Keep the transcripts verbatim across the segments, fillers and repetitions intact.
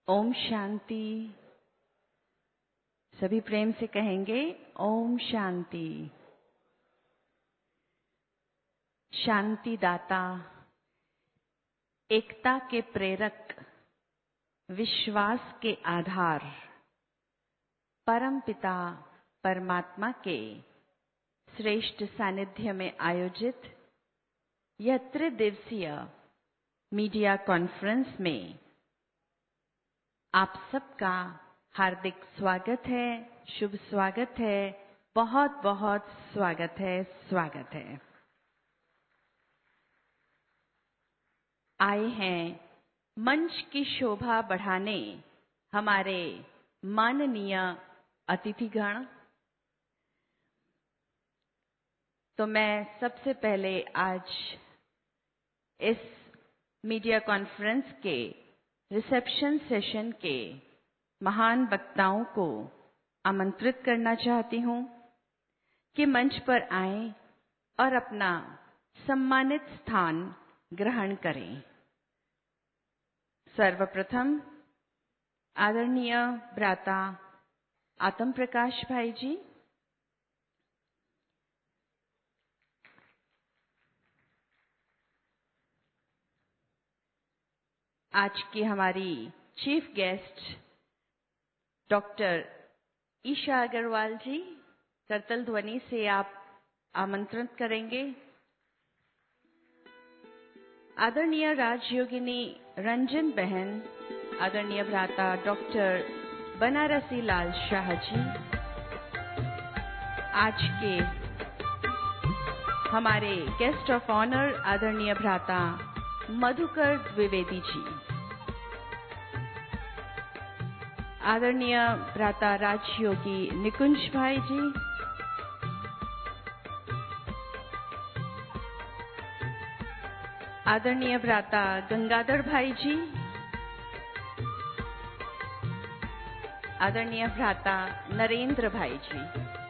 ओम शांति। सभी प्रेम से कहेंगे ओम शांति। शांति दाता, एकता के प्रेरक, विश्वास के आधार, परम पिता परमात्मा के श्रेष्ठ सानिध्य में आयोजित यह त्रिदिवसीय मीडिया कॉन्फ्रेंस में आप सबका हार्दिक स्वागत है, शुभ स्वागत है, बहुत बहुत स्वागत है, स्वागत है। आए हैं मंच की शोभा बढ़ाने हमारे माननीय अतिथिगण। तो मैं सबसे पहले आज इस मीडिया कॉन्फ्रेंस के रिसेप्शन सेशन के महान वक्ताओं को आमंत्रित करना चाहती हूं कि मंच पर आएं और अपना सम्मानित स्थान ग्रहण करें। सर्वप्रथम आदरणीय भ्राता आत्म प्रकाश भाई जी, आज की हमारी chief guest doctor Isha Agarwal ji, करतल ध्वनि से आप आमंत्रित करेंगे। आदरणीय राजयोगिनी रंजन बहन, आदरणीय भ्राता डॉक्टर बनारसी लाल शाह जी, आज के हमारे गेस्ट ऑफ ऑनर आदरणीय भ्राता मधुकर द्विवेदी जी, आदरणीय भ्राता राजयोगी निकुंज भाई जी, आदरणीय भ्राता गंगाधर भाई जी, आदरणीय भ्राता नरेंद्र भाई जी,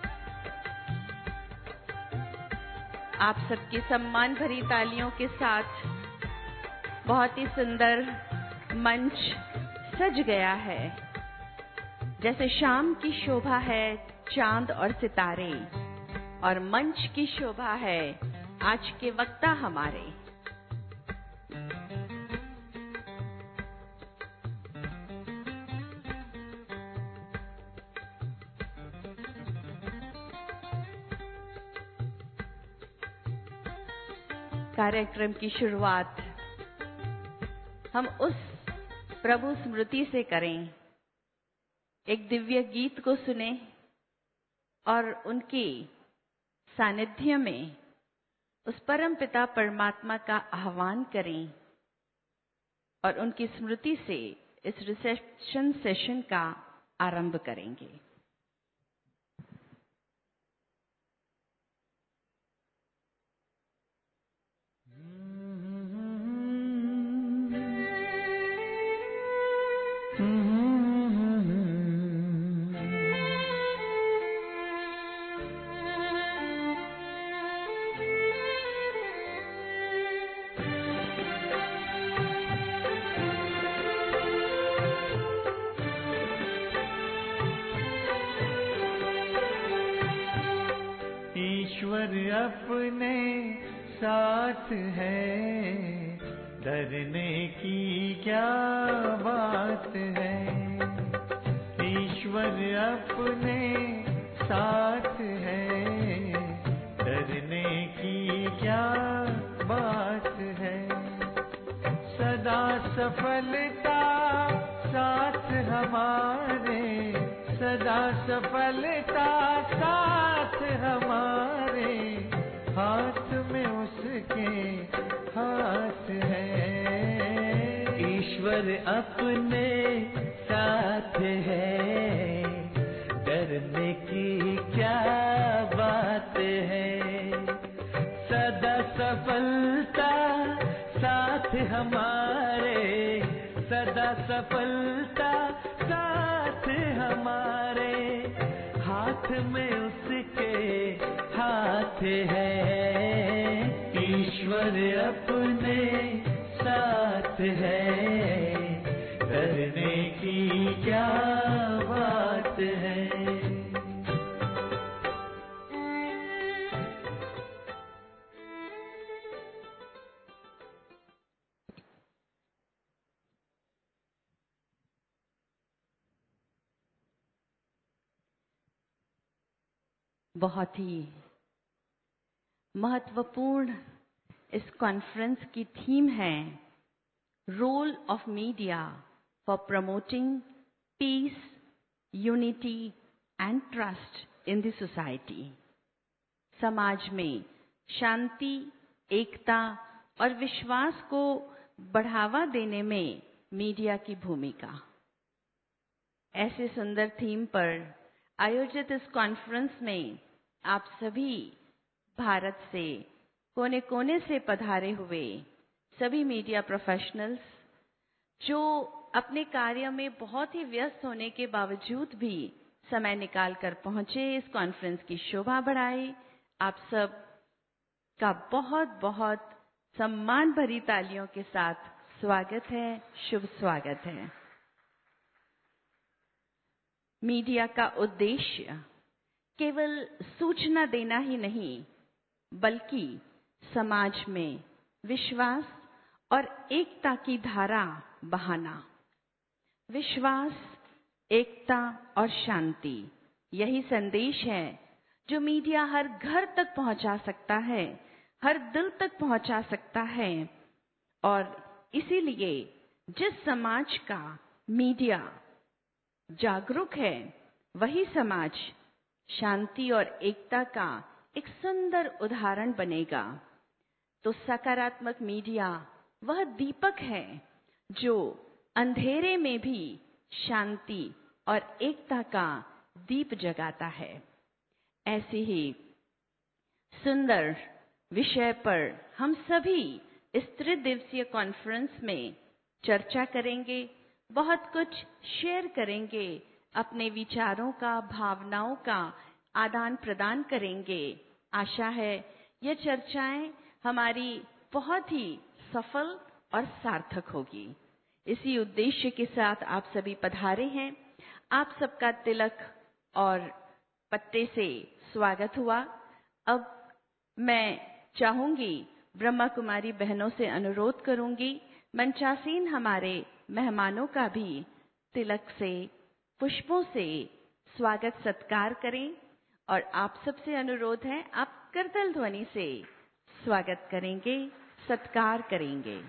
आप सबकी सम्मान भरी तालियों के साथ बहुत ही सुंदर मंच सज गया है। जैसे शाम की शोभा है चांद और सितारे, और मंच की शोभा है आज के वक्ता हमारे। कार्यक्रम की शुरुआत हम उस प्रभु स्मृति से करें, एक दिव्य गीत को सुने और उनकी सानिध्य में उस परम पिता परमात्मा का आह्वान करें और उनकी स्मृति से इस रिसेप्शन सेशन का आरंभ करेंगे। ईश्वर अपने साथ है, डरने की क्या बात है। ईश्वर अपने साथ है, डरने की क्या बात है। सदा सफलता साथ हमारे, सदा सफलता साथ हमारे, हाथ में उसके हाथ है। ईश्वर अपने साथ है, डरने की क्या बात है। सदा सफलता साथ हमारे, सदा सफलता साथ हमारे, हाथ में उसके हाथ है। ईश्वर अपने साथ है, डरने की बहुत ही महत्वपूर्ण इस कॉन्फ्रेंस की थीम है role of media for promoting peace, unity and trust in the society. समाज में शांति, एकता और विश्वास को बढ़ावा देने में मीडिया की भूमिका। ऐसे सुंदर थीम पर आयोजित इस कॉन्फ्रेंस में आप सभी भारत से कोने कोने से पधारे हुए सभी मीडिया प्रोफेशनल्स जो अपने कार्य में बहुत ही व्यस्त होने के बावजूद भी समय निकाल कर पहुंचे, इस कॉन्फ्रेंस की शोभा बढ़ाए, आप सब का बहुत बहुत सम्मान भरी तालियों के साथ स्वागत है, शुभ स्वागत है। मीडिया का उद्देश्य केवल सूचना देना ही नहीं, बल्कि समाज में विश्वास और एकता की धारा बहाना। विश्वास, एकता और शांति, यही संदेश है जो मीडिया हर घर तक पहुंचा सकता है, हर दिल तक पहुंचा सकता है। और इसीलिए जिस समाज का मीडिया जागरूक है, वही समाज शांति और एकता का एक सुंदर उदाहरण बनेगा। तो सकारात्मक मीडिया वह दीपक है जो अंधेरे में भी शांति और एकता का दीप जगाता है। ऐसे ही सुंदर विषय पर हम सभी इस त्रिदिवसीय कॉन्फ्रेंस में चर्चा करेंगे, बहुत कुछ शेयर करेंगे, अपने विचारों का, भावनाओं का आदान प्रदान करेंगे। आशा है ये चर्चाएं हमारी बहुत ही सफल और सार्थक होगी। इसी उद्देश्य के साथ आप सभी पधारे हैं। आप सबका तिलक और पत्ते से स्वागत हुआ। अब मैं चाहूंगी, ब्रह्मा कुमारी बहनों से अनुरोध करूंगी, मंचासीन हमारे मेहमानों का भी तिलक से, पुष्पों से स्वागत सत्कार करें। और आप सबसे अनुरोध है, आप करतल ध्वनि से स्वागत करेंगे, सत्कार करेंगे।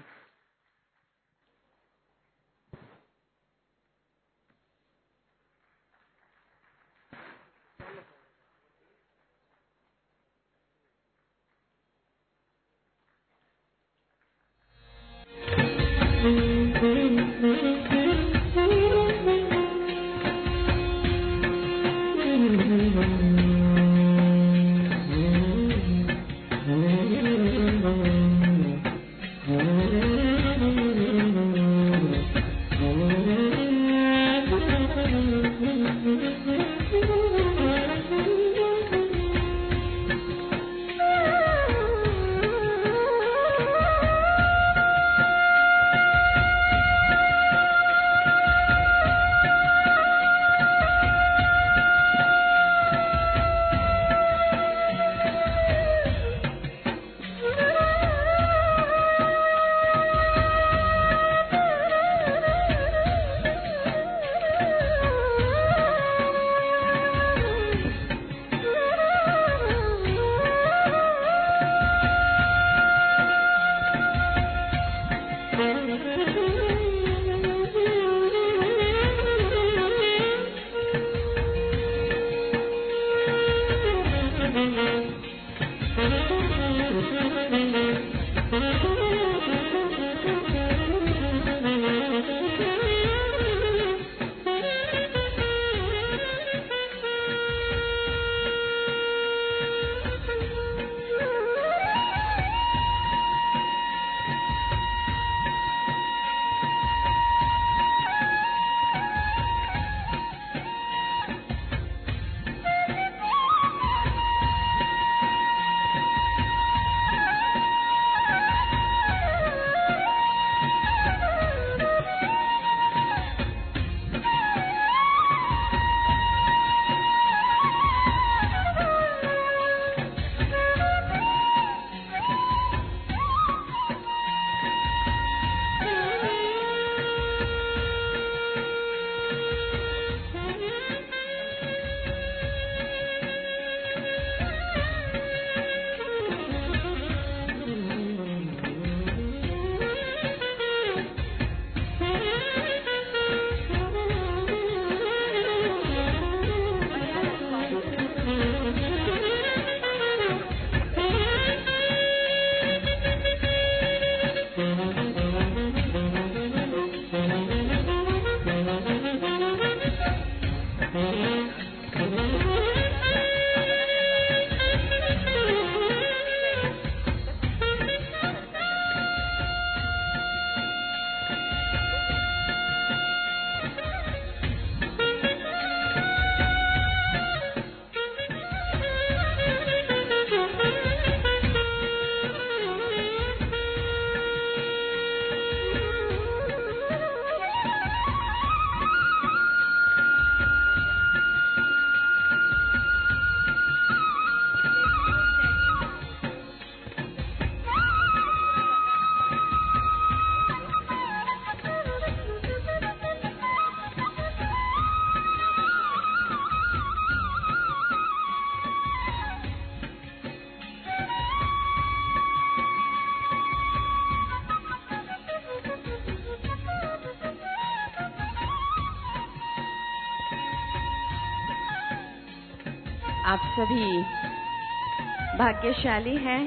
आप सभी भाग्यशाली हैं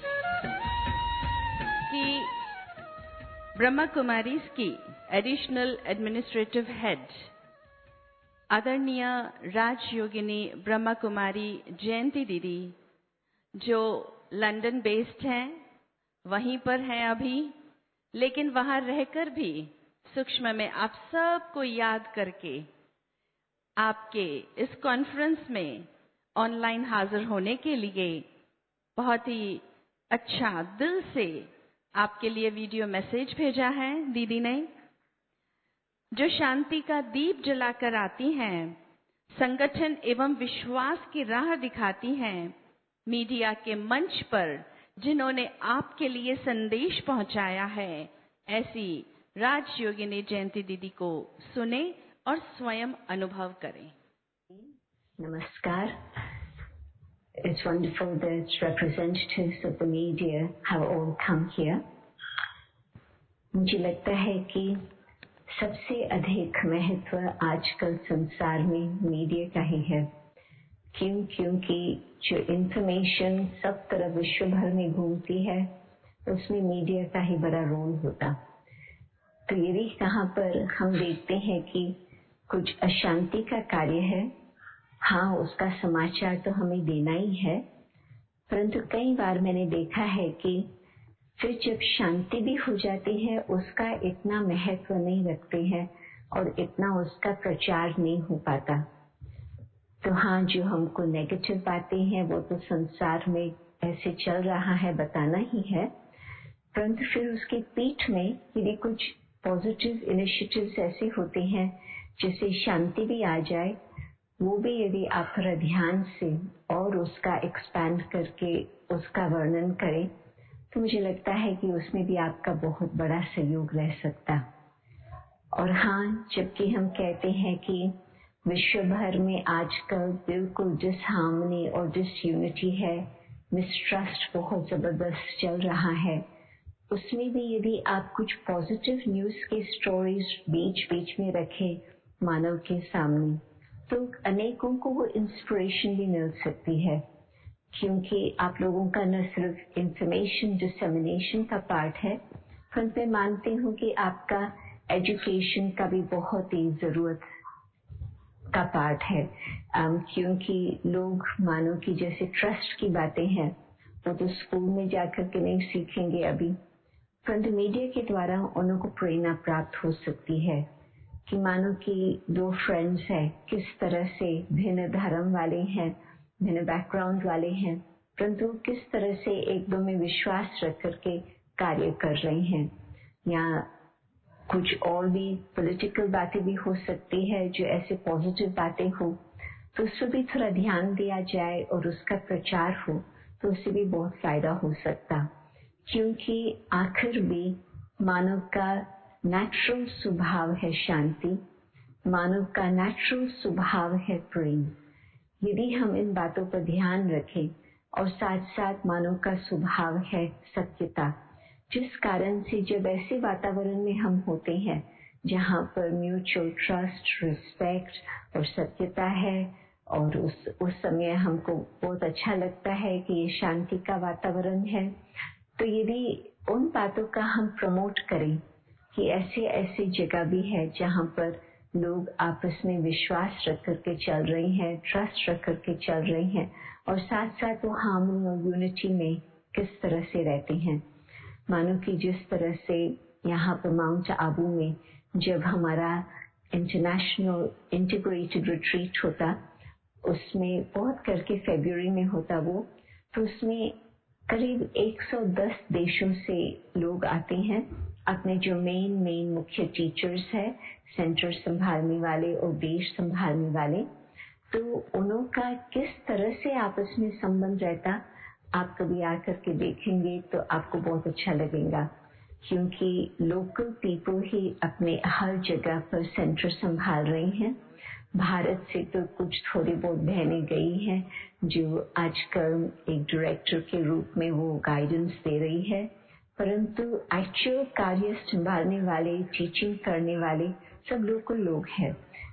कि ब्रह्मा कुमारीज की एडिशनल एडमिनिस्ट्रेटिव हेड आदरणीय राजयोगिनी ब्रह्मा कुमारी जयंती दीदी, जो लंदन बेस्ड हैं, वहीं पर हैं अभी, लेकिन वहां रहकर भी सूक्ष्म में आप सबको याद करके आपके इस कॉन्फ्रेंस में ऑनलाइन हाजिर होने के लिए बहुत ही अच्छा दिल से आपके लिए वीडियो मैसेज भेजा है दीदी ने, जो शांति का दीप जलाकर आती हैं, संगठन एवं विश्वास की राह दिखाती हैं, मीडिया के मंच पर जिन्होंने आपके लिए संदेश पहुंचाया है, ऐसी राजयोगिनी जयंती दीदी को सुने और स्वयं अनुभव करें। Namaskar. It's wonderful that representatives of the media have all come here. मुझे लगता है कि सबसे अधिक महत्व आजकल संसार में मीडिया का ही है। क्यों? क्योंकि जो इंफॉर्मेशन सब तरफ विश्व भर में घूमती है, उसमें मीडिया का ही बड़ा रोल होता। तो यदि कहाँ पर हम देखते हैं कि कुछ अशांति का कार्य है, हाँ, उसका समाचार तो हमें देना ही है, परंतु कई बार मैंने देखा है कि फिर जब शांति भी हो जाती है, उसका इतना महत्व नहीं रखते हैं और इतना उसका प्रचार नहीं हो पाता। तो हाँ, जो हमको नेगेटिव बातें हैं वो तो संसार में ऐसे चल रहा है, बताना ही है, परंतु फिर उसके पीठ में यदि कुछ पॉजिटिव इनिशिएटिव्स ऐसे होते हैं जिससे शांति भी आ जाए, वो भी यदि आप थोड़ा ध्यान से और उसका एक्सपैंड करके उसका वर्णन करें, तो मुझे लगता है कि उसमें भी आपका बहुत बड़ा सहयोग रह सकता। और हाँ, जबकि हम कहते हैं कि विश्व भर में आजकल बिल्कुल डिसहार्मनी और डिसयूनिटी है, मिसट्रस्ट बहुत जबरदस्त चल रहा है, उसमें भी यदि आप कुछ पॉजिटिव न्यूज के स्टोरीज बीच बीच में रखें मानव के सामने, तो अनेकों को वो इंस्पिरेशन भी मिल सकती है। क्योंकि आप लोगों का न सिर्फ इंफॉर्मेशन डिसेमिनेशन का पार्ट है, परंतु मैं मानती हूँ कि आपका एजुकेशन का भी बहुत ही जरूरत का पार्ट है। um, क्योंकि लोग मानो कि जैसे ट्रस्ट की बातें हैं, वो तो स्कूल में जाकर के नहीं सीखेंगे अभी, परंतु मीडिया के द्वारा उन्हों को प्रेरणा प्राप्त हो सकती है कि मानो कि दो फ्रेंड्स हैं, किस तरह से भिन्न धर्म वाले हैं, भिन्न बैकग्राउंड वाले हैं, परंतु किस तरह से एक दो में विश्वास रख करके कार्य कर रहे हैं। या कुछ और भी पॉलिटिकल बातें भी हो सकती है जो ऐसे पॉजिटिव बातें हो, तो उस पर भी थोड़ा ध्यान दिया जाए और उसका प्रचार हो, तो उससे भी बहुत फायदा हो सकता। क्योंकि आखिर भी मानव का नेचुरल स्वभाव है शांति, मानव का नेचुरल स्वभाव है प्रेम। यदि हम इन बातों पर ध्यान रखें और साथ साथ मानव का स्वभाव है सत्यता, जिस कारण से जब ऐसे वातावरण में हम होते हैं जहाँ पर म्यूचुअल ट्रस्ट, रिस्पेक्ट और सत्यता है, और उस उस समय हमको बहुत अच्छा लगता है कि ये शांति का वातावरण है, तो यदि उन बातों का हम प्रमोट करें कि ऐसे ऐसे जगह भी है जहाँ पर लोग आपस में विश्वास रख करके चल रहे हैं, ट्रस्ट रख करके चल रहे हैं, और साथ साथ वो हार्मनी और यूनिटी में किस तरह से रहते हैं। मानो कि जिस तरह से यहाँ पर माउंट आबू में जब हमारा इंटरनेशनल इंटीग्रेटेड रिट्रीट होता, उसमें बहुत करके फरवरी में होता वो, तो उसमें करीब एक सौ दस देशों से लोग आते हैं, अपने जो मेन मेन मुख्य टीचर्स हैं, सेंटर संभालने वाले और देश संभालने वाले, तो उन्हों का किस तरह से आपस में संबंध रहता, आप कभी आकर के देखेंगे तो आपको बहुत अच्छा लगेगा। क्योंकि लोकल पीपल ही अपने हर जगह पर सेंटर संभाल रहे हैं। भारत से तो कुछ थोड़ी बहुत बहनें गई हैं जो आजकल एक डायरेक्टर के रूप में वो गाइडेंस दे रही है, परंतु एक्चुअल कार्य संभालने वाले, टीचिंग करने वाले सब लोकल लोग हैं।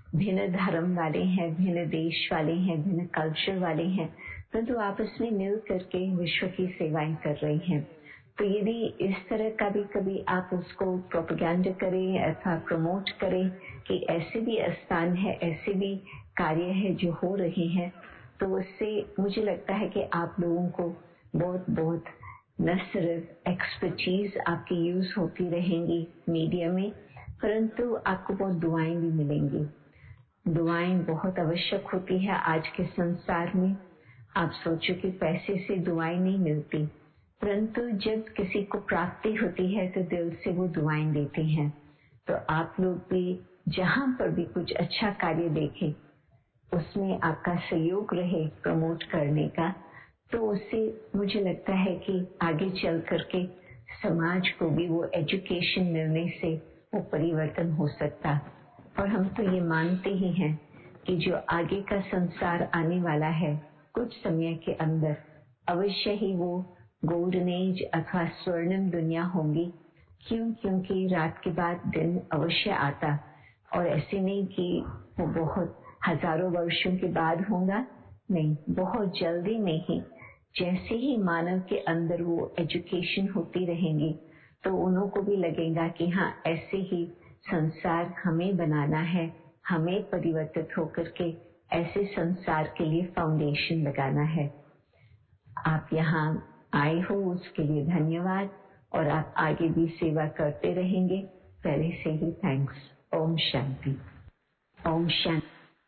भिन्न धर्म वाले हैं, भिन्न देश वाले हैं, भिन्न कल्चर वाले हैं, परंतु आपस में मिल करके विश्व की सेवाएं कर रहे हैं। तो यदि इस तरह का भी कभी आप उसको प्रोपेगेंडा करें अथवा प्रमोट करें कि ऐसे भी स्थान है, ऐसे भी कार्य है जो हो रहे हैं, तो उससे मुझे लगता है कि आप लोगों को बहुत बहुत न सिर्फ एक्सपर्टीज आपकी यूज होती रहेंगी मीडिया में, परंतु आपको बहुत दुआएं भी मिलेंगी। दुआएं बहुत आवश्यक होती है आज के संसार में। आप सोचो कि पैसे से दुआएं नहीं मिलती, परंतु जब किसी को प्राप्ति होती है तो दिल से वो दुआएं देते हैं। तो आप लोग भी जहाँ पर भी कुछ अच्छा कार्य देखें, उसमें आपका सहयोग रहे प्रमोट करने का, तो उससे मुझे लगता है कि आगे चल करके समाज को भी वो एजुकेशन मिलने से वो परिवर्तन हो सकता। और हम तो ये मानते ही हैं कि जो आगे का संसार आने वाला है कुछ समय के अंदर अवश्य ही वो गोल्डन एज अथवा स्वर्णिम दुनिया होगी। क्यों? क्योंकि रात के बाद दिन अवश्य आता, और ऐसे नहीं कि वो बहुत हजारों वर्षों के बाद होगा, नहीं, बहुत जल्दी में ही जैसे ही मानव के अंदर वो एजुकेशन होती रहेंगी तो उन्हों को भी लगेगा कि हाँ, ऐसे ही संसार हमें बनाना है, हमें परिवर्तित होकर के ऐसे संसार के लिए फाउंडेशन लगाना है। आप यहाँ आए हो उसके लिए धन्यवाद, और आप आगे भी सेवा करते रहेंगे, पहले से ही थैंक्स। ओम शांति। ओम शांति।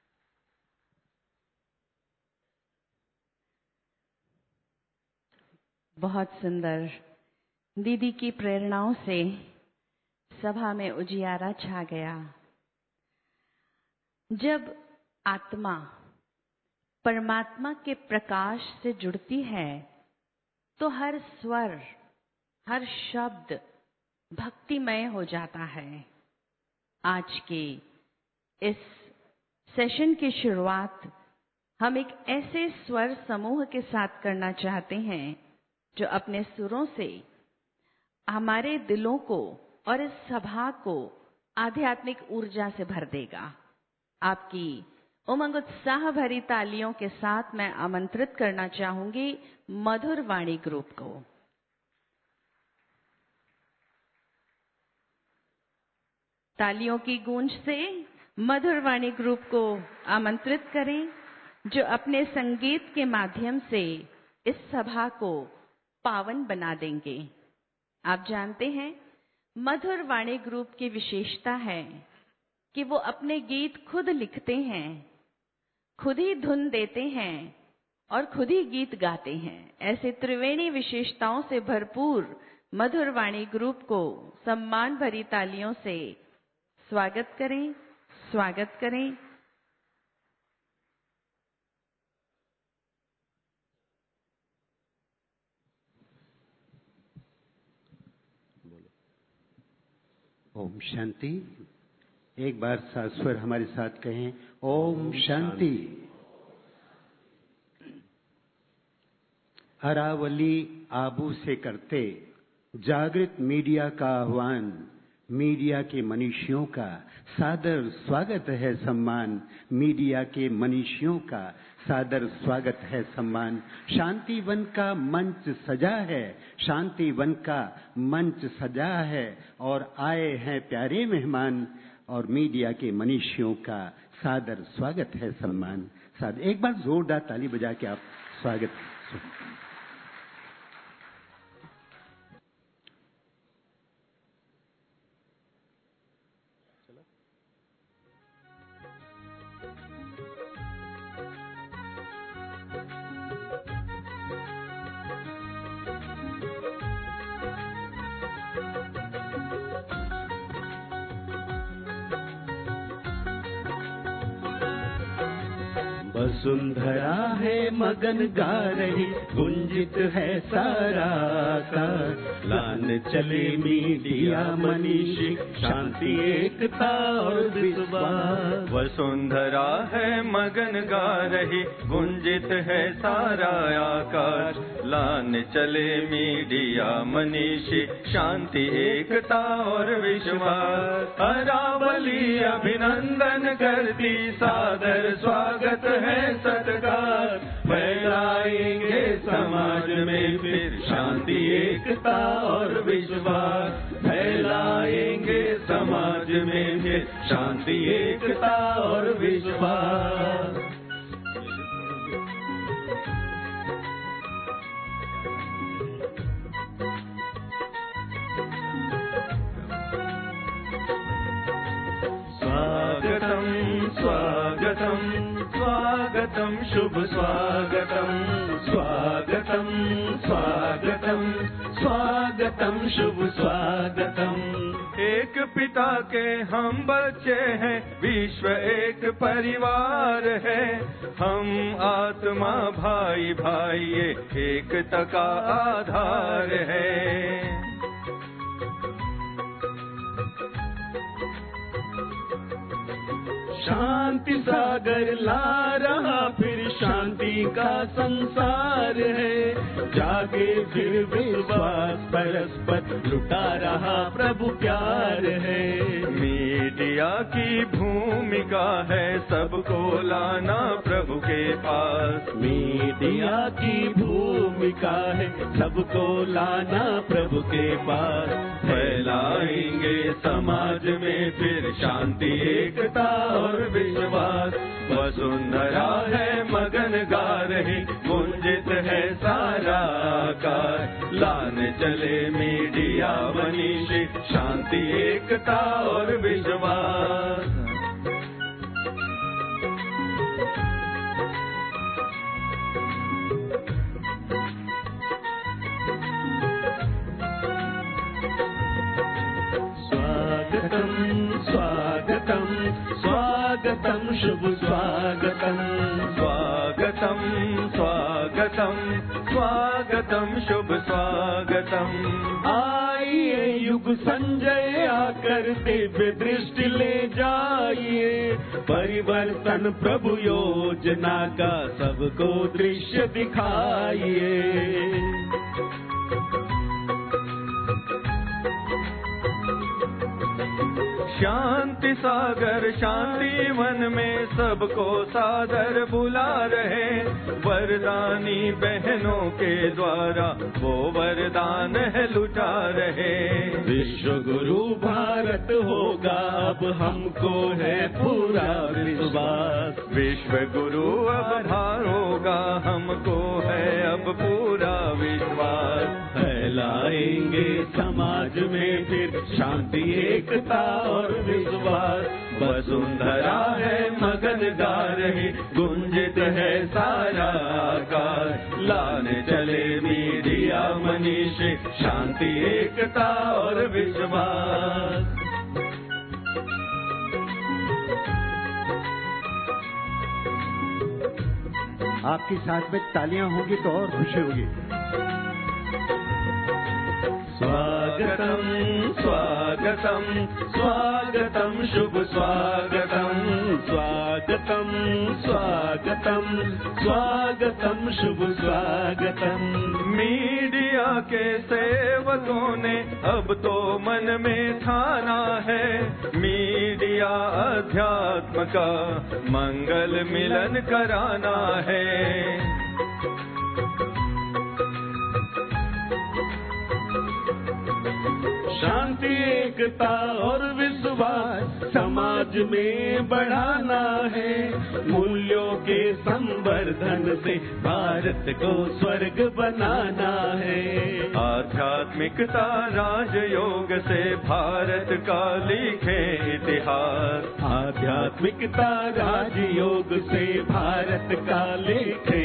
बहुत सुंदर। दीदी की प्रेरणाओं से सभा में उजियारा छा गया। जब आत्मा परमात्मा के प्रकाश से जुड़ती है तो हर स्वर, हर शब्द भक्तिमय हो जाता है। आज के इस सेशन की शुरुआत हम एक ऐसे स्वर समूह के साथ करना चाहते हैं जो अपने सुरों से हमारे दिलों को और इस सभा को आध्यात्मिक ऊर्जा से भर देगा। आपकी उमंग उत्साह भरी तालियों के साथ मैं आमंत्रित करना चाहूंगी मधुर वाणी ग्रुप को। तालियों की गूंज से मधुर वाणी ग्रुप को आमंत्रित करें, जो अपने संगीत के माध्यम से इस सभा को पावन बना देंगे। आप जानते हैं, मधुर वाणी ग्रुप की विशेषता है कि वो अपने गीत खुद लिखते हैं, खुद ही धुन देते हैं और खुद ही गीत गाते हैं। ऐसे त्रिवेणी विशेषताओं से भरपूर मधुर वाणी ग्रुप को सम्मान भरी तालियों से स्वागत करें, स्वागत करें। ओम शांति। एक बार सास्वर हमारे साथ कहें, ओम शांति। अरावली आबू से करते जागृत मीडिया का आह्वान, मीडिया के मनीषियों का सादर स्वागत है सम्मान, मीडिया के मनीषियों का सादर स्वागत है सम्मान। शांति वन का मंच सजा है, शांति वन का मंच सजा है, और आए हैं प्यारे मेहमान, और मीडिया के मनीषियों का सादर स्वागत है सम्मान। सादर एक बार जोरदार ताली बजा के आप स्वागत। वसुंधरा है मगन गा रही, गुंजित है सारा आकाश। लान चले मीडिया मनीषी, शांति एकता और विश्वास। वसुंधरा है मगन गा रही, गुंजित है सारा आकाश। लान चले मीडिया मनीषी, शांति एकता और विश्वास। अरावली अभिनंदन करती, सादर स्वागत है सत्कार। फैलाएंगे समाज में फिर शांति एकता और विश्वास। फैलाएंगे समाज में फिर शांति एकता और विश्वास। स्वागतम स्वागतम स्वागतम शुभ स्वागतम। स्वागतम स्वागतम स्वागतम शुभ स्वागतम। एक पिता के हम बच्चे हैं, विश्व एक परिवार है। हम आत्मा भाई भाई एकता का आधार है। शांति सागर ला रहा फिर शांति का संसार है। जागे फिर विश्वास परस्पर लुटा रहा प्रभु प्यार है। मीडिया की भूमिका है सबको लाना प्रभु के पास। मीडिया की भूमिका है सबको लाना प्रभु के पास। फैलाएंगे समाज में फिर शांति एकता और विश्वास। वसुंधरा है मगन गा रही, गुंजित है सारा आकाश। लाने चले मीडिया मनीषी, शांति एकता और विश्वास। स्वागतम स्वागतम स्वागतम शुभ स्वागतम। स्वागतम स्वागतम स्वागतम शुभ स्वागतम। आइए युग संजय आकर दिव्य दृष्टि ले जाइए। परिवर्तन प्रभु योजना का सबको दृश्य दिखाइए। शांति सागर शांति वन में सबको सादर बुला रहे। वरदानी बहनों के द्वारा वो वरदान है लुटा रहे। विश्व गुरु भारत होगा अब हमको है पूरा विश्वास। विश्व गुरु अब भार होगा हमको है अब पूरा विश्वास। फैलाएंगे समाज में फिर शांति एकता और विश्वास। वसुंधरा है मगन गा रही, गुंजित है सारा आकाश। लाने चले मीडिया मनीषी, शांति एकता और विश्वास। आपके साथ में तालियां होंगी तो और खुशी होगी। स्वागतम स्वागतम स्वागतम शुभ स्वागतम। स्वागतम स्वागतम स्वागतम शुभ स्वागतम। मीडिया के सेवकों ने अब तो मन में ठाना है। मीडिया अध्यात्म का मंगल मिलन कराना है। शांति एकता और विश्वास समाज में बढ़ाना है। मूल्यों के संवर्धन से भारत को स्वर्ग बनाना है। आध्यात्मिकता राजयोग से भारत का लिखे इतिहास। आध्यात्मिकता राजयोग से भारत का लिखे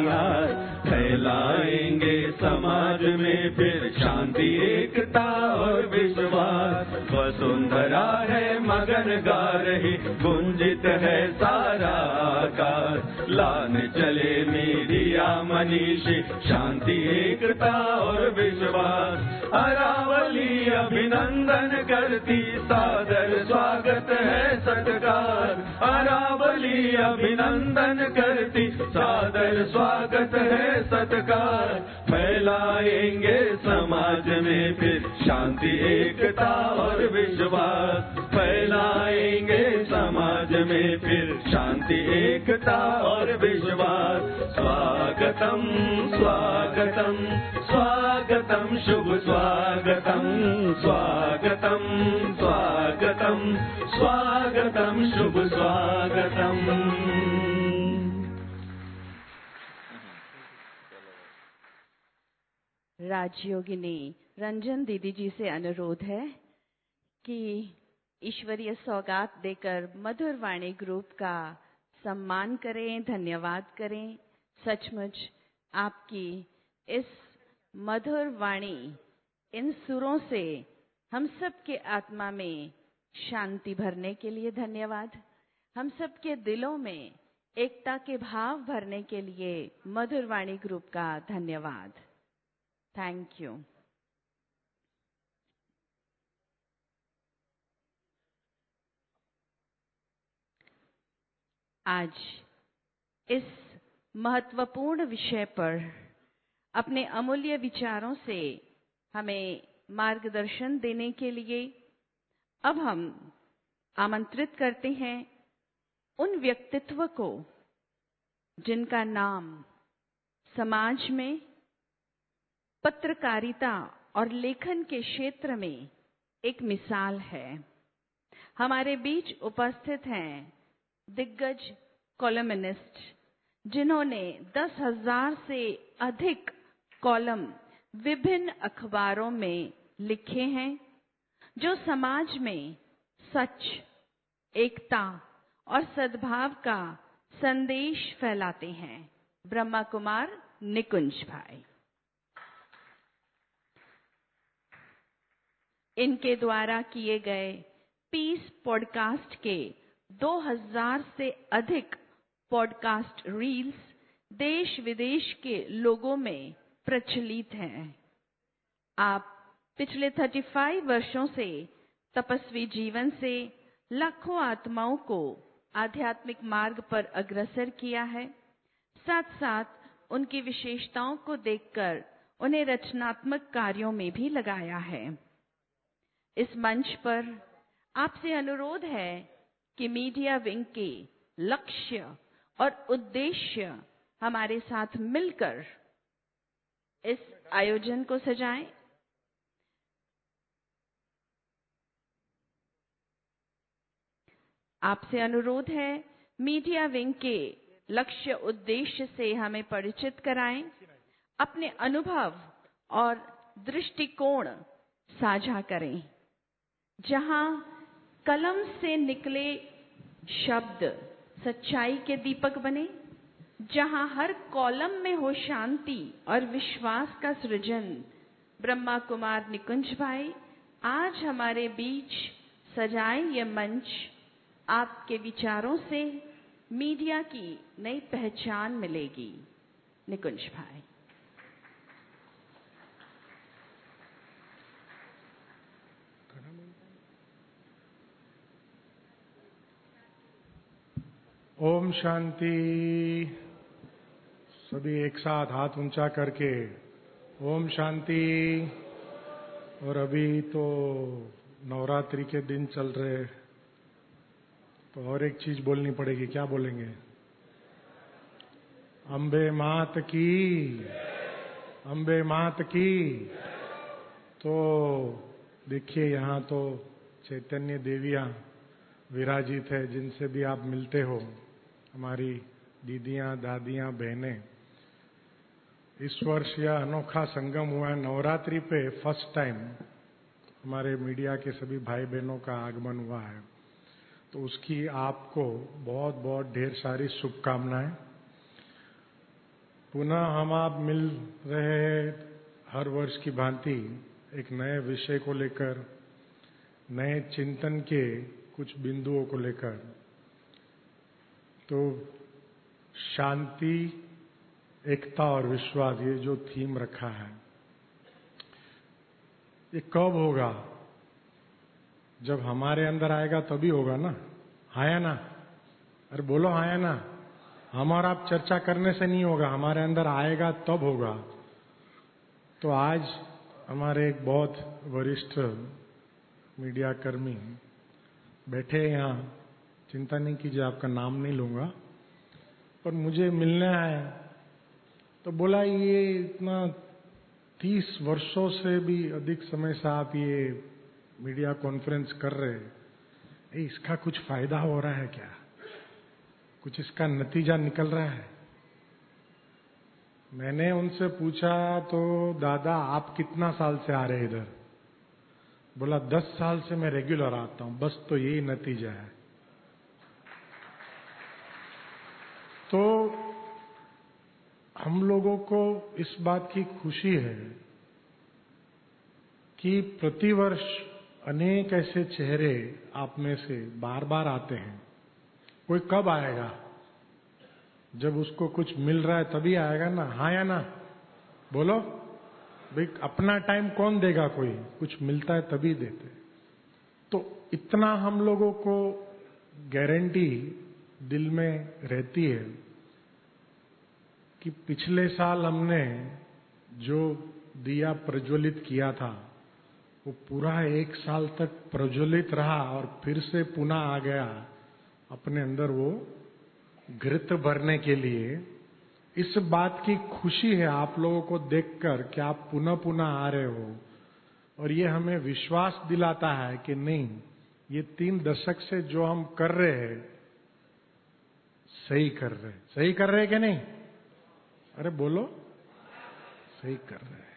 इतिहास। फैलाएंगे समाज में फिर शांति एकता और और विश्वास। वसुंधरा है मगन गा रही, गुंजित है सारा आकाश। लाने चले मीडिया मनीषी, शांति एकता और विश्वास। अरावली अभिनंदन करती, सादर स्वागत है सत्कार। अरावली अभिनंदन करती, सादर स्वागत है सत्कार। फैलाएंगे समाज में फिर शांति एकता और विश्वास। फैलाएंगे समाज में फिर शांति एकता और विश्वास। स्वागतम स्वागतम स्वागतम शुभ स्वागतम। स्वागतम स्वागतम स्वागतम शुभ स्वागतम। राजयोगिनी रंजन दीदी जी से अनुरोध है कि ईश्वरीय सौगात देकर मधुर वाणी ग्रुप का सम्मान करें, धन्यवाद करें। सचमुच आपकी इस मधुर वाणी, इन सुरों से हम सब के आत्मा में शांति भरने के लिए धन्यवाद। हम सब के दिलों में एकता के भाव भरने के लिए मधुर वाणी ग्रुप का धन्यवाद। Thank you. आज इस महत्वपूर्ण विषय पर अपने अमूल्य विचारों से हमें मार्गदर्शन देने के लिए अब हम आमंत्रित करते हैं उन व्यक्तित्व को जिनका नाम समाज में, पत्रकारिता और लेखन के क्षेत्र में एक मिसाल है। हमारे बीच उपस्थित हैं दिग्गज कॉलमनिस्ट जिन्होंने दस हजार से अधिक कॉलम विभिन्न अखबारों में लिखे हैं, जो समाज में सच, एकता और सद्भाव का संदेश फैलाते हैं। ब्रह्मा कुमार निकुंज भाई, इनके द्वारा किए गए पीस पॉडकास्ट के दो हज़ार से अधिक पॉडकास्ट रील्स देश विदेश के लोगों में प्रचलित हैं। आप पिछले पैंतीस वर्षों से तपस्वी जीवन से लाखों आत्माओं को आध्यात्मिक मार्ग पर अग्रसर किया है। साथ साथ उनकी विशेषताओं को देखकर उन्हें रचनात्मक कार्यों में भी लगाया है। इस मंच पर आपसे अनुरोध है कि मीडिया विंग के लक्ष्य और उद्देश्य हमारे साथ मिलकर इस आयोजन को सजाएं। आपसे अनुरोध है मीडिया विंग के लक्ष्य उद्देश्य से हमें परिचित कराएं, अपने अनुभव और दृष्टिकोण साझा करें। जहां कलम से निकले शब्द सच्चाई के दीपक बने, जहां हर कॉलम में हो शांति और विश्वास का सृजन, ब्रह्मा कुमार निकुंज भाई आज हमारे बीच सजाए ये मंच आपके विचारों से मीडिया की नई पहचान मिलेगी। निकुंज भाई। ओम शांति। सभी एक साथ हाथ ऊंचा करके ओम शांति। और अभी तो नवरात्रि के दिन चल रहे, तो और एक चीज बोलनी पड़ेगी। क्या बोलेंगे? अम्बे मात की, अम्बे मात की। तो देखिए यहाँ तो चैतन्य देवियाँ विराजित है, जिनसे भी आप मिलते हो, हमारी दीदियाँ, दादियाँ, बहनें। इस वर्ष यह अनोखा संगम हुआ है नवरात्रि पे। फर्स्ट टाइम हमारे मीडिया के सभी भाई बहनों का आगमन हुआ है, तो उसकी आपको बहुत बहुत ढेर सारी शुभकामनाएं। पुनः हम आप मिल रहे हैं हर वर्ष की भांति एक नए विषय को लेकर, नए चिंतन के कुछ बिंदुओं को लेकर। तो शांति, एकता और विश्वास, ये जो थीम रखा है, ये कब होगा? जब हमारे अंदर आएगा तभी होगा ना, हाँ या ना? अरे बोलो हाँ या ना? हम और आप चर्चा करने से नहीं होगा, हमारे अंदर आएगा तब होगा। तो आज हमारे एक बहुत वरिष्ठ मीडिया कर्मी बैठे हैं यहाँ, चिंता नहीं कीजिए, आपका नाम नहीं लूंगा, पर मुझे मिलने आए तो बोला ये इतना तीस वर्षों से भी अधिक समय से आप ये मीडिया कॉन्फ्रेंस कर रहे हैं, इसका कुछ फायदा हो रहा है क्या? कुछ इसका नतीजा निकल रहा है? मैंने उनसे पूछा तो दादा आप कितना साल से आ रहे हैं इधर? बोला दस साल से मैं रेगुलर आता हूं, बस तो यही नतीजा है। तो हम लोगों को इस बात की खुशी है कि प्रतिवर्ष अनेक ऐसे चेहरे आप में से बार बार आते हैं। कोई कब आएगा? जब उसको कुछ मिल रहा है तभी आएगा ना, हाँ या ना? बोलो भाई, अपना टाइम कौन देगा? कोई कुछ मिलता है तभी देते। तो इतना हम लोगों को गारंटी दिल में रहती है कि पिछले साल हमने जो दिया प्रज्वलित किया था वो पूरा एक साल तक प्रज्वलित रहा और फिर से पुनः आ गया अपने अंदर वो घृत भरने के लिए। इस बात की खुशी है आप लोगों को देखकर कि आप पुनः पुनः आ रहे हो, और ये हमें विश्वास दिलाता है कि नहीं, ये तीन दशक से जो हम कर रहे हैं सही कर रहे हैं। सही कर रहे हैं कि नहीं? अरे बोलो, सही कर रहे हैं।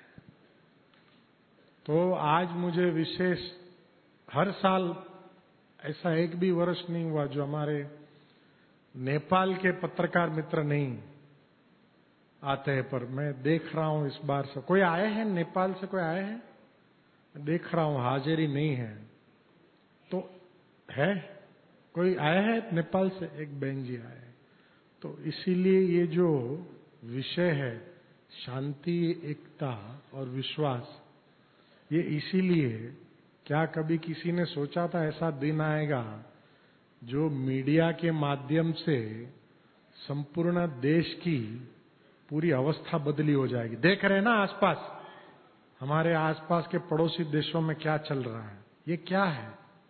तो आज मुझे विशेष, हर साल ऐसा एक भी वर्ष नहीं हुआ जो हमारे नेपाल के पत्रकार मित्र नहीं आते हैं, पर मैं देख रहा हूं इस बार से कोई आए हैं नेपाल से, कोई आए हैं? देख रहा हूं हाजिरी नहीं है। तो है कोई आया है नेपाल से? एक बहन जी आए। तो इसीलिए ये जो विषय है शांति, एकता और विश्वास, ये इसीलिए, क्या कभी किसी ने सोचा था ऐसा दिन आएगा जो मीडिया के माध्यम से संपूर्ण देश की पूरी अवस्था बदली हो जाएगी? देख रहे हैं ना आसपास, हमारे आसपास के पड़ोसी देशों में क्या चल रहा है। ये क्या है?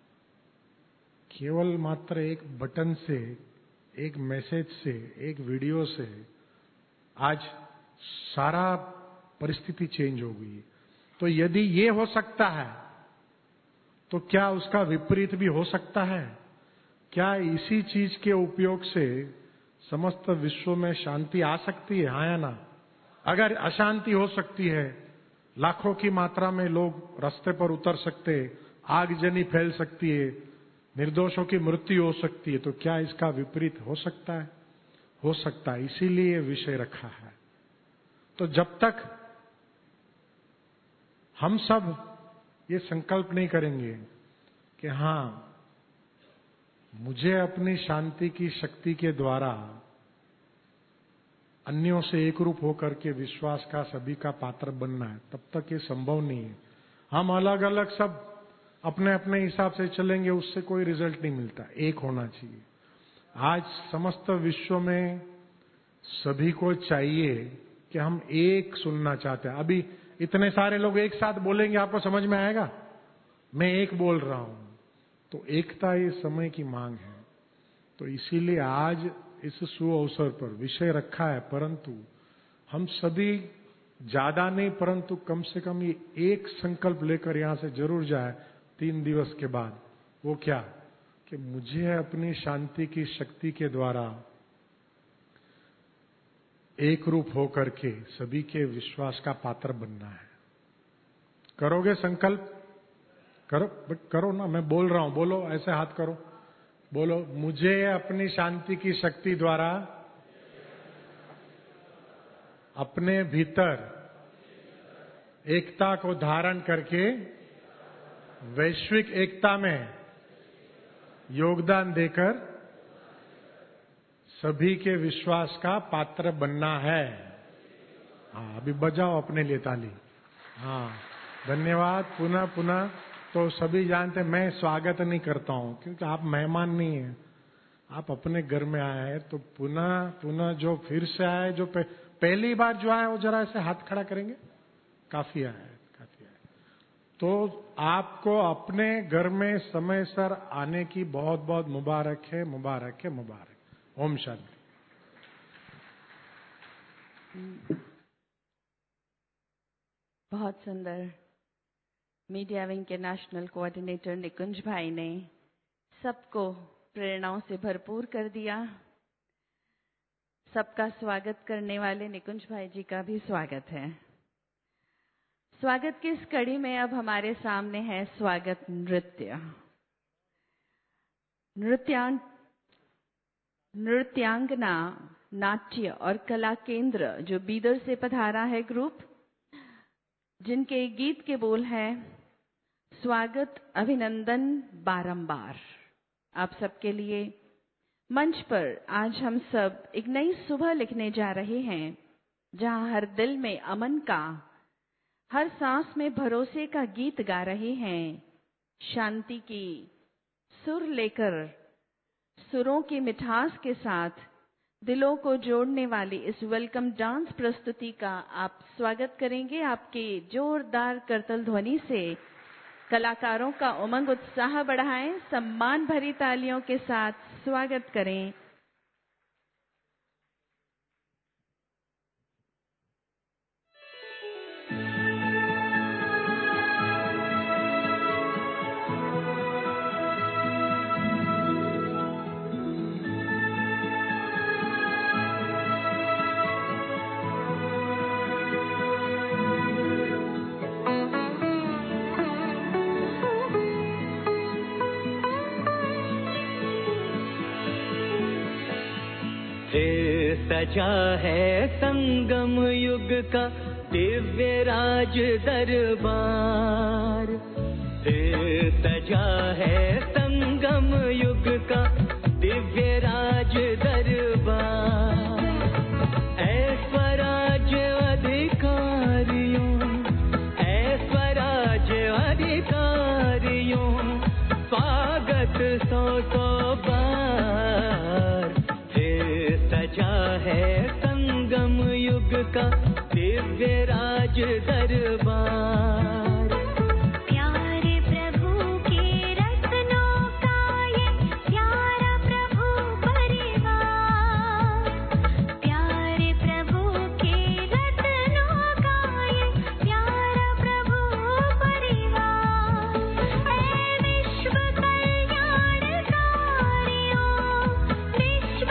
केवल मात्र एक बटन से, एक मैसेज से, एक वीडियो से आज सारा परिस्थिति चेंज हो गई। तो यदि ये हो सकता है तो क्या उसका विपरीत भी हो सकता है? क्या इसी चीज के उपयोग से समस्त विश्व में शांति आ सकती है, हाँ या ना? अगर अशांति हो सकती है, लाखों की मात्रा में लोग रास्ते पर उतर सकते, आगजनी फैल सकती है, निर्दोषों की मृत्यु हो सकती है, तो क्या इसका विपरीत हो सकता है? हो सकता है। इसीलिए ये विषय रखा है। तो जब तक हम सब ये संकल्प नहीं करेंगे कि हाँ, मुझे अपनी शांति की शक्ति के द्वारा अन्यों से एक रूप होकर के विश्वास का, सभी का पात्र बनना है, तब तक ये संभव नहीं है। हम अलग अलग सब अपने अपने हिसाब से चलेंगे, उससे कोई रिजल्ट नहीं मिलता। एक होना चाहिए। आज समस्त विश्व में सभी को चाहिए कि हम एक सुनना चाहते हैं। अभी इतने सारे लोग एक साथ बोलेंगे, आपको समझ में आएगा? मैं एक बोल रहा हूं, तो एकता ये समय की मांग है। तो इसीलिए आज इस सुअवसर पर विषय रखा है, परंतु हम सभी ज्यादा नहीं, परंतु कम से कम ये एक संकल्प लेकर यहां से जरूर जाए तीन दिवस के बाद। वो क्या? कि मुझे अपनी शांति की शक्ति के द्वारा एक रूप होकर के सभी के विश्वास का पात्र बनना है। करोगे संकल्प? करो करो ना, मैं बोल रहा हूं, बोलो, ऐसे हाथ करो, बोलो, मुझे अपनी शांति की शक्ति द्वारा अपने भीतर एकता को धारण करके वैश्विक एकता में योगदान देकर सभी के विश्वास का पात्र बनना है। हाँ, अभी बजाओ अपने लिए ताली। हाँ, धन्यवाद। पुनः पुनः तो सभी जानते हैं मैं स्वागत नहीं करता हूं क्योंकि आप मेहमान नहीं हैं, आप अपने घर में आए हैं। तो पुनः पुनः जो फिर से आए, जो पे, पहली बार जो आए वो जरा ऐसे हाथ खड़ा करेंगे। काफी आए, काफी आए। तो आपको अपने घर में समय सर आने की बहुत बहुत मुबारक है, मुबारक है, मुबारक। ओम शांति। बहुत सुंदर। मीडिया विंग के नेशनल कोऑर्डिनेटर निकुंज भाई ने सबको प्रेरणाओं से भरपूर कर दिया। सबका स्वागत करने वाले निकुंज भाई जी का भी स्वागत है। स्वागत की इस कड़ी में अब हमारे सामने है स्वागत नृत्य। नृत्यांग नृत्यांगना नाट्य और कला केंद्र जो बीदर से पधारा है ग्रुप, जिनके गीत के बोल हैं स्वागत अभिनंदन बारंबार। आप सबके लिए मंच पर आज हम सब एक नई सुबह लिखने जा रहे हैं, जहां हर दिल में अमन का, हर सांस में भरोसे का गीत गा रहे हैं। शांति की सुर लेकर, सुरों की मिठास के साथ दिलों को जोड़ने वाली इस वेलकम डांस प्रस्तुति का आप स्वागत करेंगे आपके जोरदार करतल ध्वनि से। कलाकारों का उमंग उत्साह बढ़ाएं, सम्मान भरी तालियों के साथ स्वागत करें। सजा है संगम युग का दिव्य राज दरबार। सजा है संगम युग का दिव्य राज दरबार। ऐश्वर्य अधिकारियों, ऐश्वर्य अधिकारियों, स्वागत सौ सौ बार। सजा है संगम युग का दिव्य राज दरबार। प्यारे प्रभु के रत्नों का ये प्यारा प्रभु परिवार। प्यारे प्रभु के रत्नों का ये प्यारा प्रभु परिवार। ऐ विश्व कल्याणकारियों, विश्व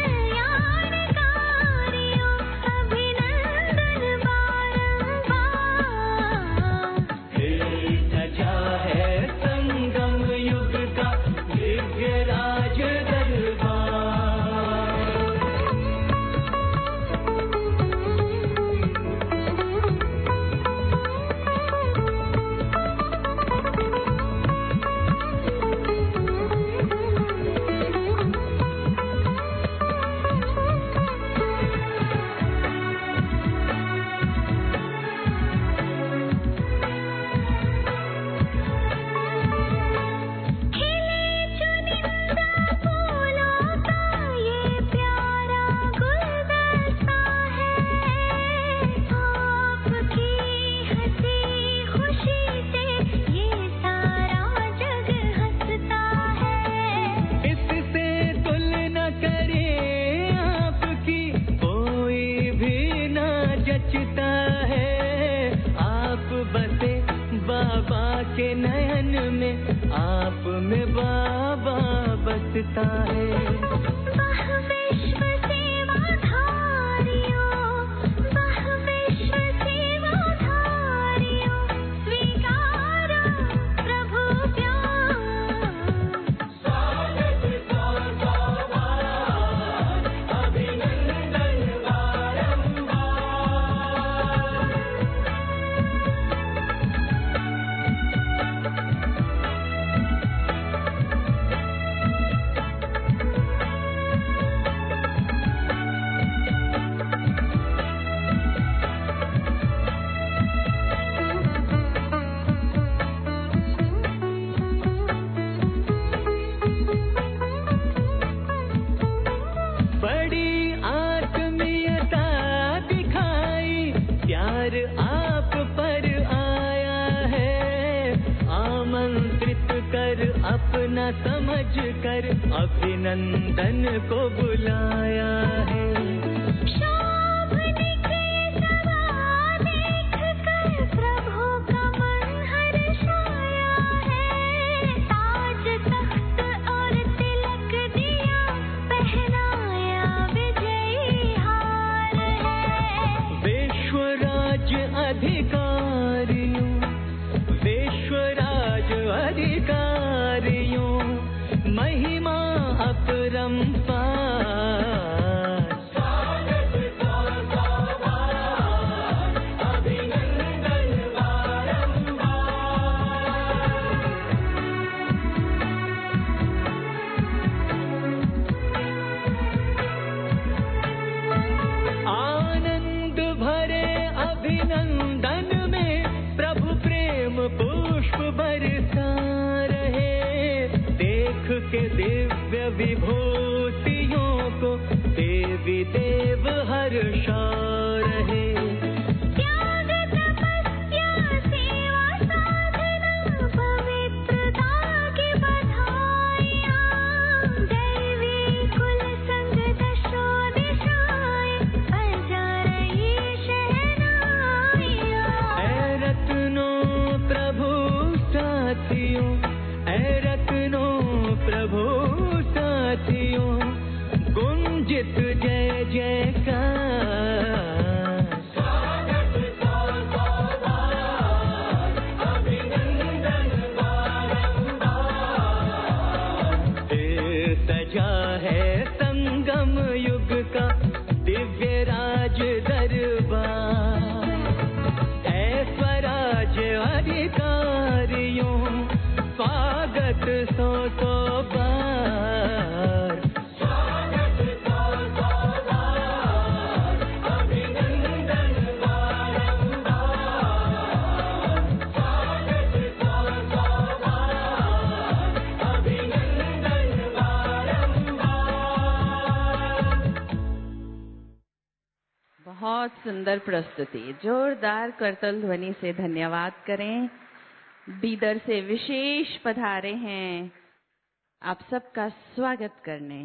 बसता है। वह विश्व सेवाधारियों, वह विश्व सेवाधारियों, स्वीकारो प्रभु प्यार। स्वागत सौ सौ बार, अभिनंदन बारंबार। बड़ी आत्मीयता दिखाई, प्यार आप पर आया है, आमंत्रित कर अपना समझ कर अभिनंदन को बुलाया है। अधिकारियों, विश्वराज अधिकारियों, महिमा अपरंपार, स्वागत सौभाग्य, अभिनंदन बारंबार। आनंद भरे अभिनंदन में प्रभु प्रेम पुष्प बरसा रहे, देख के दिव्य विभूतियों को देवी देव हर्षा रहे। त्याग तपस्या सेवा साधना पवित्रता की बधाइयाँ, दैवी कुल संग दशो दिशाएं बजा रही शहनाइयाँ। ऐ रत्नों प्रभु साथियों, ऐ रत्नों प्रभु साथियों, गुंजित जय जयकार, स्वागत सौभाग्य, अभिनंदन बारंबार। ये सजा है संगम युग का दिव्य राज दरबार, ऐ स्वराज अधिकारियों, स्वागत सौ सौ बार, स्वागत सौ सौ बार, अभिनंदन बारंबार, स्वागत सौ सौ बार, अभिनंदन बारंबार। बहुत सुंदर प्रस्तुति, जोरदार करतल ध्वनि से धन्यवाद करें। बीदर से विशेष पधारे हैं आप सबका स्वागत करने।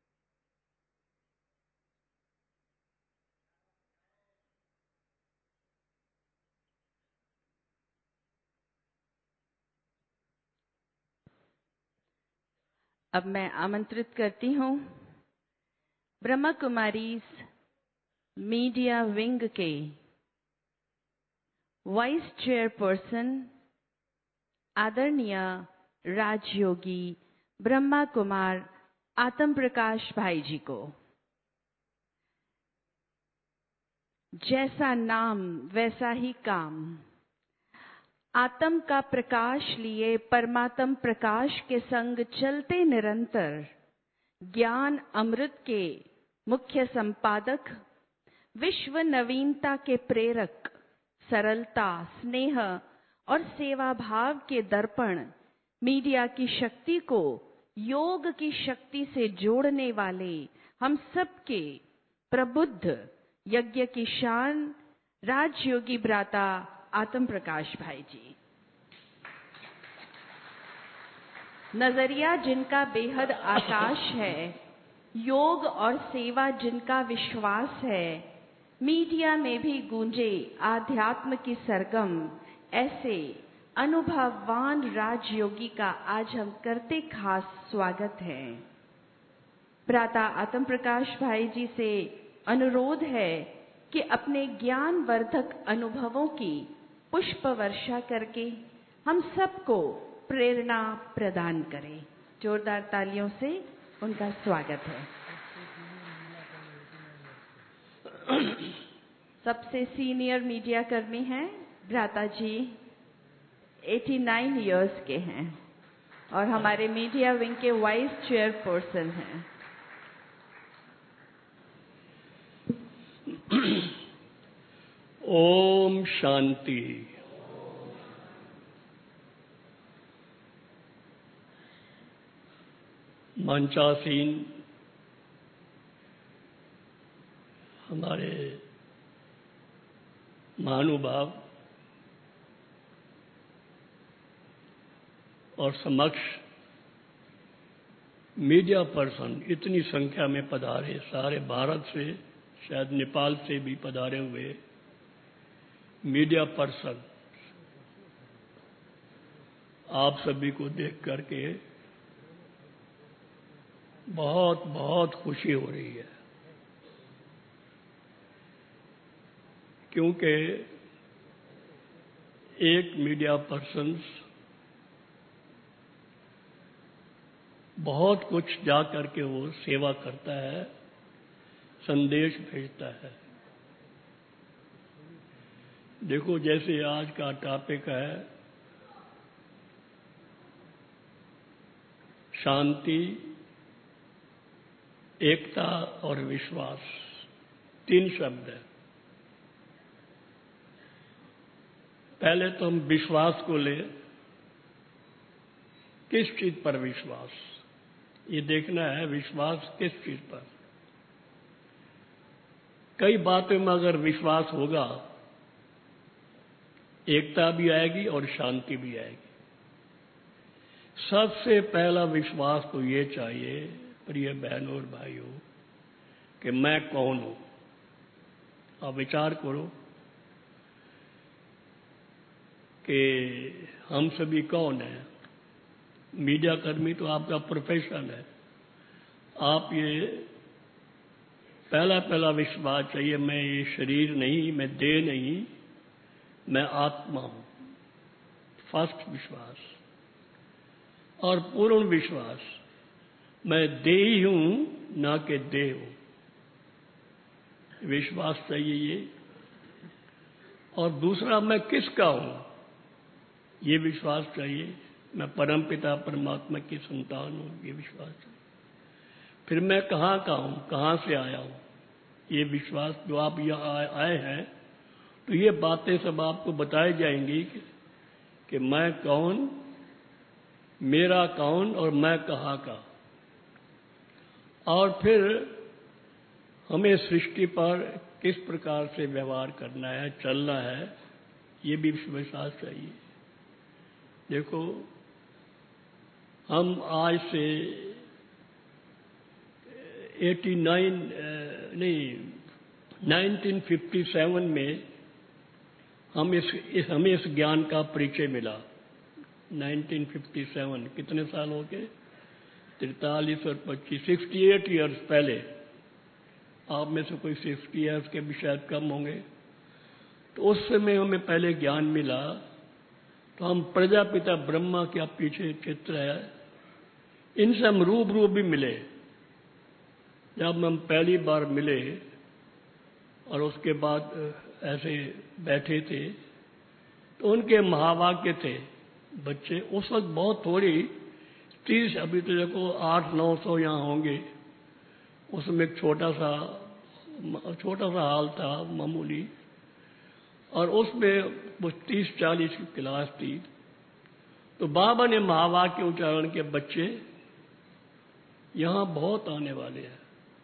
अब मैं आमंत्रित करती हूं ब्रह्मा कुमारीज मीडिया विंग के वाइस चेयरपर्सन आदरणीय राजयोगी ब्रह्मा कुमार आत्म प्रकाश भाई जी को। जैसा नाम वैसा ही काम, आत्म का प्रकाश लिए परमात्म प्रकाश के संग चलते निरंतर, ज्ञान अमृत के मुख्य संपादक, विश्व नवीनता के प्रेरक, सरलता, स्नेह और सेवा भाव के दर्पण, मीडिया की शक्ति को योग की शक्ति से जोड़ने वाले हम सबके प्रबुद्ध यज्ञ की शान, राजयोगी भ्राता आत्म प्रकाश भाई जी। नजरिया जिनका बेहद आकाश है, योग और सेवा जिनका विश्वास है, मीडिया में भी गूंजे आध्यात्म की सरगम, ऐसे अनुभववान राजयोगी का आज हम करते खास स्वागत है। भ्राता आत्म प्रकाश भाई जी से अनुरोध है कि अपने ज्ञान वर्धक अनुभवों की पुष्प वर्षा करके हम सबको प्रेरणा प्रदान करें। जोरदार तालियों से उनका स्वागत है। सबसे सीनियर मीडिया कर्मी हैं भ्राता जी, नवासी इयर्स के हैं और हमारे मीडिया विंग के वाइस चेयरपर्सन हैं। ओम शांति। मंचासीन हमारे महानुभाव और समक्ष मीडिया पर्सन इतनी संख्या में पधारे, सारे भारत से, शायद नेपाल से भी पधारे हुए मीडिया पर्सन, आप सभी को देख करके बहुत बहुत खुशी हो रही है, क्योंकि एक मीडिया पर्सन बहुत कुछ जा करके वो सेवा करता है, संदेश भेजता है। देखो, जैसे आज का टॉपिक है शांति, एकता और विश्वास, तीन शब्द है। पहले तो हम विश्वास को ले, किस चीज पर विश्वास, ये देखना है विश्वास किस चीज पर। कई बातों में अगर विश्वास होगा, एकता भी आएगी और शांति भी आएगी। सबसे पहला विश्वास तो ये चाहिए प्रिय बहनों और भाइयों कि मैं कौन हूं। आप विचार करो कि हम सभी कौन हैं। मीडिया कर्मी तो आपका प्रोफेशन है। आप ये पहला पहला विश्वास चाहिए, मैं ये शरीर नहीं, मैं देह नहीं, मैं आत्मा हूं। फर्स्ट विश्वास। और पूर्ण विश्वास, मैं देही हूं ना कि देह हूं। विश्वास चाहिए ये। और दूसरा, मैं किसका हूं, ये विश्वास चाहिए। मैं परमपिता परमात्मा की संतान हूं, ये विश्वास चाहिए। फिर मैं कहां का हूं, कहां से आया हूं, ये विश्वास। जो आप यहां आए हैं तो ये बातें सब आपको बताई जाएंगी कि, कि मैं कौन, मेरा कौन और मैं कहां का। और फिर हमें सृष्टि पर किस प्रकार से व्यवहार करना है, चलना है, ये भी विश्वास चाहिए। देखो, हम आज से नवासी नहीं उन्नीस सौ सत्तावन में हम इस, इस हमें इस ज्ञान का परिचय मिला। उन्नीस सौ सत्तावन, कितने साल हो गए? तैंतालीस और पच्चीस, अड़सठ इयर्स पहले। आप में से कोई साठ इयर्स के भी शायद कम होंगे। तो उस समय हमें पहले ज्ञान मिला। तो हम प्रजापिता ब्रह्मा के पीछे चित्र है, इनसे हम रूबरू भी मिले। जब हम पहली बार मिले और उसके बाद ऐसे बैठे थे तो उनके महावाक्य थे। बच्चे उस वक्त बहुत थोड़ी, तीस, अभी तो देखो आठ नौ सौ यहाँ होंगे। उसमें एक छोटा सा छोटा सा हाल था, मामूली। और उसमें वो तीस चालीस की क्लास थी। तो बाबा ने महावाक्य उच्चारण के, बच्चे यहां बहुत आने वाले हैं।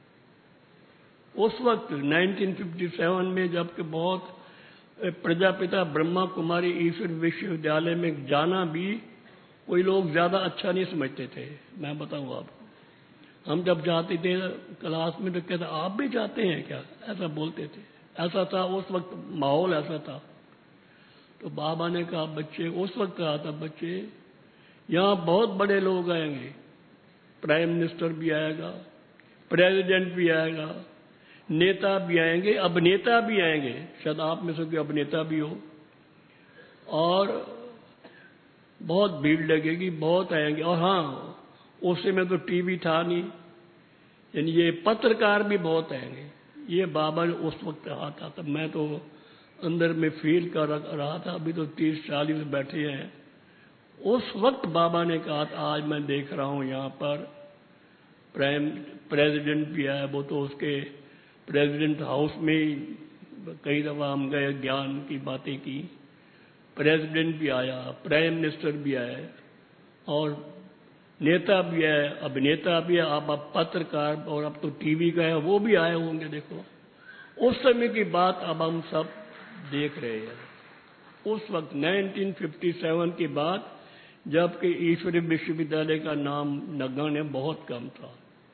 उस वक्त उन्नीस सौ सत्तावन में, जबकि बहुत प्रजापिता ब्रह्मा कुमारी ईश्वर विश्वविद्यालय में जाना भी कोई लोग ज्यादा अच्छा नहीं समझते थे। मैं बताऊं आपको, हम जब जाते थे क्लास में तो कहते आप भी जाते हैं क्या, ऐसा बोलते थे। ऐसा था उस वक्त, माहौल ऐसा था। तो बाबा ने कहा, बच्चे, उस वक्त कहा था, बच्चे यहां बहुत बड़े लोग आएंगे। प्राइम मिनिस्टर भी आएगा, प्रेसिडेंट भी आएगा, नेता भी आएंगे, अभिनेता भी आएंगे। शायद आप में से कोई अभिनेता भी हो। और बहुत भीड़ लगेगी, बहुत आएंगे। और हाँ, उस समय तो टीवी था नहीं, यानी ये पत्रकार भी बहुत आएंगे। ये बाबा ने उस वक्त कहा था। तब मैं तो अंदर में फील कर रहा था। अभी तो तीस चालीस बैठे हैं। उस वक्त बाबा ने कहा था, आज मैं देख रहा हूं यहां पर प्राइम प्रेसिडेंट भी आया। वो तो उसके प्रेसिडेंट हाउस में कई दफा हम गए, ज्ञान की बातें की। प्रेसिडेंट भी आया, प्राइम मिनिस्टर भी आए, और नेता भी है, अभिनेता भी है, अब अब पत्रकार, और अब तो टीवी का है, वो भी आए होंगे। देखो, उस समय की बात अब हम सब देख रहे हैं। उस वक्त नाइनटीन फिफ्टी सेवन की बात, जबकि ईश्वरीय विश्वविद्यालय का नाम नगण्य बहुत कम था,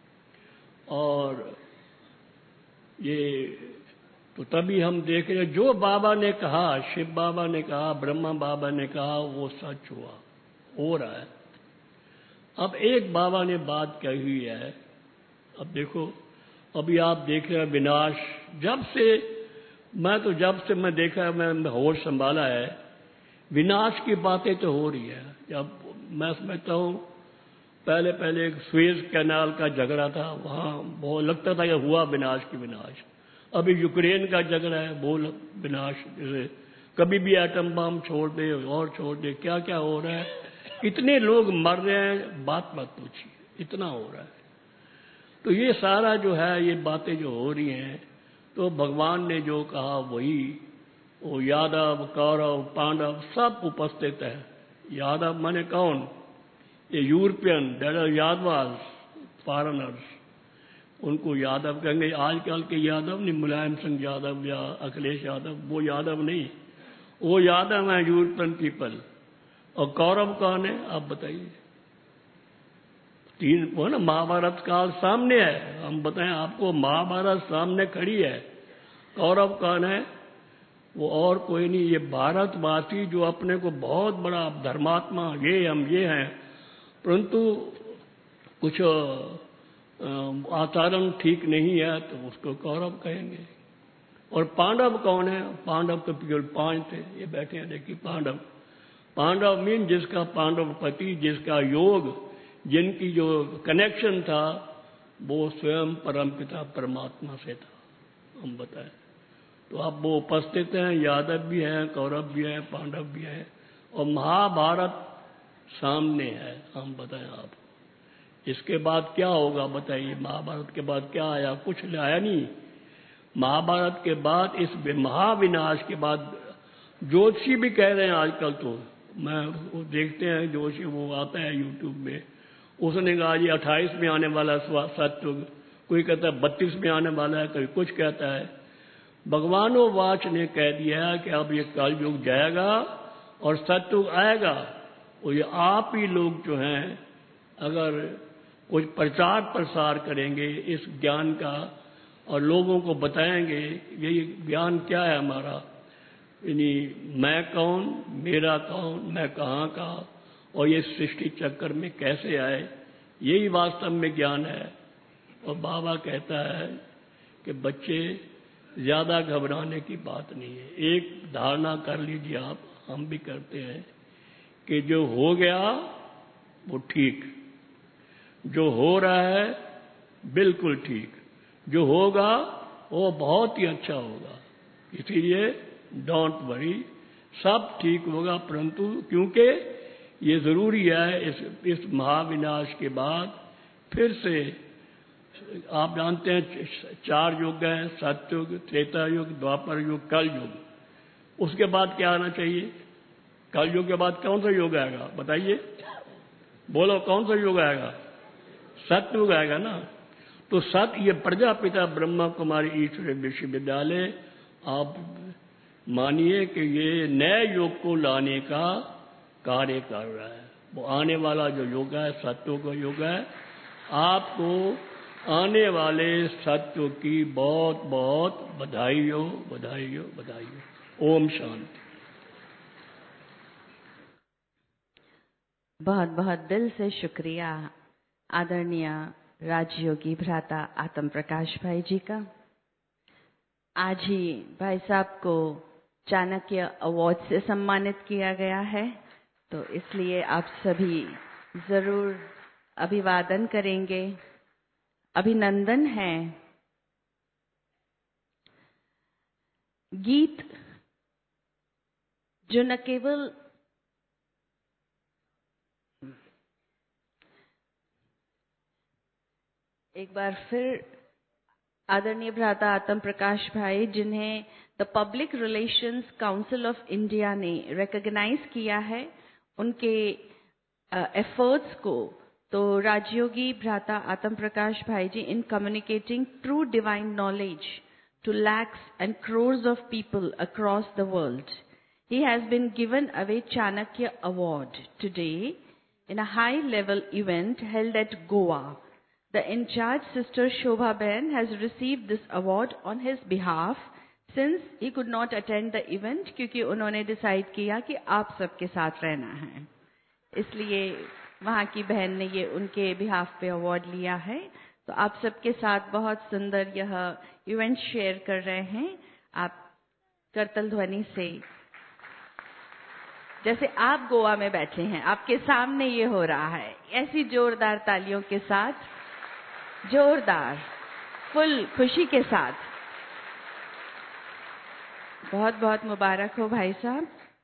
और ये तो तभी हम देख रहे हैं जो बाबा ने कहा, शिव बाबा ने कहा, ब्रह्मा बाबा ने कहा, वो सच हुआ, हो रहा है। अब एक बाबा ने बात कही हुई है, अब देखो, अभी आप देख रहे हैं विनाश, जब से मैं तो जब से मैं देखा है, मैं होश संभाला है, विनाश की बातें तो हो रही है। जब मैं समझता हूँ पहले पहले एक सुएज कैनाल का झगड़ा था, वहाँ बहुत लगता था कि हुआ विनाश की विनाश। अभी यूक्रेन का झगड़ा है, वो विनाश, जैसे कभी भी एटम बम छोड़ दे और छोड़ दे, क्या क्या हो रहा है, इतने लोग मर रहे हैं, बात मत पूछिए, इतना हो रहा है। तो ये सारा जो है, ये बातें जो हो रही हैं, तो भगवान ने जो कहा वही, वो यादव, कौरव, पांडव सब उपस्थित है। यादव माने कौन? ये European, that are Yadavas, foreigners, उनको यादव कहेंगे। आजकल के यादव नहीं, मुलायम सिंह यादव या अखिलेश यादव, वो यादव नहीं, वो यादव है यूरोपियन पीपल। और कौरव कौन है आप बताइए? तीन वो ना, महाभारत काल सामने है, हम बताएं आपको, महाभारत सामने खड़ी है। कौरव कौन है? वो और कोई नहीं, ये भारतवासी जो अपने को बहुत बड़ा धर्मात्मा, ये हम ये हैं, परंतु कुछ आचरण ठीक नहीं है तो उसको कौरव कहेंगे। और पांडव कौन है? पांडव तो केवल पांच थे, ये बैठे हैं देखिए, पांडव। पांडव मीन जिसका पांडव पति, जिसका योग, जिनकी जो कनेक्शन था वो स्वयं परमपिता परमात्मा से था, हम बताएं। तो अब वो उपस्थित हैं, यादव भी हैं, कौरव भी हैं, पांडव भी हैं, और महाभारत सामने है, हम बताएं आप। इसके बाद क्या होगा बताइए? महाभारत के बाद क्या आया? कुछ आया नहीं। महाभारत के बाद, इस महाविनाश के बाद, ज्योतिषी भी कह रहे हैं आजकल, तो मैं वो देखते हैं जोशी, वो आता है यूट्यूब में, उसने कहा ये अट्ठाईस में आने वाला सत्युग, कोई कहता है बत्तीस में आने वाला है, कोई कुछ कहता है। भगवानो वाच ने कह दिया है कि अब ये कलयुग जाएगा और सत्युग आएगा। और ये आप ही लोग जो हैं, अगर कुछ प्रचार प्रसार करेंगे इस ज्ञान का और लोगों को बताएंगे ये ज्ञान क्या है हमारा, यानी मैं कौन, मेरा कौन, मैं कहाँ का, और ये सृष्टि चक्कर में कैसे आए, यही वास्तव में ज्ञान है। और बाबा कहता है कि बच्चे ज्यादा घबराने की बात नहीं है। एक धारणा कर लीजिए आप, हम भी करते हैं, कि जो हो गया वो ठीक, जो हो रहा है बिल्कुल ठीक, जो होगा वो बहुत ही अच्छा होगा। इसीलिए डोंट वरी, सब ठीक होगा। परंतु क्योंकि ये जरूरी है, इस इस महाविनाश के बाद फिर से, आप जानते हैं चार युग हैं, सतयुग, त्रेता युग, द्वापर युग, कल युग। उसके बाद क्या आना चाहिए? कल युग के बाद कौन सा युग आएगा बताइए? बोलो कौन सा युग आएगा? सतयुग आएगा ना। तो सत, ये प्रजापिता ब्रह्मा कुमारी ईश्वरीय विश्वविद्यालय, आप मानिए कि ये नए युग को लाने का कार्य कर रहा है। वो आने वाला जो युग है सतयुग का युग है। आपको आने वाले सतयुग की बहुत बहुत बधाई हो, बधाई हो, बधाई हो। ओम शांति। बहुत बहुत दिल से शुक्रिया आदरणीय राजयोगी भ्राता आत्म प्रकाश भाई जी का। आज ही भाई साहब को चाणक्य अवार्ड से सम्मानित किया गया है, तो इसलिए आप सभी जरूर अभिवादन करेंगे, अभिनंदन है। गीत जो न केवल एक बार फिर आदरणीय भ्राता आत्म प्रकाश भाई, जिन्हें the Public Relations Council of India ने रिकॉग्नाइज किया है, उनके एफर्ट्स को, तो राजयोगी भ्राता आत्म प्रकाश भाई ji in communicating true divine knowledge to lakhs and crores of people across the world. He has been given away Chanakya Award today in a high-level event held at Goa. The in-charge Sister Shobha Ben has received this award on his behalf since he could not attend the event क्योंकि उन्होंने decide किया कि आप सबके साथ रहना है. इसलिए वहाँ की बहन ने ये उनके behalf पे award लिया है. तो आप सबके साथ बहुत सुंदर यह event share कर रहे हैं. आप करतल ध्वनि से जैसे आप गोवा में बैठे हैं, आपके सामने ये हो रहा है, ऐसी जोरदार तालियों के साथ, जोरदार, फुल खुशी के साथ. बहुत बहुत मुबारक हो भाई साहब.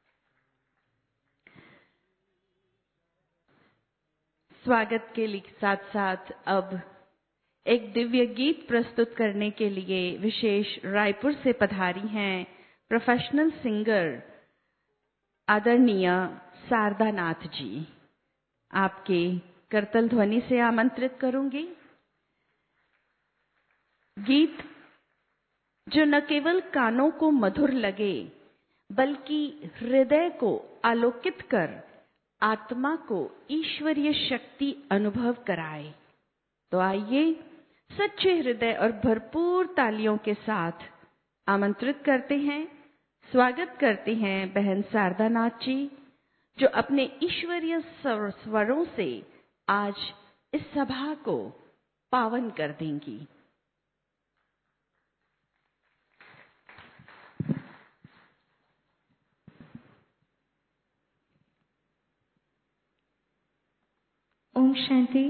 स्वागत के साथ साथ अब एक दिव्य गीत प्रस्तुत करने के लिए विशेष रायपुर से पधारी हैं प्रोफेशनल सिंगर आदरणीय शारदा नाथ जी. आपके करतल ध्वनि से आमंत्रित करूंगी. गीत जो न केवल कानों को मधुर लगे बल्कि हृदय को आलोकित कर आत्मा को ईश्वरीय शक्ति अनुभव कराए. तो आइए सच्चे हृदय और भरपूर तालियों के साथ आमंत्रित करते हैं, स्वागत करते हैं बहन शारदा नाथ जी, जो अपने ईश्वरीय स्वरों से आज इस सभा को पावन कर देंगी. ओम शांति.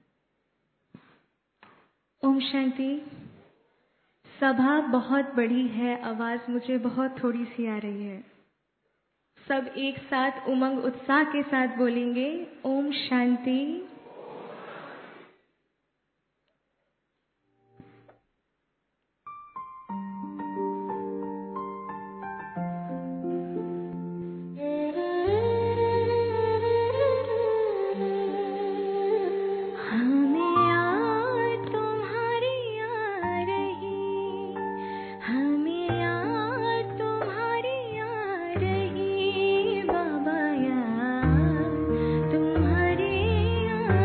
ओम शांति. सभा बहुत बड़ी है, आवाज मुझे बहुत थोड़ी सी आ रही है. सब एक साथ उमंग उत्साह के साथ बोलेंगे ओम शांति. तुम्हारी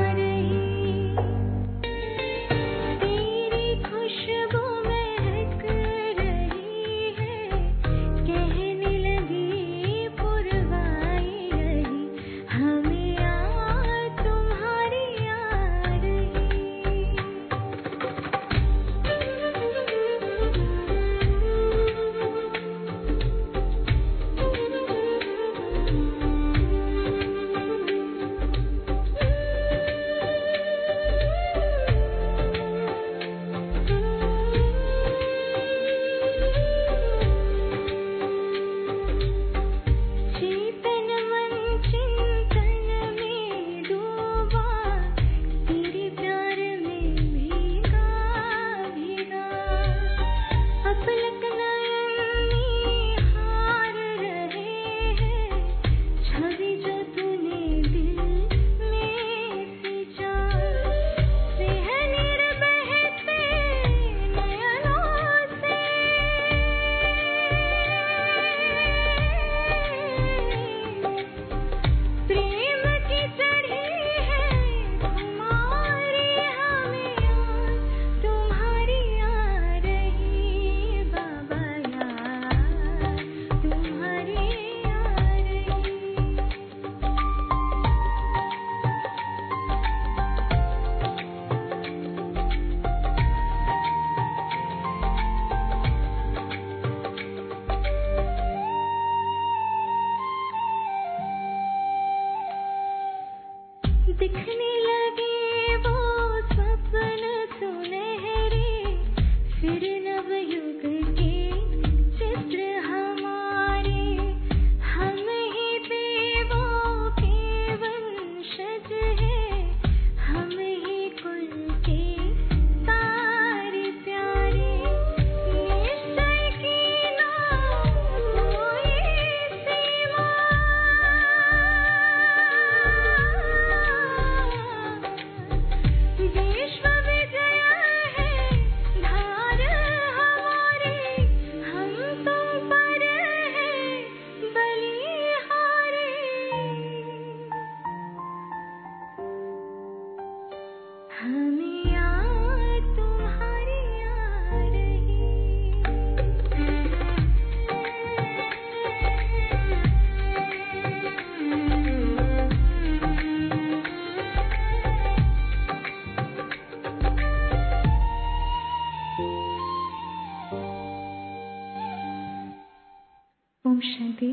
शांति।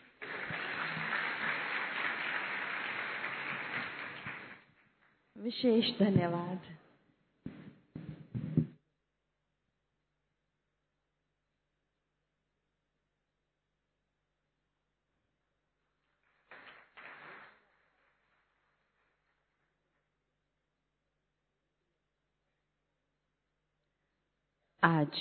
विशेष धन्यवाद। आज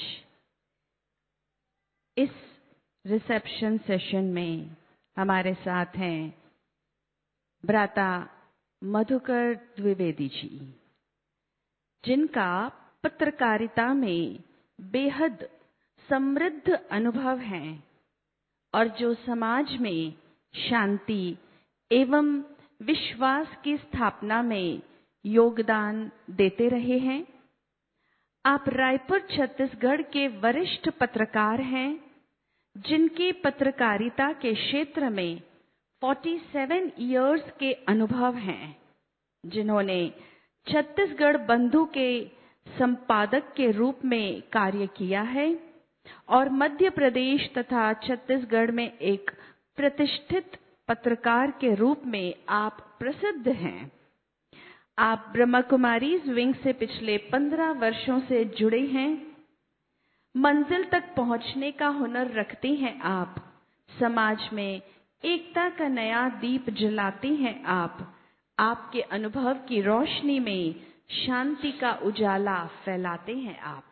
इस रिसेप्शन सेशन में हमारे साथ हैं भ्राता मधुकर द्विवेदी जी, जिनका पत्रकारिता में बेहद समृद्ध अनुभव है और जो समाज में शांति एवं विश्वास की स्थापना में योगदान देते रहे हैं। आप रायपुर छत्तीसगढ़ के वरिष्ठ पत्रकार हैं, जिनकी पत्रकारिता के क्षेत्र में सैंतालीस इयर्स के अनुभव हैं, जिन्होंने छत्तीसगढ़ बंधु के संपादक के रूप में कार्य किया है और मध्य प्रदेश तथा छत्तीसगढ़ में एक प्रतिष्ठित पत्रकार के रूप में आप प्रसिद्ध हैं। आप ब्रह्मा कुमारीज विंग से पिछले पंद्रह वर्षों से जुड़े हैं। मंजिल तक पहुंचने का हुनर रखते हैं आप। समाज में एकता का नया दीप जलाते हैं आप। आपके अनुभव की रोशनी में शांति का उजाला फैलाते हैं आप।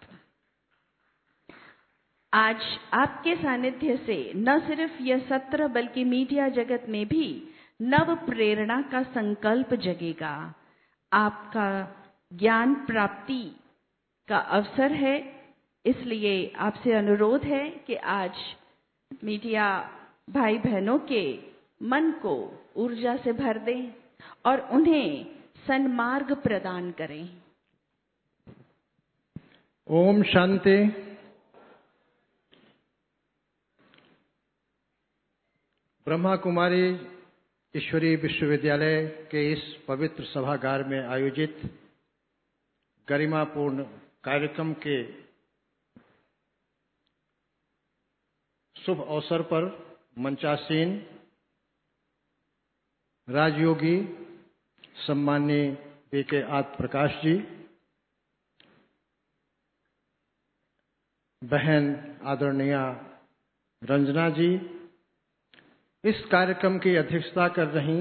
आज आपके सानिध्य से न सिर्फ यह सत्र बल्कि मीडिया जगत में भी नव प्रेरणा का संकल्प जगेगा। आपका ज्ञान प्राप्ति का अवसर है, इसलिए आपसे अनुरोध है कि आज मीडिया भाई बहनों के मन को ऊर्जा से भर दें और उन्हें सन्मार्ग प्रदान करें। ओम शांति। ब्रह्मा कुमारी ईश्वरीय विश्वविद्यालय के इस पवित्र सभागार में आयोजित गरिमापूर्ण कार्यक्रम के शुभ अवसर पर मंचासीन राजयोगी सम्माननीय बी के आदि प्रकाश जी, बहन आदरणीय रंजना जी, इस कार्यक्रम की अध्यक्षता कर रही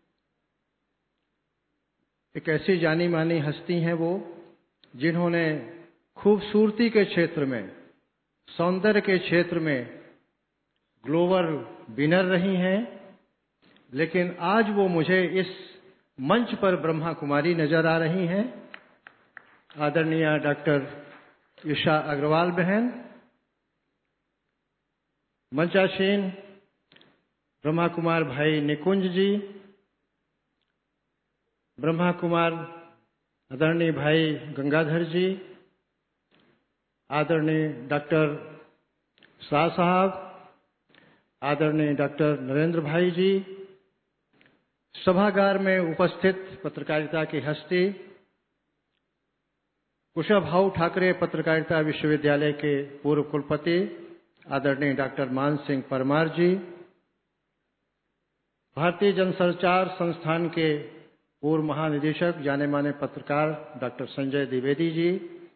एक ऐसी जानी मानी हस्ती हैं वो, जिन्होंने खूबसूरती के क्षेत्र में, सौंदर्य के क्षेत्र में ग्लोबल विनर रही हैं, लेकिन आज वो मुझे इस मंच पर ब्रह्मा कुमारी नजर आ रही हैं। आदरणीय डॉक्टर ईशा अग्रवाल बहन, मंचासीन ब्रह्मा कुमार भाई निकुंज जी, ब्रह्मा कुमार आदरणीय भाई गंगाधर जी, आदरणीय डॉक्टर शाह साहब, आदरणीय डॉक्टर नरेंद्र भाई जी, सभागार में उपस्थित पत्रकारिता की हस्ती, कुशाभाऊ ठाकरे पत्रकारिता विश्वविद्यालय के पूर्व कुलपति आदरणीय डॉक्टर मान सिंह परमार जी, भारतीय जनसंचार संस्थान के पूर्व महानिदेशक जाने माने पत्रकार डॉक्टर संजय द्विवेदी जी,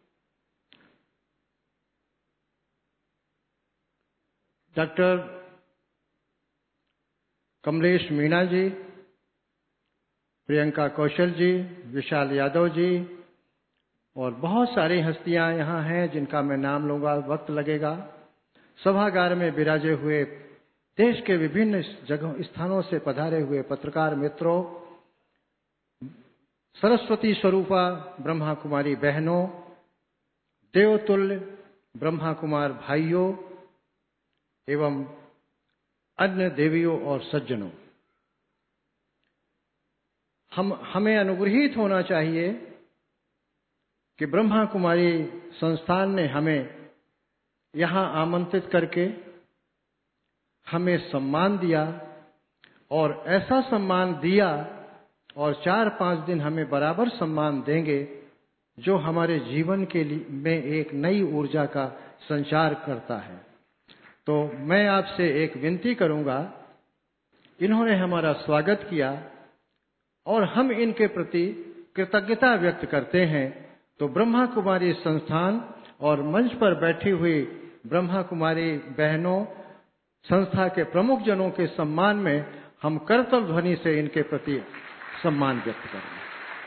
डॉक्टर कमलेश मीणा जी, प्रियंका कौशल जी, विशाल यादव जी और बहुत सारी हस्तियां यहाँ हैं जिनका मैं नाम लूंगा, वक्त लगेगा। सभागार में विराजे हुए देश के विभिन्न जगहों स्थानों से पधारे हुए पत्रकार मित्रों, सरस्वती स्वरूपा ब्रह्मा कुमारी बहनों, देवतुल्य ब्रह्मा कुमार भाइयों एवं अन्य देवियों और सज्जनों, हम हमें अनुग्रहित होना चाहिए कि ब्रह्मा कुमारी संस्थान ने हमें यहाँ आमंत्रित करके हमें सम्मान दिया और ऐसा सम्मान दिया और चार पांच दिन हमें बराबर सम्मान देंगे जो हमारे जीवन के लिए में एक नई ऊर्जा का संचार करता है। तो मैं आपसे एक विनती करूंगा, इन्होंने हमारा स्वागत किया और हम इनके प्रति कृतज्ञता व्यक्त करते हैं। तो ब्रह्मा कुमारी संस्थान और मंच पर बैठी हुई ब्रह्मा कुमारी बहनों, संस्था के प्रमुख जनों के सम्मान में हम करतल ध्वनि से इनके प्रति सम्मान व्यक्त करें।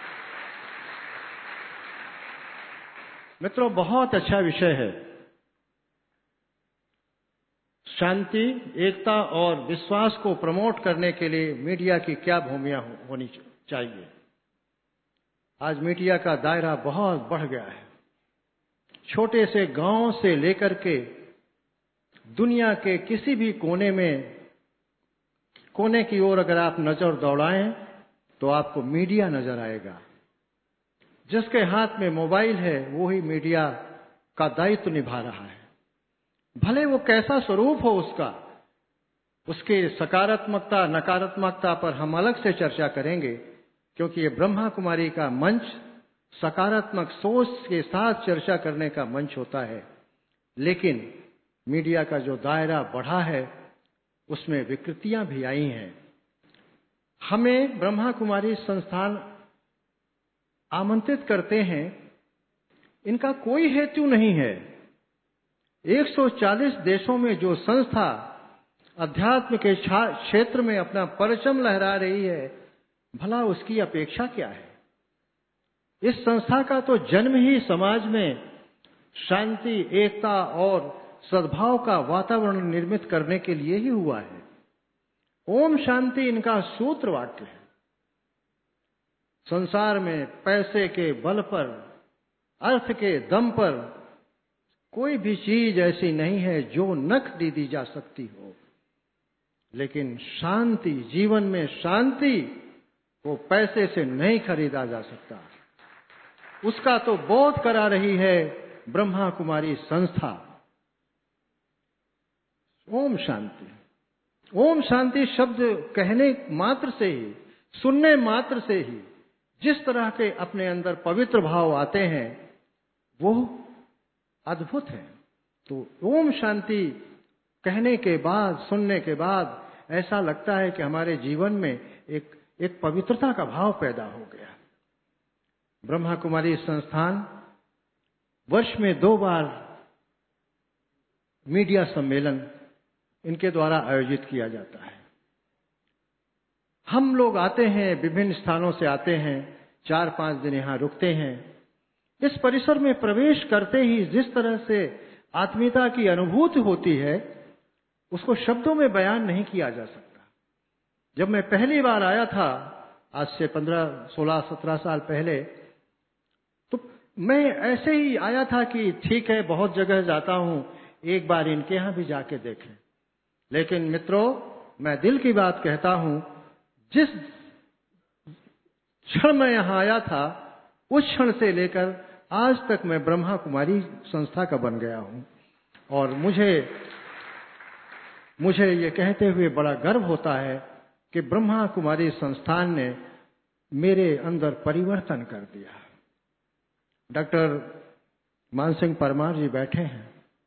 मित्रों, बहुत अच्छा विषय है। शांति, एकता और विश्वास को प्रमोट करने के लिए मीडिया की क्या भूमिका होनी चाहिए। आज मीडिया का दायरा बहुत बढ़ गया है। छोटे से गांव से लेकर के दुनिया के किसी भी कोने में कोने की ओर अगर आप नजर दौड़ाएं तो आपको मीडिया नजर आएगा। जिसके हाथ में मोबाइल है वो ही मीडिया का दायित्व निभा रहा है। भले वो कैसा स्वरूप हो उसका, उसके सकारात्मकता नकारात्मकता पर हम अलग से चर्चा करेंगे, क्योंकि ये ब्रह्मा कुमारी का मंच सकारात्मक सोच के साथ चर्चा करने का मंच होता है। लेकिन मीडिया का जो दायरा बढ़ा है उसमें विकृतियां भी आई हैं। हमें ब्रह्मा कुमारी संस्थान आमंत्रित करते हैं, इनका कोई हेतु नहीं है। एक सौ चालीस देशों में जो संस्था अध्यात्म के क्षेत्र में अपना परचम लहरा रही है, भला उसकी अपेक्षा क्या है। इस संस्था का तो जन्म ही समाज में शांति, एकता और सद्भाव का वातावरण निर्मित करने के लिए ही हुआ है। ओम शांति इनका सूत्र वाक्य है। संसार में पैसे के बल पर, अर्थ के दम पर कोई भी चीज ऐसी नहीं है जो न खरीदी जा सकती हो, लेकिन शांति, जीवन में शांति वो पैसे से नहीं खरीदा जा सकता। उसका तो बोध करा रही है ब्रह्मा कुमारी संस्था। ओम शांति, ओम शांति शब्द कहने मात्र से ही, सुनने मात्र से ही जिस तरह के अपने अंदर पवित्र भाव आते हैं वो अद्भुत है। तो ओम शांति कहने के बाद, सुनने के बाद ऐसा लगता है कि हमारे जीवन में एक एक पवित्रता का भाव पैदा हो गया। ब्रह्मा कुमारी संस्थान वर्ष में दो बार मीडिया सम्मेलन इनके द्वारा आयोजित किया जाता है। हम लोग आते हैं, विभिन्न स्थानों से आते हैं, चार पांच दिन यहाँ रुकते हैं। इस परिसर में प्रवेश करते ही जिस तरह से आत्मीयता की अनुभूति होती है उसको शब्दों में बयान नहीं किया जा सकता। जब मैं पहली बार आया था, आज से पंद्रह सोलह सत्रह साल पहले, तो मैं ऐसे ही आया था कि ठीक है, बहुत जगह जाता हूं, एक बार इनके यहां भी जाके देखें। लेकिन मित्रों, मैं दिल की बात कहता हूं, जिस क्षण मैं यहां आया था उस क्षण से लेकर आज तक मैं ब्रह्मा कुमारी संस्था का बन गया हूं। और मुझे मुझे ये कहते हुए बड़ा गर्व होता है कि ब्रह्मा कुमारी संस्थान ने मेरे अंदर परिवर्तन कर दिया। डॉक्टर मानसिंह परमार जी बैठे हैं।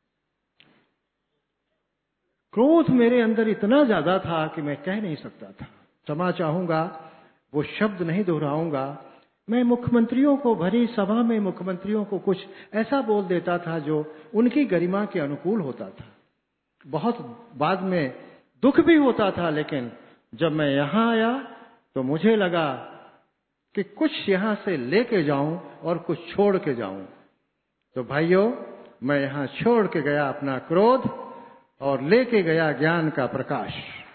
क्रोध मेरे अंदर इतना ज्यादा था कि मैं कह नहीं सकता था। क्षमा चाहूंगा, वो शब्द नहीं दोहराऊंगा। मैं मुख्यमंत्रियों को भरी सभा में मुख्यमंत्रियों को कुछ ऐसा बोल देता था जो उनकी गरिमा के अनुकूल होता था। बहुत बाद में दुख भी होता था, लेकिन जब मैं यहां आया तो मुझे लगा कि कुछ यहां से लेके जाऊं और कुछ छोड़ के जाऊं। तो भाइयों, मैं यहां छोड़ के गया अपना क्रोध और लेके गया ज्ञान का प्रकाश।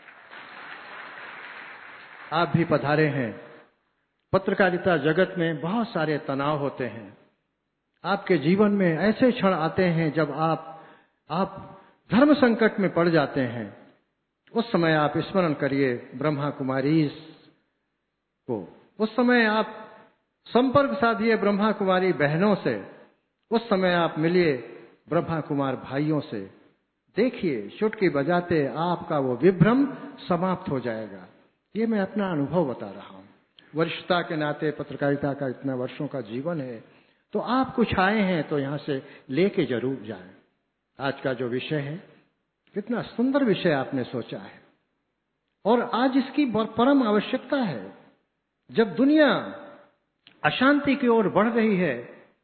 आप भी पधारे हैं। पत्रकारिता जगत में बहुत सारे तनाव होते हैं। आपके जीवन में ऐसे क्षण आते हैं जब आप आप धर्म संकट में पड़ जाते हैं। उस समय आप स्मरण करिए ब्रह्मा कुमारी को। उस समय आप संपर्क साधिए ब्रह्मा कुमारी बहनों से। उस समय आप मिलिए ब्रह्मा कुमार भाइयों से। देखिए, चुटकी बजाते आपका वो विभ्रम समाप्त हो जाएगा। ये मैं अपना अनुभव बता रहा हूं। वरिष्ठता के नाते पत्रकारिता का इतना वर्षों का जीवन है, तो आप कुछ आए हैं तो यहां से लेके जरूर जाएं। आज का जो विषय है, कितना सुंदर विषय आपने सोचा है। और आज इसकी परम आवश्यकता है। जब दुनिया अशांति की ओर बढ़ रही है,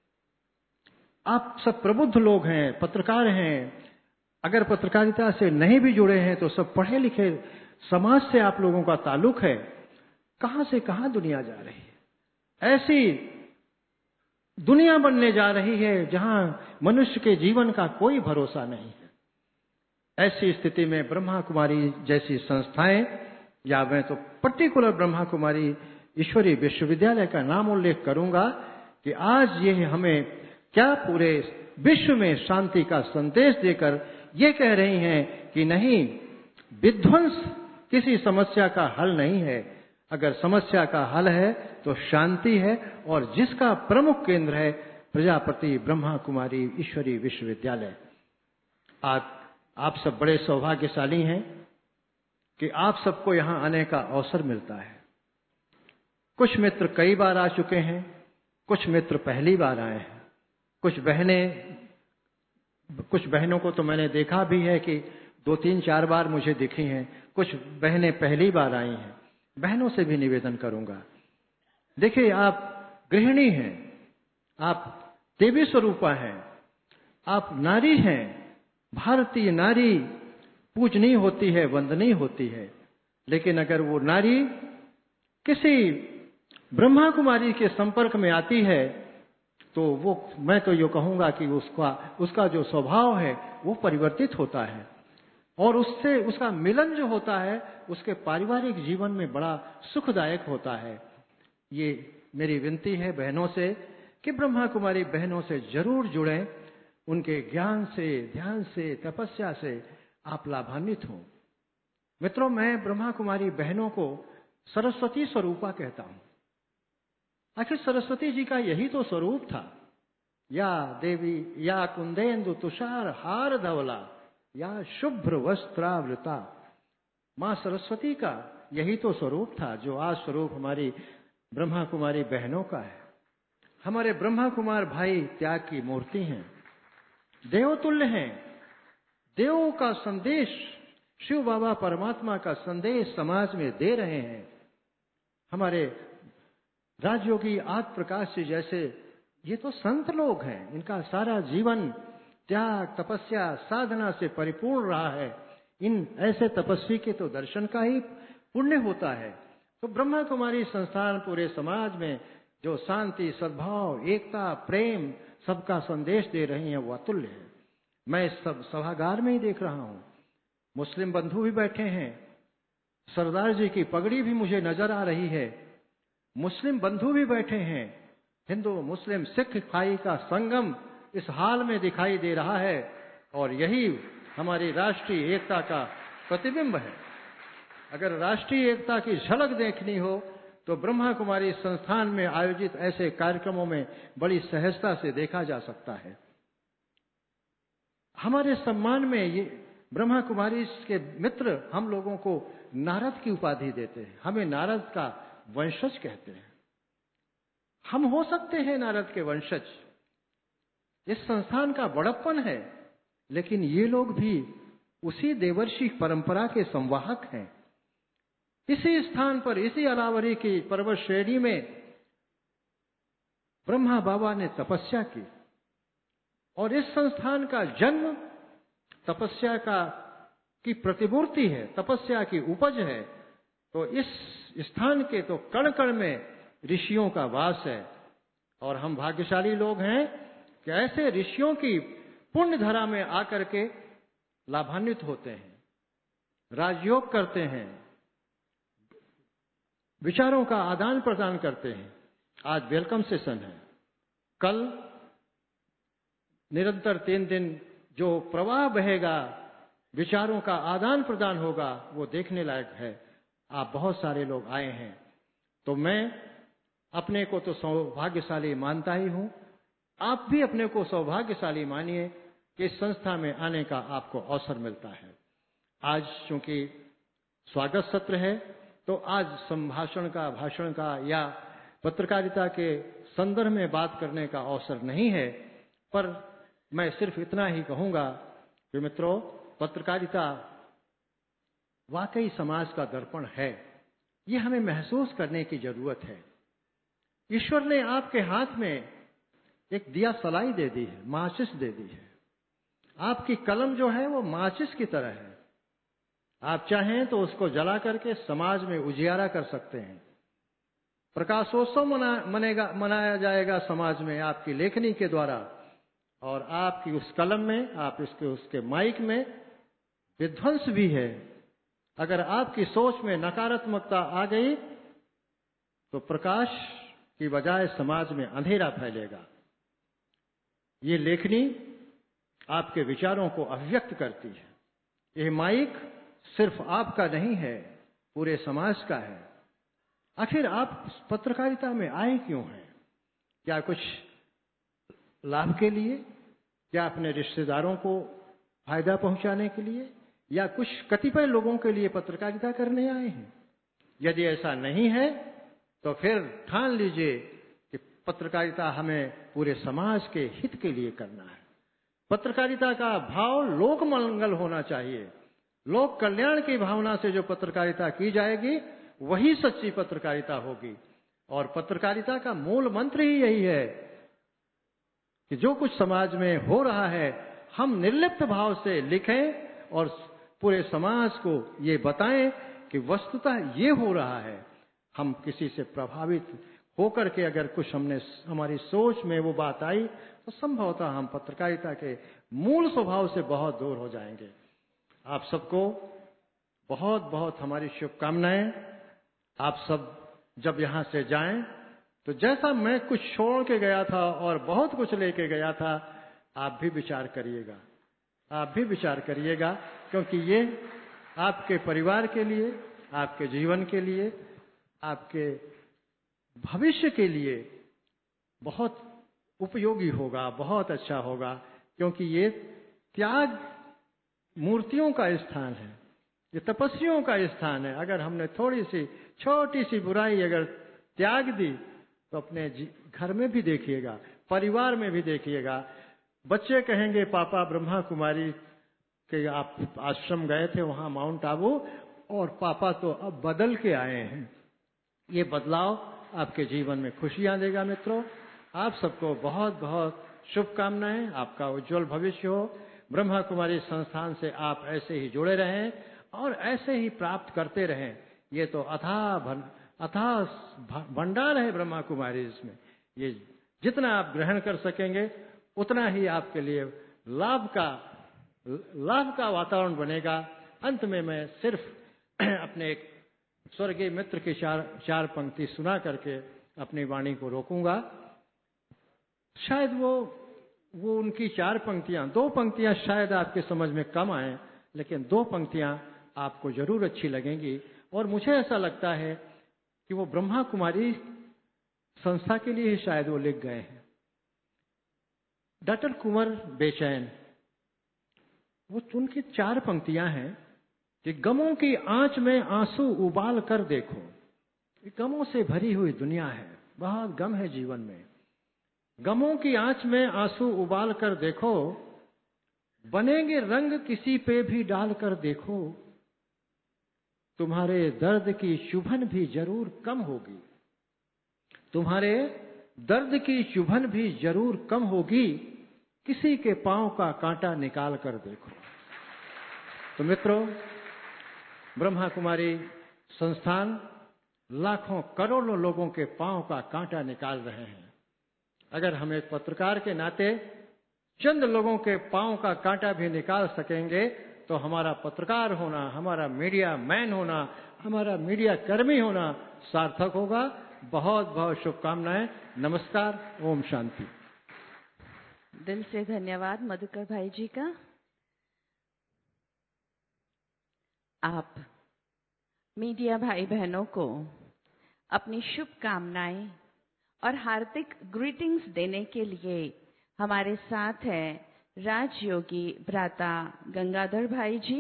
आप सब प्रबुद्ध लोग हैं, पत्रकार हैं, अगर पत्रकारिता से नहीं भी जुड़े हैं तो सब पढ़े लिखे समाज से आप लोगों का ताल्लुक है। कहां से कहां दुनिया जा रही है। ऐसी दुनिया बनने जा रही है जहां मनुष्य के जीवन का कोई भरोसा नहीं है। ऐसी स्थिति में ब्रह्मा कुमारी जैसी संस्थाएं, या मैं तो पर्टिकुलर ब्रह्मा कुमारी ईश्वरीय विश्वविद्यालय का नाम उल्लेख करूंगा कि आज ये हमें क्या पूरे विश्व में शांति का संदेश देकर ये कह रही हैं कि नहीं, विध्वंस किसी समस्या का हल नहीं है। अगर समस्या का हल है तो शांति है, और जिसका प्रमुख केंद्र है प्रजापति ब्रह्मा कुमारी ईश्वरीय विश्वविद्यालय। आप आप सब बड़े सौभाग्यशाली हैं कि आप सबको यहां आने का अवसर मिलता है। कुछ मित्र कई बार आ चुके हैं, कुछ मित्र पहली बार आए हैं, कुछ बहनें कुछ बहनों को तो मैंने देखा भी है कि दो तीन चार बार मुझे दिखी हैं, कुछ बहनें पहली बार आई हैं। बहनों से भी निवेदन करूंगा, देखिए आप गृहिणी हैं, आप देवी स्वरूपा हैं, आप नारी हैं। भारतीय नारी पूजनीय होती है, वंदनीय होती है, लेकिन अगर वो नारी किसी ब्रह्मा कुमारी के संपर्क में आती है तो वो, मैं तो ये कहूंगा कि उसका उसका जो स्वभाव है वो परिवर्तित होता है, और उससे उसका मिलन जो होता है उसके पारिवारिक जीवन में बड़ा सुखदायक होता है। ये मेरी विनती है बहनों से कि ब्रह्मा कुमारी बहनों से जरूर जुड़ें, उनके ज्ञान से, ध्यान से, तपस्या से आप लाभान्वित हों। मित्रों, मैं ब्रह्मा कुमारी बहनों को सरस्वती स्वरूपा कहता हूं। आखिर सरस्वती जी का यही तो स्वरूप था। या देवी या कुंदेन्दु तुषार हार धवला, या शुभ्र वस्त्रावृता। मां सरस्वती का यही तो स्वरूप था जो आज स्वरूप हमारी ब्रह्मा कुमारी बहनों का है। हमारे ब्रह्मा कुमार भाई त्याग की मूर्ति हैं, देवतुल्य हैं। देवों का संदेश, शिव बाबा परमात्मा का संदेश समाज में दे रहे हैं। हमारे राजयोगी आदि प्रकाश जी जैसे ये तो संत लोग हैं, इनका सारा जीवन त्याग, तपस्या, साधना से परिपूर्ण रहा है। इन ऐसे तपस्वी के तो दर्शन का ही पुण्य होता है। तो ब्रह्मा कुमारी संस्थान पूरे समाज में जो शांति, सद्भाव, एकता, प्रेम, सबका संदेश दे रही हैं वो अतुल्य है। मैं इस सब सभागार में ही देख रहा हूं, मुस्लिम बंधु भी बैठे हैं, सरदार जी की पगड़ी भी मुझे नजर आ रही है, मुस्लिम बंधु भी बैठे हैं। हिंदू, मुस्लिम, सिख, ईसाई का संगम इस हाल में दिखाई दे रहा है, और यही हमारी राष्ट्रीय एकता का प्रतिबिंब है। अगर राष्ट्रीय एकता की झलक देखनी हो तो ब्रह्मा कुमारी संस्थान में आयोजित ऐसे कार्यक्रमों में बड़ी सहजता से देखा जा सकता है। हमारे सम्मान में ये ब्रह्मा कुमारी के मित्र हम लोगों को नारद की उपाधि देते हैं, हमें नारद का वंशज कहते हैं। हम हो सकते हैं नारद के वंशज, इस संस्थान का बड़प्पन है, लेकिन ये लोग भी उसी देवर्षि परंपरा के संवाहक हैं। इसी स्थान पर, इसी अलावरी की पर्वत श्रेणी में ब्रह्मा बाबा ने तपस्या की, और इस संस्थान का जन्म तपस्या का की प्रतिमूर्ति है, तपस्या की उपज है। तो इस स्थान के तो कण कण में ऋषियों का वास है, और हम भाग्यशाली लोग हैं कि ऐसे ऋषियों की पुण्य धरा में आकर के लाभान्वित होते हैं, राजयोग करते हैं, विचारों का आदान प्रदान करते हैं। आज वेलकम सेशन है, कल निरंतर तीन दिन जो प्रवाह बहेगा, विचारों का आदान प्रदान होगा, वो देखने लायक है। आप बहुत सारे लोग आए हैं, तो मैं अपने को तो सौभाग्यशाली मानता ही हूं। आप भी अपने को सौभाग्यशाली मानिए कि इस संस्था में आने का आपको अवसर मिलता है। आज चूंकि स्वागत सत्र है, तो आज संभाषण का, भाषण का या पत्रकारिता के संदर्भ में बात करने का अवसर नहीं है, पर मैं सिर्फ इतना ही कहूंगा कि मित्रों, पत्रकारिता वाकई समाज का दर्पण है, ये हमें महसूस करने की जरूरत है। ईश्वर ने आपके हाथ में एक दिया सलाई दे दी है, माचिस दे दी है। आपकी कलम जो है वो माचिस की तरह है। आप चाहें तो उसको जला करके समाज में उजियारा कर सकते हैं। प्रकाशोत्सव मना मनेगा मनाया जाएगा समाज में आपकी लेखनी के द्वारा, और आपकी उस कलम में, आप इसके उसके माइक में विध्वंस भी है। अगर आपकी सोच में नकारात्मकता आ गई तो प्रकाश की बजाय समाज में अंधेरा फैलेगा। ये लेखनी आपके विचारों को अभिव्यक्त करती है। यह माइक सिर्फ आपका नहीं है, पूरे समाज का है। आखिर आप पत्रकारिता में आए क्यों हैं? क्या कुछ लाभ के लिए? क्या अपने रिश्तेदारों को फायदा पहुंचाने के लिए? या कुछ कतिपय लोगों के लिए पत्रकारिता करने आए हैं? यदि ऐसा नहीं है तो फिर ठान लीजिए कि पत्रकारिता हमें पूरे समाज के हित के लिए करना है। पत्रकारिता का भाव लोक मंगल होना चाहिए। लोक कल्याण की भावना से जो पत्रकारिता की जाएगी वही सच्ची पत्रकारिता होगी। और पत्रकारिता का मूल मंत्र ही यही है कि जो कुछ समाज में हो रहा है हम निर्लिप्त भाव से लिखें और पूरे समाज को ये बताएं कि वस्तुतः ये हो रहा है। हम किसी से प्रभावित होकर के अगर कुछ हमने हमारी सोच में वो बात आई तो संभवतः हम पत्रकारिता के मूल स्वभाव से बहुत दूर हो जाएंगे। आप सबको बहुत बहुत हमारी शुभकामनाएं। आप सब जब यहाँ से जाएं तो जैसा मैं कुछ छोड़ के गया था और बहुत कुछ लेके गया था, आप भी विचार करिएगा, आप भी विचार करिएगा, क्योंकि ये आपके परिवार के लिए, आपके जीवन के लिए, आपके भविष्य के लिए बहुत उपयोगी होगा, बहुत अच्छा होगा। क्योंकि ये त्याग मूर्तियों का स्थान है, ये तपस्वियों का स्थान है। अगर हमने थोड़ी सी छोटी सी बुराई अगर त्याग दी तो अपने घर में भी देखिएगा, परिवार में भी देखिएगा, बच्चे कहेंगे पापा ब्रह्मा कुमारी के आप आश्रम गए थे वहां माउंट आबू, और पापा तो अब बदल के आए हैं। ये बदलाव आपके जीवन में खुशियां देगा। मित्रों, आप सबको बहुत बहुत शुभकामनाएं। आपका उज्जवल भविष्य हो। ब्रह्मा कुमारी संस्थान से आप ऐसे ही जुड़े रहें और ऐसे ही प्राप्त करते रहें। ये तो अथाह अथाह भंडार है ब्रह्मा कुमारी। इसमें ये जितना आप ग्रहण कर सकेंगे उतना ही आपके लिए लाभ का लाभ का वातावरण बनेगा। अंत में मैं सिर्फ अपने एक स्वर्गीय मित्र की चार चार पंक्ति सुना करके अपनी वाणी को रोकूंगा। शायद वो वो उनकी चार पंक्तियां, दो पंक्तियां शायद आपके समझ में कम आए, लेकिन दो पंक्तियां आपको जरूर अच्छी लगेंगी। और मुझे ऐसा लगता है कि वो ब्रह्मा कुमारी संस्था के लिए ही शायद वो लिख गए हैं। डॉक्टर कुंवर बेचैन, वो उनकी चार पंक्तियां हैं कि गमों की आंच में आंसू उबाल कर देखो। गमों से भरी हुई दुनिया है, बहुत गम है जीवन में। गमों की आंच में आंसू उबाल कर देखो, बनेंगे रंग किसी पे भी डाल कर देखो, तुम्हारे दर्द की चुभन भी जरूर कम होगी। तुम्हारे दर्द की चुभन भी जरूर कम होगी, किसी के पांव का कांटा निकाल कर देखो। तो मित्रों, ब्रह्मा कुमारी संस्थान लाखों करोड़ों लोगों के पांव का कांटा निकाल रहे हैं। अगर हम एक पत्रकार के नाते चंद लोगों के पांव का कांटा भी निकाल सकेंगे तो हमारा पत्रकार होना, हमारा मीडिया मैन होना, हमारा मीडिया कर्मी होना सार्थक होगा। बहुत बहुत शुभकामनाएं। नमस्कार। ओम शांति। दिल से धन्यवाद मधुकर भाई जी का। आप मीडिया भाई बहनों को अपनी शुभकामनाएं और हार्दिक ग्रीटिंग्स देने के लिए हमारे साथ हैं राजयोगी भ्राता गंगाधर भाई जी।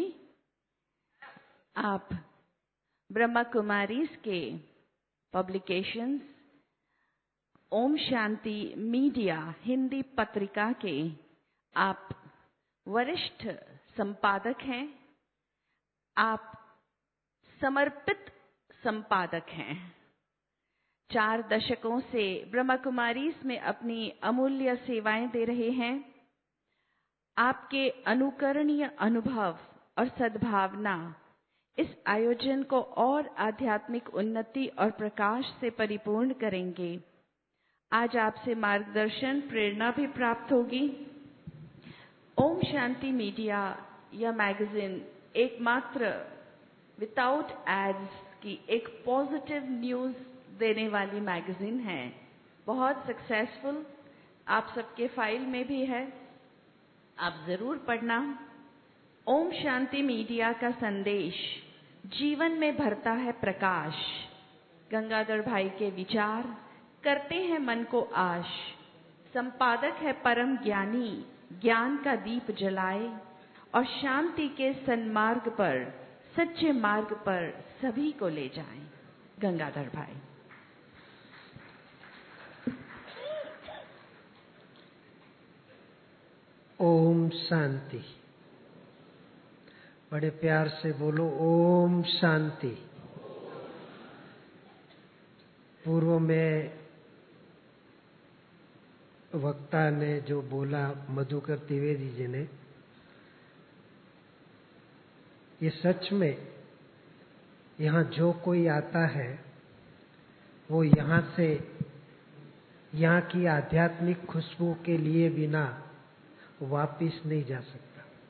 आप ब्रह्मा कुमारीज के पब्लिकेशंस ओम शांति मीडिया हिंदी पत्रिका के आप वरिष्ठ संपादक हैं, आप समर्पित संपादक हैं। चार दशकों से ब्रह्मा कुमारीज में अपनी अमूल्य सेवाएं दे रहे हैं। आपके अनुकरणीय अनुभव और सद्भावना इस आयोजन को और आध्यात्मिक उन्नति और प्रकाश से परिपूर्ण करेंगे। आज आपसे मार्गदर्शन, प्रेरणा भी प्राप्त होगी। ओम शांति मीडिया यह मैगजीन एकमात्र विदाउट एड्स की एक पॉजिटिव न्यूज देने वाली मैगजीन है। बहुत सक्सेसफुल, आप सबके फाइल में भी है, आप जरूर पढ़ना। ओम शांति मीडिया का संदेश जीवन में भरता है प्रकाश। गंगाधर भाई के विचार करते हैं मन को आश। संपादक है परम ज्ञानी, ज्ञान का दीप जलाए और शांति के सन्मार्ग पर, सच्चे मार्ग पर सभी को ले जाएं। गंगाधर भाई। ओम शांति। बड़े प्यार से बोलो ओम शांति। पूर्व में वक्ता ने जो बोला, मधुकर त्रिवेदी जी ने, ये सच में यहाँ जो कोई आता है वो यहाँ से, यहाँ की आध्यात्मिक खुशबू के लिए बिना वापिस नहीं जा सकता।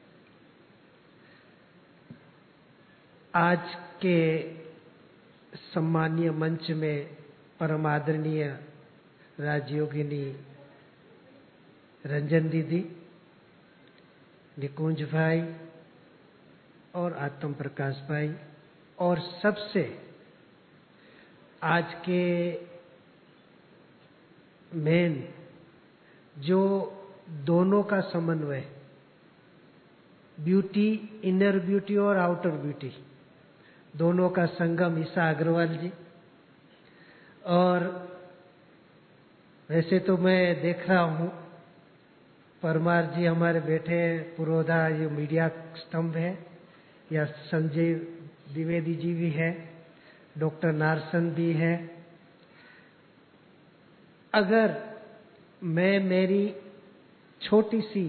आज के सम्मानीय मंच में परम आदरणीय राजयोगिनी रंजन दीदी, निकुंज भाई और आत्म प्रकाश भाई, और सबसे आज के मेन जो दोनों का समन्वय, ब्यूटी, इनर ब्यूटी और आउटर ब्यूटी, दोनों का संगम, ईसा अग्रवाल जी। और वैसे तो मैं देख रहा हूँ परमार जी हमारे बैठे हैं, पुरोधा ये मीडिया स्तंभ है, या संजय द्विवेदी जी भी है, डॉक्टर नारसन भी है। अगर मैं मेरी छोटी सी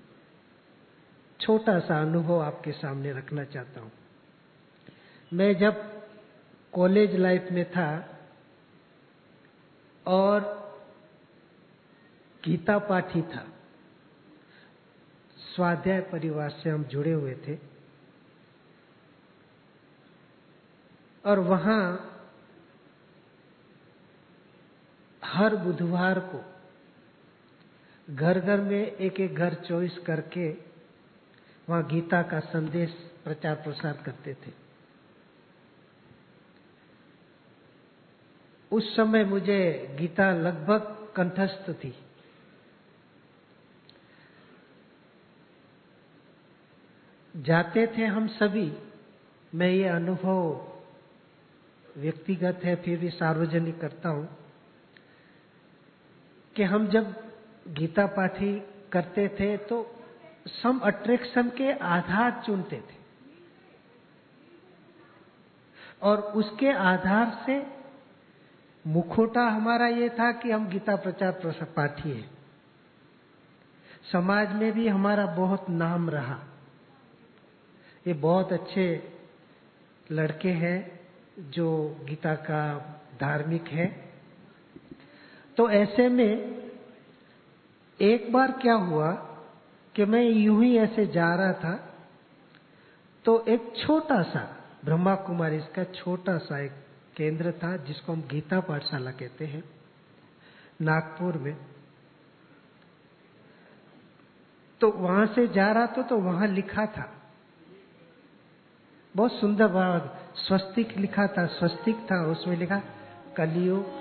छोटा सा अनुभव आपके सामने रखना चाहता हूँ। मैं जब कॉलेज लाइफ में था और गीता पाठी था, स्वाध्याय परिवार से हम जुड़े हुए थे, और वहां हर बुधवार को घर घर में एक एक घर चॉइस करके वहां गीता का संदेश प्रचार प्रसार करते थे। उस समय मुझे गीता लगभग कंठस्थ थी। जाते थे हम सभी। मैं ये अनुभव व्यक्तिगत है फिर भी सार्वजनिक करता हूं कि हम जब गीता पाठी करते थे तो सम अट्रैक्शन के आधार चुनते थे, और उसके आधार से मुखौटा हमारा ये था कि हम गीता प्रचार प्रसार पाठी हैं। समाज में भी हमारा बहुत नाम रहा, ये बहुत अच्छे लड़के हैं जो गीता का धार्मिक है। तो ऐसे में एक बार क्या हुआ कि मैं यूं ही ऐसे जा रहा था तो एक छोटा सा ब्रह्मा कुमारी इसका छोटा सा एक केंद्र था जिसको हम गीता पाठशाला कहते हैं, नागपुर में। तो वहां से जा रहा था तो वहां लिखा था, बहुत सुंदर बात, स्वस्तिक लिखा था, स्वस्तिक था, उसमें लिखा कलियुग।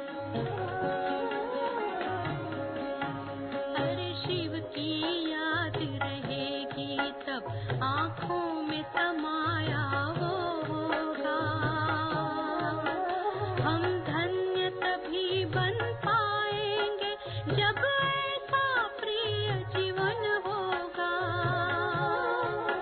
हर शिव की याद रहेगी तब आँखों में समाया होगा। हम धन्य तभी बन पाएंगे जब ऐसा प्रिय जीवन होगा।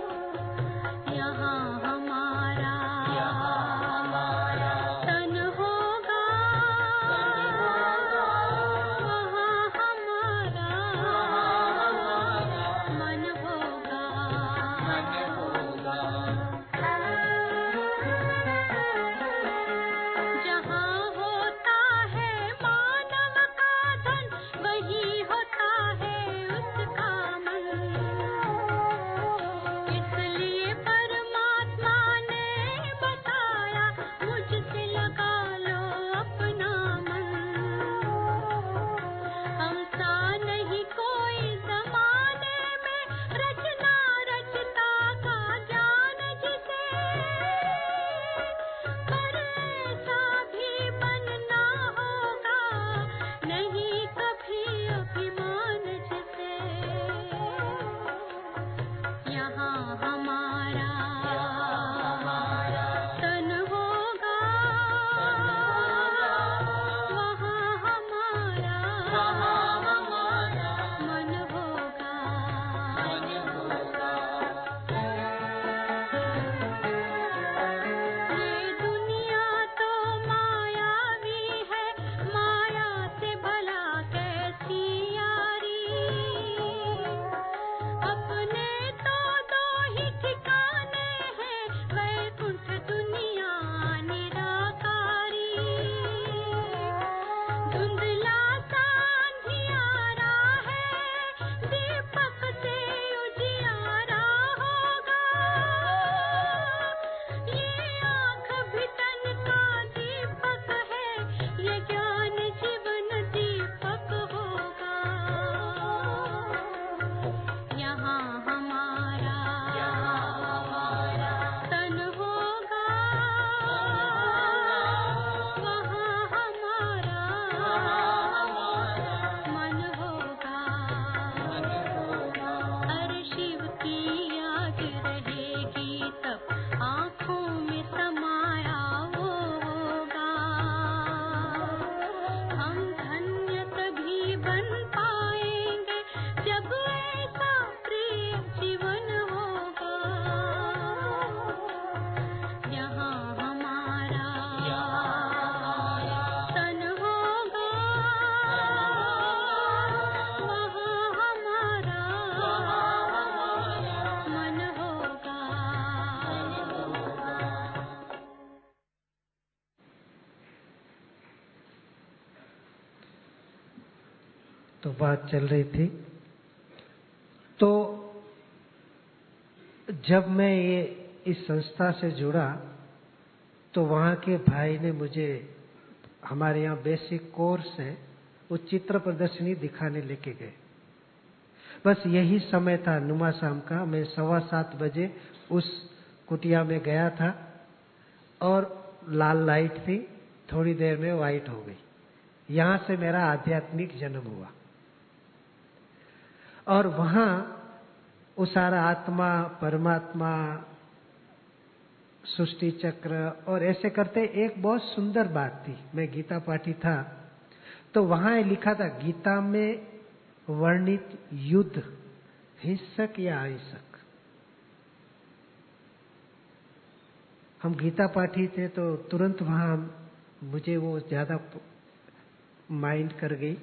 तो बात चल रही थी। तो जब मैं ये इस संस्था से जुड़ा तो वहाँ के भाई ने मुझे, हमारे यहाँ बेसिक कोर्स है, वो चित्र प्रदर्शनी दिखाने लेके गए। बस यही समय था नुमा शाम का। मैं सवा सात बजे उस कुटिया में गया था और लाल लाइट थी, थोड़ी देर में वाइट हो गई। यहां से मेरा आध्यात्मिक जन्म हुआ और वहां वो सारा आत्मा, परमात्मा, सृष्टि चक्र और ऐसे करते एक बहुत सुंदर बात थी। मैं गीता पाठी था तो वहां ये लिखा था, गीता में वर्णित युद्ध हिंसक या अहिंसक। हम गीता पाठी थे तो तुरंत वहां मुझे वो ज्यादा माइंड कर गई।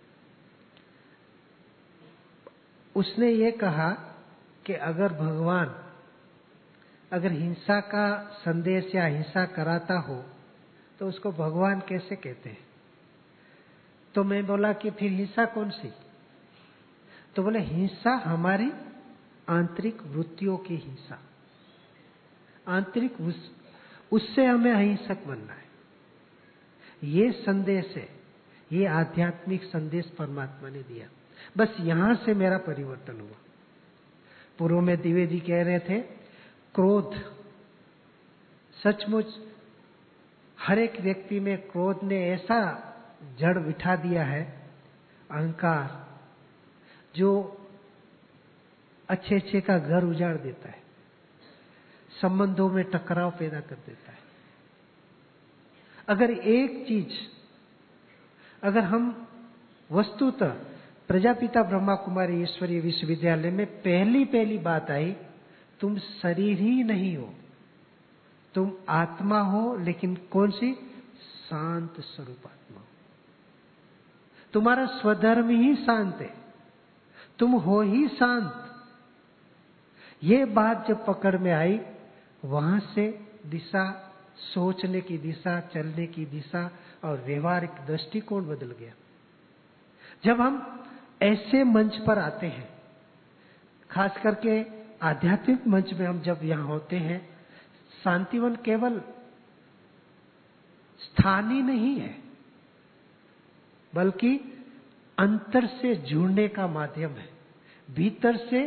उसने ये कहा कि अगर भगवान अगर हिंसा का संदेश या हिंसा कराता हो तो उसको भगवान कैसे कहते हैं? तो मैं बोला कि फिर हिंसा कौन सी? तो बोले हिंसा हमारी आंतरिक वृत्तियों की हिंसा, आंतरिक, उससे हमें अहिंसक बनना है। ये संदेश है, ये आध्यात्मिक संदेश परमात्मा ने दिया। बस यहां से मेरा परिवर्तन हुआ। पूर्व में द्विवेदी कह रहे थे, क्रोध, सचमुच हर एक व्यक्ति में क्रोध ने ऐसा जड़ बिठा दिया है, अहंकार, जो अच्छे अच्छे का घर उजाड़ देता है, संबंधों में टकराव पैदा कर देता है। अगर एक चीज, अगर हम वस्तुतः प्रजापिता ब्रह्मा कुमारी ईश्वरीय विश्वविद्यालय में पहली पहली बात आई, तुम शरीर ही नहीं हो, तुम आत्मा हो, लेकिन कौन सी? शांत स्वरूप आत्मा हो। तुम्हारा स्वधर्म ही शांत है, तुम हो ही शांत। ये बात जब पकड़ में आई, वहां से दिशा, सोचने की दिशा, चलने की दिशा और व्यवहारिक दृष्टिकोण बदल गया। जब हम ऐसे मंच पर आते हैं, खास करके आध्यात्मिक मंच में हम जब यहां होते हैं, शांतिवन केवल स्थान ही नहीं है, बल्कि अंतर से जुड़ने का माध्यम है, भीतर से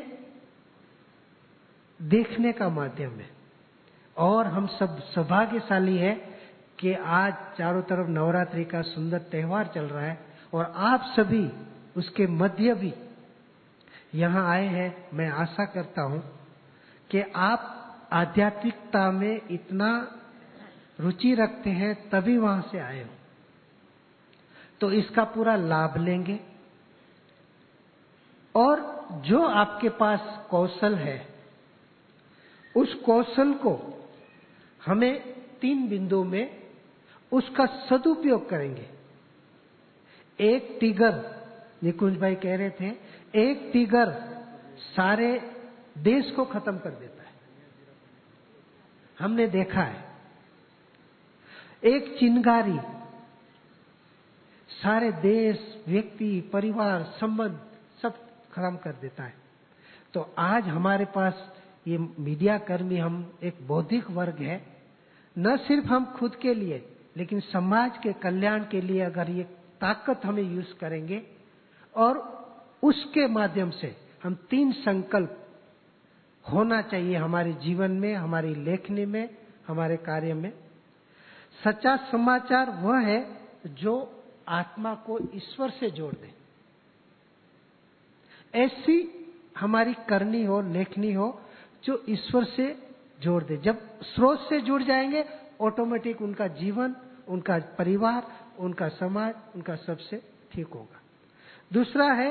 देखने का माध्यम है। और हम सब सौभाग्यशाली है कि आज चारों तरफ नवरात्रि का सुंदर त्योहार चल रहा है और आप सभी उसके मध्य भी यहां आए हैं। मैं आशा करता हूं कि आप आध्यात्मिकता में इतना रुचि रखते हैं, तभी वहां से आए हो, तो इसका पूरा लाभ लेंगे। और जो आपके पास कौशल है, उस कौशल को हमें तीन बिंदुओं में उसका सदुपयोग करेंगे। एक टिगर, निकुंज भाई कह रहे थे, एक टिगर सारे देश को खत्म कर देता है, हमने देखा है। एक चिंगारी सारे देश, व्यक्ति, परिवार, संबंध सब खत्म कर देता है। तो आज हमारे पास ये मीडिया कर्मी, हम एक बौद्धिक वर्ग है, न सिर्फ हम खुद के लिए लेकिन समाज के कल्याण के लिए अगर ये ताकत हमें यूज करेंगे और उसके माध्यम से हम तीन संकल्प होना चाहिए हमारे जीवन में, हमारी लेखनी में, हमारे कार्य में। सच्चा समाचार वह है जो आत्मा को ईश्वर से जोड़ दे। ऐसी हमारी करनी हो, लेखनी हो जो ईश्वर से जोड़ दे। जब स्रोत से जुड़ जाएंगे, ऑटोमेटिक उनका जीवन, उनका परिवार, उनका समाज, उनका सबसे ठीक होगा। दूसरा है,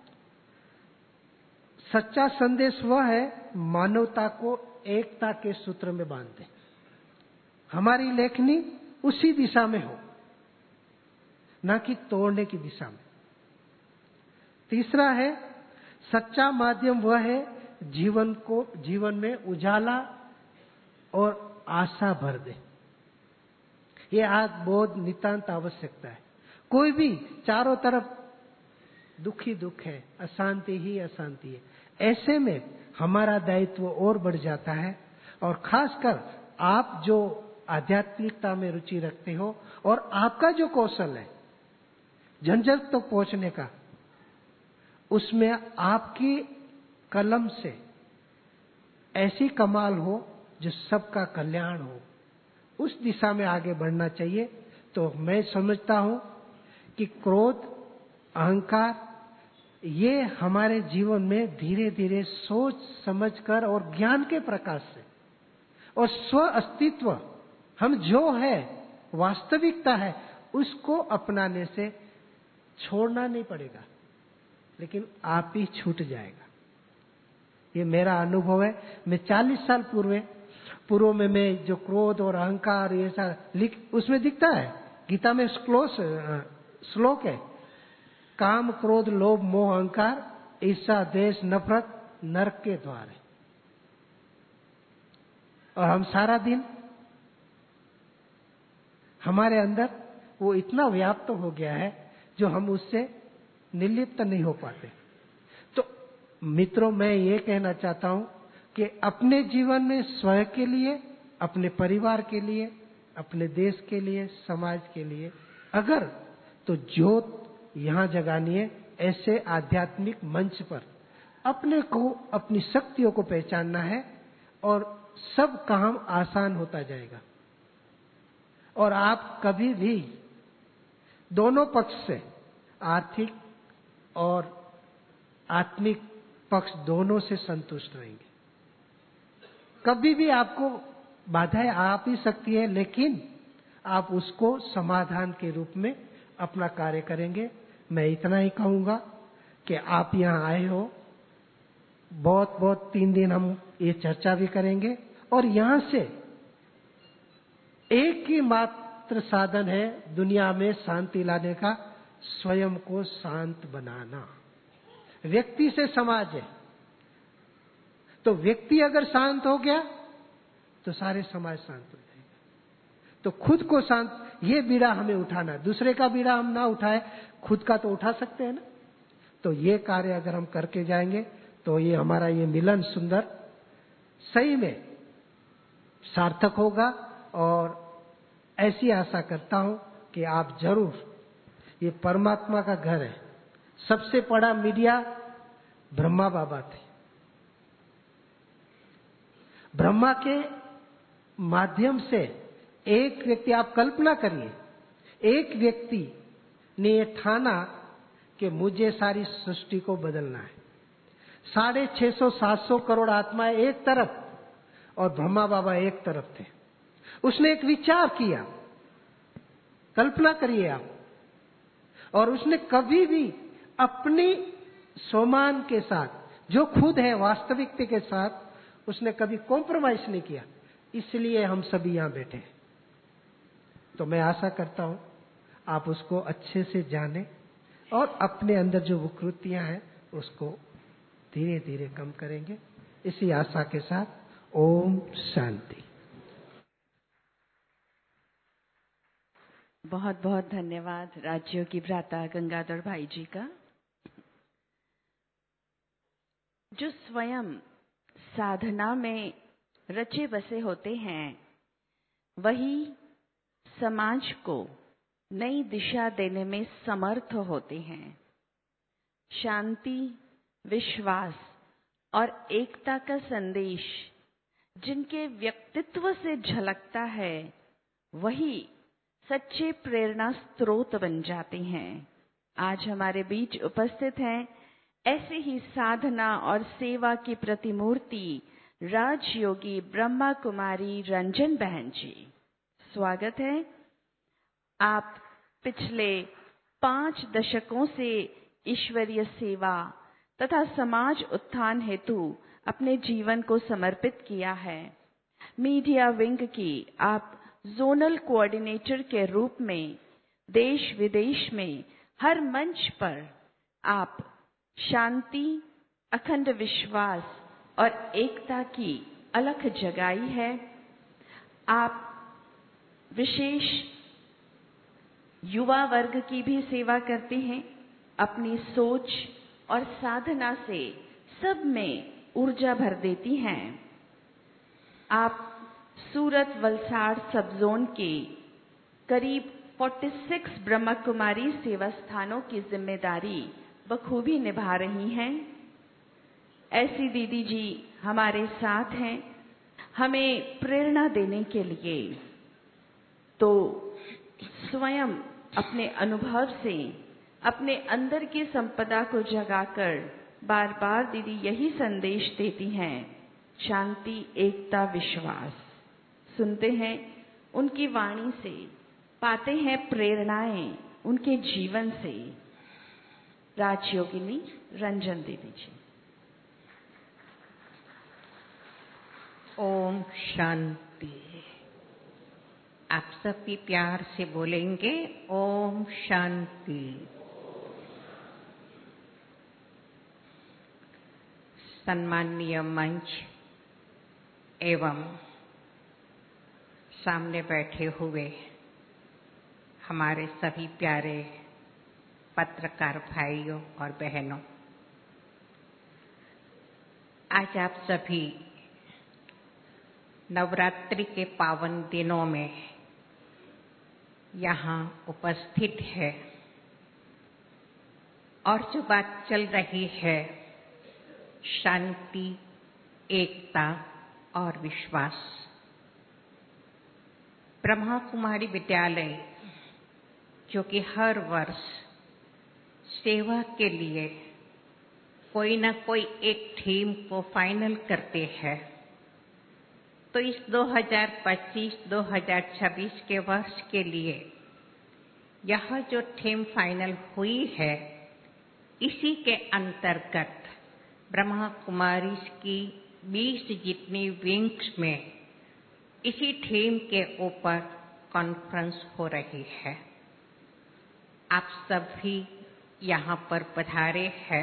सच्चा संदेश वह है मानवता को एकता के सूत्र में बांध दे। हमारी लेखनी उसी दिशा में हो, ना कि तोड़ने की दिशा में। तीसरा है, सच्चा माध्यम वह है जीवन को, जीवन में उजाला और आशा भर दे। ये आज बहुत नितांत आवश्यकता है। कोई भी चारों तरफ दुख ही दुख है, अशांति ही अशांति है। ऐसे में हमारा दायित्व और बढ़ जाता है। और खासकर आप जो आध्यात्मिकता में रुचि रखते हो और आपका जो कौशल है झंझट तक तो पहुंचने का, उसमें आपकी कलम से ऐसी कमाल हो जो सबका कल्याण हो, उस दिशा में आगे बढ़ना चाहिए। तो मैं समझता हूं कि क्रोध, अहंकार, ये हमारे जीवन में धीरे धीरे सोच समझकर और ज्ञान के प्रकाश से और स्व अस्तित्व, हम जो है वास्तविकता है, उसको अपनाने से छोड़ना नहीं पड़ेगा, लेकिन आप ही छूट जाएगा। ये मेरा अनुभव है। मैं चालीस साल पूर्व पूर्व में मैं जो क्रोध और अहंकार ये सब लिख, उसमें दिखता है, गीता में क्लोज श्लोक है, काम क्रोध लोभ मोह अहंकार ईर्ष्या द्वेष नफरत नरक के द्वार है। और हम सारा दिन हमारे अंदर वो इतना व्याप्त हो गया है जो हम उससे निर्लिप्त नहीं हो पाते। तो मित्रों, मैं ये कहना चाहता हूं कि अपने जीवन में स्वयं के लिए, अपने परिवार के लिए, अपने देश के लिए, समाज के लिए अगर तो ज्योत यहां जगानी है, ऐसे आध्यात्मिक मंच पर अपने को, अपनी शक्तियों को पहचानना है और सब काम आसान होता जाएगा। और आप कभी भी दोनों पक्ष से, आर्थिक और आत्मिक पक्ष दोनों से संतुष्ट रहेंगे। कभी भी आपको बाधाएं आ भी सकती है, लेकिन आप उसको समाधान के रूप में अपना कार्य करेंगे। मैं इतना ही कहूंगा कि आप यहाँ आए हो, बहुत बहुत तीन दिन हम ये चर्चा भी करेंगे और यहाँ से एक ही मात्र साधन है दुनिया में शांति लाने का, स्वयं को शांत बनाना। व्यक्ति से समाज है, तो व्यक्ति अगर शांत हो गया तो सारे समाज शांत हो जाएगा। तो खुद को शांत, ये बीड़ा हमें उठाना है, दूसरे का बीड़ा हम ना उठाए, खुद का तो उठा सकते हैं ना। तो ये कार्य अगर हम करके जाएंगे तो ये हमारा ये मिलन सुंदर सही में सार्थक होगा। और ऐसी आशा करता हूं कि आप जरूर, ये परमात्मा का घर है। सबसे बड़ा मीडिया ब्रह्मा बाबा थे। ब्रह्मा के माध्यम से एक व्यक्ति, आप कल्पना करिए, एक व्यक्ति ने ये ठाना कि मुझे सारी सृष्टि को बदलना है। साढ़े छह सौ सात सौ करोड़ आत्माएं एक तरफ और ब्रह्मा बाबा एक तरफ थे। उसने एक विचार किया, कल्पना करिए आप, और उसने कभी भी अपनी स्वमान के साथ, जो खुद है वास्तविकता के साथ, उसने कभी कॉम्प्रोमाइज नहीं किया। इसलिए हम सभी यहां बैठे हैं। तो मैं आशा करता हूं आप उसको अच्छे से जाने और अपने अंदर जो विकृतियां हैं उसको धीरे धीरे कम करेंगे। इसी आशा के साथ ओम शांति। बहुत बहुत धन्यवाद राज्यों की भ्राता गंगाधर भाई जी का, जो स्वयं साधना में रचे बसे होते हैं, वही समाज को नई दिशा देने में समर्थ होते हैं। शांति, विश्वास और एकता का संदेश जिनके व्यक्तित्व से झलकता है, वही सच्चे प्रेरणा स्रोत बन जाते हैं। आज हमारे बीच उपस्थित हैं ऐसे ही साधना और सेवा की प्रतिमूर्ति राजयोगी ब्रह्मा कुमारी रंजन बहन जी। स्वागत है। आप पिछले पांच दशकों से ईश्वरीय सेवा तथा समाज उत्थान हेतु अपने जीवन को समर्पित किया है। मीडिया विंग की आप जोनल कोऑर्डिनेटर के रूप में देश विदेश में हर मंच पर आप शांति, अखंड विश्वास और एकता की अलख जगाई है। आप विशेष युवा वर्ग की भी सेवा करते हैं अपनी सोच और साधना से सब में ऊर्जा भर देती हैं। आप सूरत वलसाड़ सब जोन के करीब छियालीस ब्रह्म कुमारी सेवा स्थानों की जिम्मेदारी बखूबी निभा रही हैं। ऐसी दीदी जी हमारे साथ हैं हमें प्रेरणा देने के लिए। तो स्वयं अपने अनुभव से अपने अंदर की संपदा को जगाकर बार बार दीदी यही संदेश देती हैं, शांति, एकता, विश्वास। सुनते हैं उनकी वाणी से, पाते हैं प्रेरणाएं उनके जीवन से। राजयोगिनी रंजन देवी जी। ओम शांति। आप सब भी प्यार से बोलेंगे ओम शांति। सम्माननीय मंच एवं सामने बैठे हुए हमारे सभी प्यारे पत्रकार भाइयों और बहनों, आज आप सभी नवरात्रि के पावन दिनों में यहाँ उपस्थित है और जो बात चल रही है शांति, एकता और विश्वास। ब्रह्मा कुमारी विद्यालय जो कि हर वर्ष सेवा के लिए कोई ना कोई एक थीम को फाइनल करते हैं, तो इस दो हज़ार पच्चीस दो हज़ार छब्बीस के वर्ष के लिए यह जो थीम फाइनल हुई है, इसी के अंतर्गत ब्रह्मा कुमारी की बीस जितनी विंग्स में इसी थीम के ऊपर कॉन्फ्रेंस हो रही है। आप सब भी यहाँ पर पधारे हैं,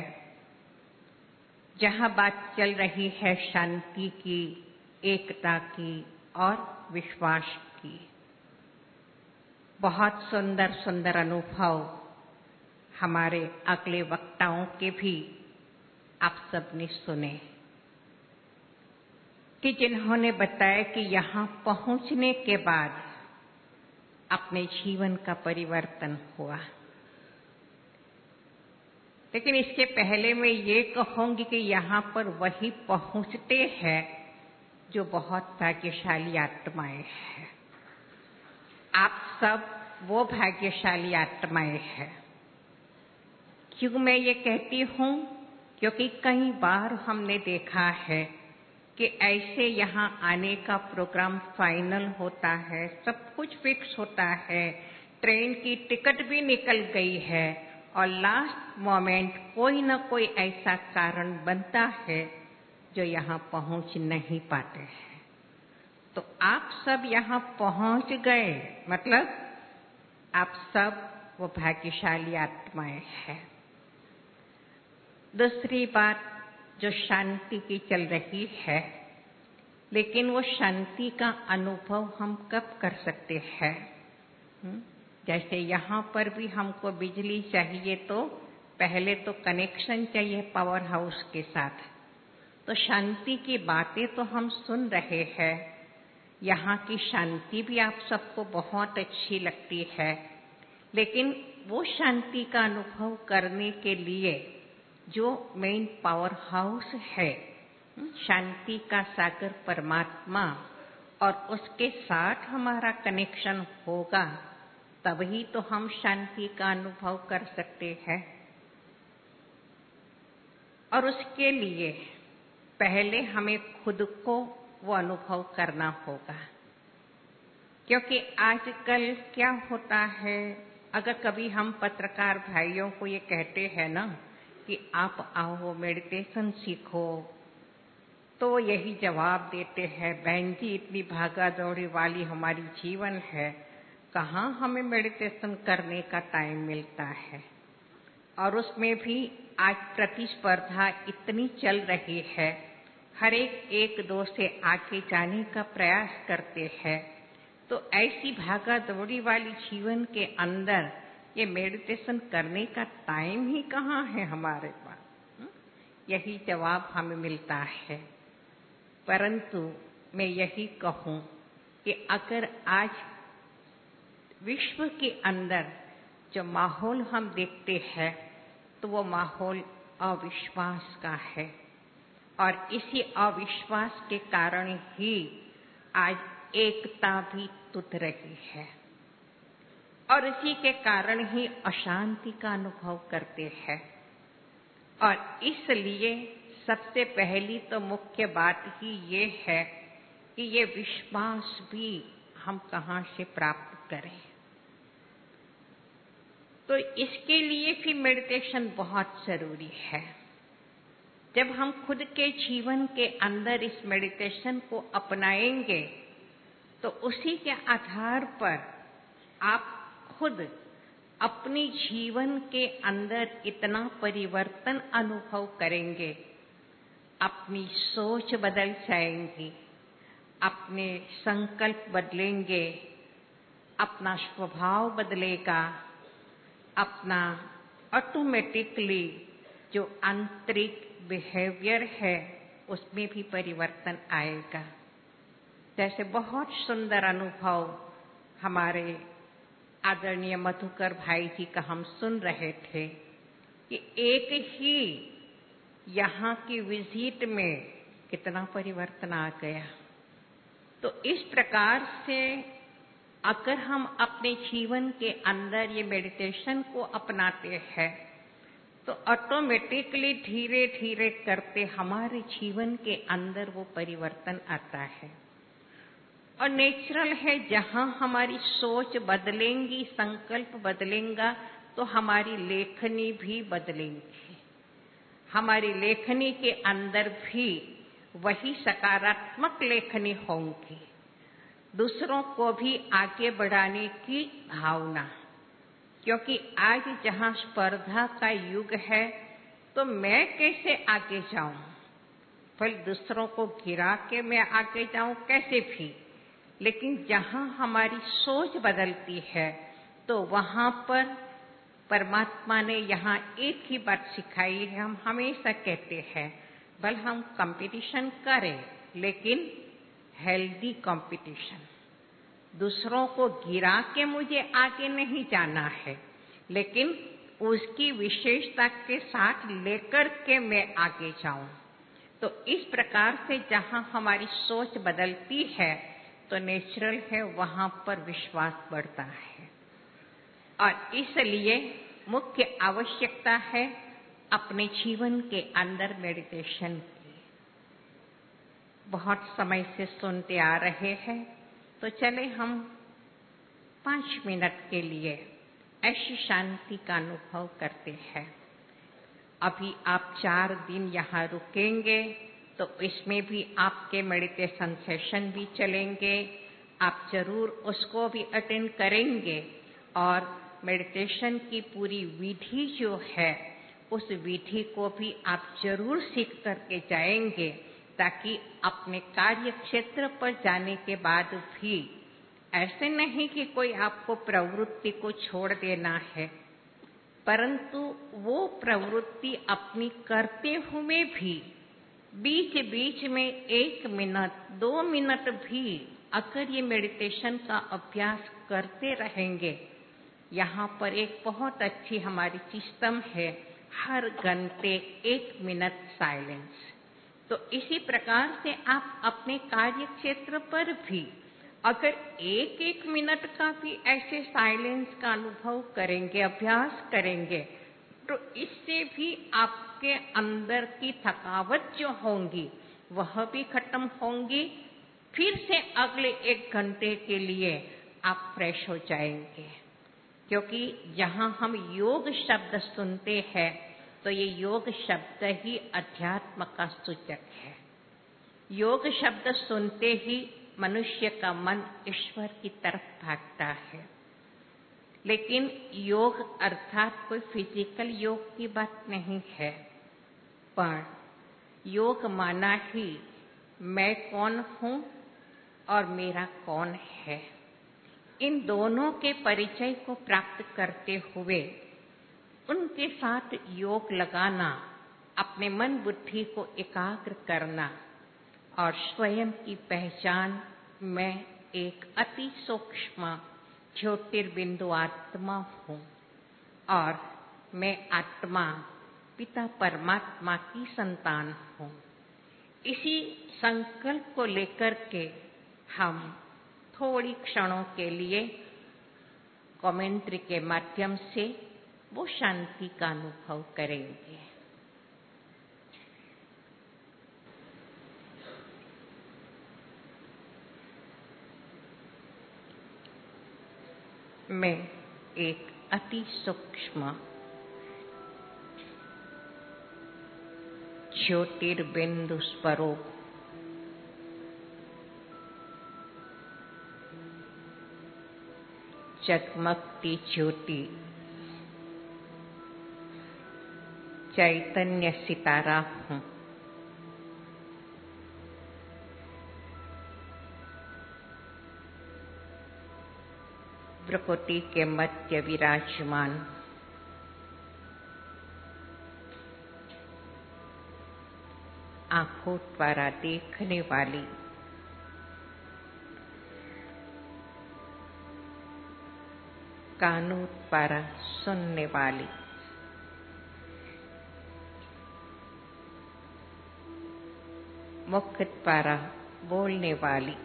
जहाँ बात चल रही है शांति की, एकता की और विश्वास की। बहुत सुंदर सुंदर अनुभव हमारे अगले वक्ताओं के भी आप सबने सुने कि जिन्होंने बताया कि यहाँ पहुँचने के बाद अपने जीवन का परिवर्तन हुआ। लेकिन इसके पहले मैं ये कहूँगी कि यहाँ पर वही पहुँचते हैं जो बहुत भाग्यशाली आत्माएं हैं। आप सब वो भाग्यशाली आत्माएं हैं। क्यों मैं ये कहती हूँ? क्योंकि कई बार हमने देखा है कि ऐसे यहाँ आने का प्रोग्राम फाइनल होता है, सब कुछ फिक्स होता है, ट्रेन की टिकट भी निकल गई है और लास्ट मोमेंट कोई ना कोई ऐसा कारण बनता है जो यहाँ पहुँच नहीं पाते हैं। तो आप सब यहाँ पहुँच गए, मतलब आप सब वो भाग्यशाली आत्माएं हैं। दूसरी बात जो शांति की चल रही है, लेकिन वो शांति का अनुभव हम कब कर सकते हैं? जैसे यहाँ पर भी हमको बिजली चाहिए तो पहले तो कनेक्शन चाहिए पावर हाउस के साथ। तो शांति की बातें तो हम सुन रहे हैं, यहाँ की शांति भी आप सबको बहुत अच्छी लगती है, लेकिन वो शांति का अनुभव करने के लिए जो मेन पावर हाउस है, शांति का सागर परमात्मा, और उसके साथ हमारा कनेक्शन होगा, तभी तो हम शांति का अनुभव कर सकते हैं। और उसके लिए पहले हमें खुद को वो अनुभव करना होगा। क्योंकि आजकल क्या होता है, अगर कभी हम पत्रकार भाइयों को ये कहते हैं ना कि आप आओ मेडिटेशन सीखो, तो यही जवाब देते हैं, बहन जी इतनी भागा दौड़ी वाली हमारी जीवन है, कहाँ हमें मेडिटेशन करने का टाइम मिलता है। और उसमें भी आज प्रतिस्पर्धा इतनी चल रही है, हर एक एक दो से आगे जाने का प्रयास करते हैं। तो ऐसी भागा दौड़ी वाली जीवन के अंदर ये मेडिटेशन करने का टाइम ही कहाँ है हमारे पास। यही जवाब हमें मिलता है। परंतु मैं यही कहूँ कि अगर आज विश्व के अंदर जो माहौल हम देखते हैं तो वो माहौल अविश्वास का है, और इसी अविश्वास के कारण ही आज एकता भी टूट रही है, और इसी के कारण ही अशांति का अनुभव करते हैं। और इसलिए सबसे पहली तो मुख्य बात ही ये है कि ये विश्वास भी हम कहाँ से प्राप्त करें। तो इसके लिए भी मेडिटेशन बहुत जरूरी है। जब हम खुद के जीवन के अंदर इस मेडिटेशन को अपनाएंगे तो उसी के आधार पर आप खुद अपने जीवन के अंदर इतना परिवर्तन अनुभव करेंगे, अपनी सोच बदल जाएंगी, अपने संकल्प बदलेंगे, अपना स्वभाव बदलेगा, अपना ऑटोमेटिकली जो आंतरिक बिहेवियर है उसमें भी परिवर्तन आएगा। जैसे बहुत सुंदर अनुभव हमारे आदरणीय मधुकर भाई जी का हम सुन रहे थे कि एक ही यहाँ की विजिट में कितना परिवर्तन आ गया। तो इस प्रकार से अगर हम अपने जीवन के अंदर ये मेडिटेशन को अपनाते हैं तो ऑटोमेटिकली धीरे धीरे करते हमारे जीवन के अंदर वो परिवर्तन आता है। और नेचुरल है, जहाँ हमारी सोच बदलेंगी, संकल्प बदलेगा तो हमारी लेखनी भी बदलेंगी। हमारी लेखनी के अंदर भी वही सकारात्मक लेखनी होंगी, दूसरों को भी आगे बढ़ाने की भावना। क्योंकि आज जहाँ स्पर्धा का युग है तो मैं कैसे आगे जाऊं, फिर दूसरों को गिरा के मैं आगे जाऊं कैसे भी। लेकिन जहाँ हमारी सोच बदलती है तो वहाँ पर परमात्मा ने यहाँ एक ही बात सिखाई है। हम हमेशा कहते हैं भले हम कंपटीशन करें लेकिन हेल्दी कंपटीशन। दूसरों को गिरा के मुझे आगे नहीं जाना है, लेकिन उसकी विशेषता के साथ लेकर के मैं आगे जाऊं। तो इस प्रकार से जहाँ हमारी सोच बदलती है तो नेचुरल है वहाँ पर विश्वास बढ़ता है। और इसलिए मुख्य आवश्यकता है अपने जीवन के अंदर मेडिटेशन की। बहुत समय से सुनते आ रहे हैं तो चले हम पांच मिनट के लिए ऐसी शांति का अनुभव करते हैं। अभी आप चार दिन यहाँ रुकेंगे तो इसमें भी आपके मेडिटेशन सेशन भी चलेंगे, आप जरूर उसको भी अटेंड करेंगे। और मेडिटेशन की पूरी विधि जो है उस विधि को भी आप जरूर सीख करके जाएंगे, ताकि अपने कार्य क्षेत्र पर जाने के बाद भी ऐसे नहीं कि कोई आपको प्रवृत्ति को छोड़ देना है, परंतु वो प्रवृत्ति अपनी करते हुए भी बीच बीच में एक मिनट दो मिनट भी अगर ये मेडिटेशन का अभ्यास करते रहेंगे। यहाँ पर एक बहुत अच्छी हमारी सिस्टम है, हर घंटे एक मिनट साइलेंस। तो इसी प्रकार से आप अपने कार्य क्षेत्र पर भी अगर एक एक मिनट का भी ऐसे साइलेंस का अनुभव करेंगे, अभ्यास करेंगे, तो इससे भी आपके अंदर की थकावट जो होंगी वह भी खत्म होंगी। फिर से अगले एक घंटे के लिए आप फ्रेश हो जाएंगे। क्योंकि जहाँ हम योग शब्द सुनते हैं तो ये योग शब्द ही अध्यात्म का सूचक है। योग शब्द सुनते ही मनुष्य का मन ईश्वर की तरफ भागता है। लेकिन योग अर्थात कोई फिजिकल योग की बात नहीं है, पर योग माना ही मैं कौन हूँ और मेरा कौन है। इन दोनों के परिचय को प्राप्त करते हुए उनके साथ योग लगाना, अपने मन बुद्धि को एकाग्र करना और स्वयं की पहचान मैं एक अति सूक्ष्म ज्योतिर्बिंदु आत्मा हूँ और मैं आत्मा पिता परमात्मा की संतान हूँ। इसी संकल्प को लेकर के हम थोड़ी क्षणों के लिए कमेंट्री के माध्यम से वो शांति का अनुभव करेंगे। मैं एक अति सूक्ष्म ज्योतिर्बिंदु स्वरूप जगमगती ज्योति चैतन्य सितारा हूँ। प्रकृति के मध्य विराजमान आंखों द्वारा देखने वाली कानों द्वारा सुनने वाली मुख द्वारा बोलने वाली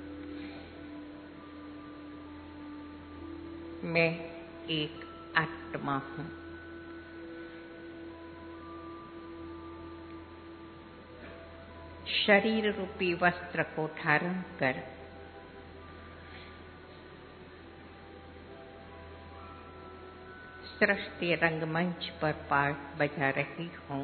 मैं एक आत्मा हूँ। शरीर रूपी वस्त्र को धारण कर सृष्टि रंगमंच पर पाठ बजा रही हूँ।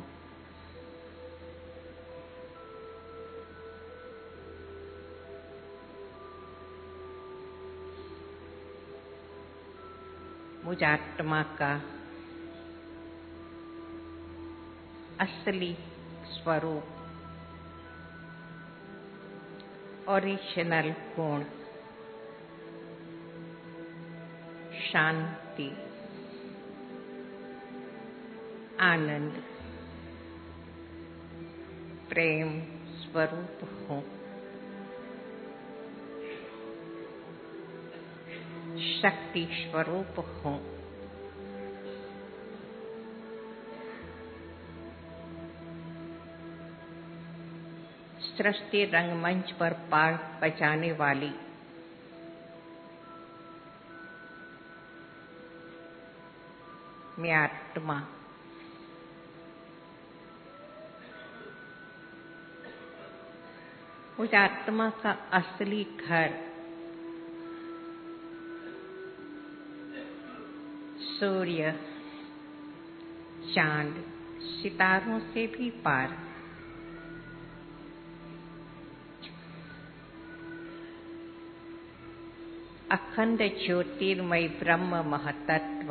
मुझ आत्मा का असली स्वरूप ओरिजिनल गुण शांति आनंद प्रेम स्वरूप हूँ। शक्ति स्वरूप हूँ। सृष्टि रंगमंच पर पाठ बजाने वाली मैं आत्मा उस आत्मा का असली घर सूर्य चांद सितारों से भी पार अखंड ज्योतिर्मय ब्रह्म महतत्व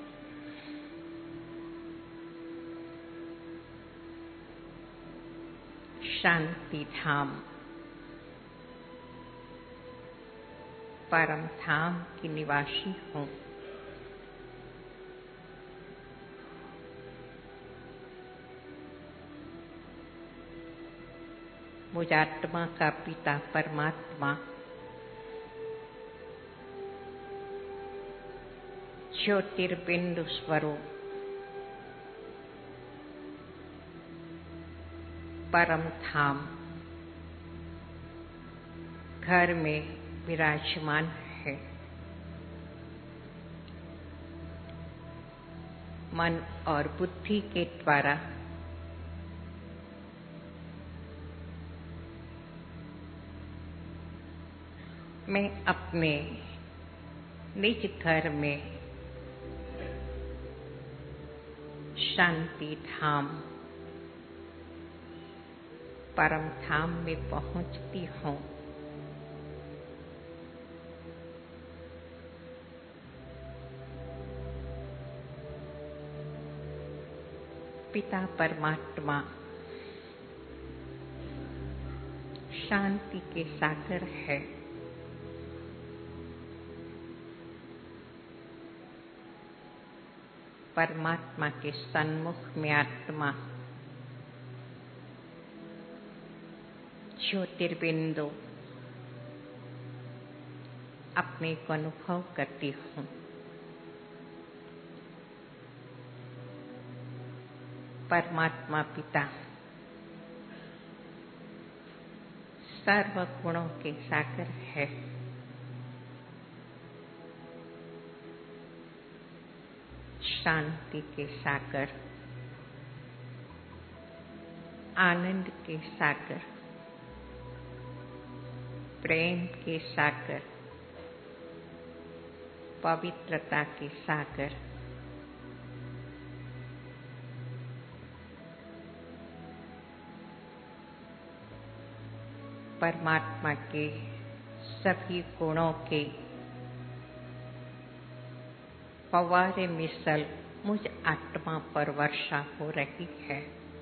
शांति धाम परम धाम की निवासी हूँ। मुझ आत्मा का पिता परमात्मा ज्योतिर्बिंदु स्वरूप परम धाम घर में विराजमान है। मन और बुद्धि के द्वारा मैं अपने निज घर में शांति धाम परम धाम में पहुंचती हूँ। पिता परमात्मा शांति के सागर है। परमात्मा के सन्मुख में आत्मा ज्योतिर्बिंदु अपने को अनुभव करती हूँ। परमात्मा पिता सर्व गुणों के सागर है। शांति के सागर, आनंद के सागर, प्रेम के सागर, पवित्रता के सागर, परमात्मा के सभी गुणों के फव्वारे मिसल मुझ आत्मा पर वर्षा हो रही है।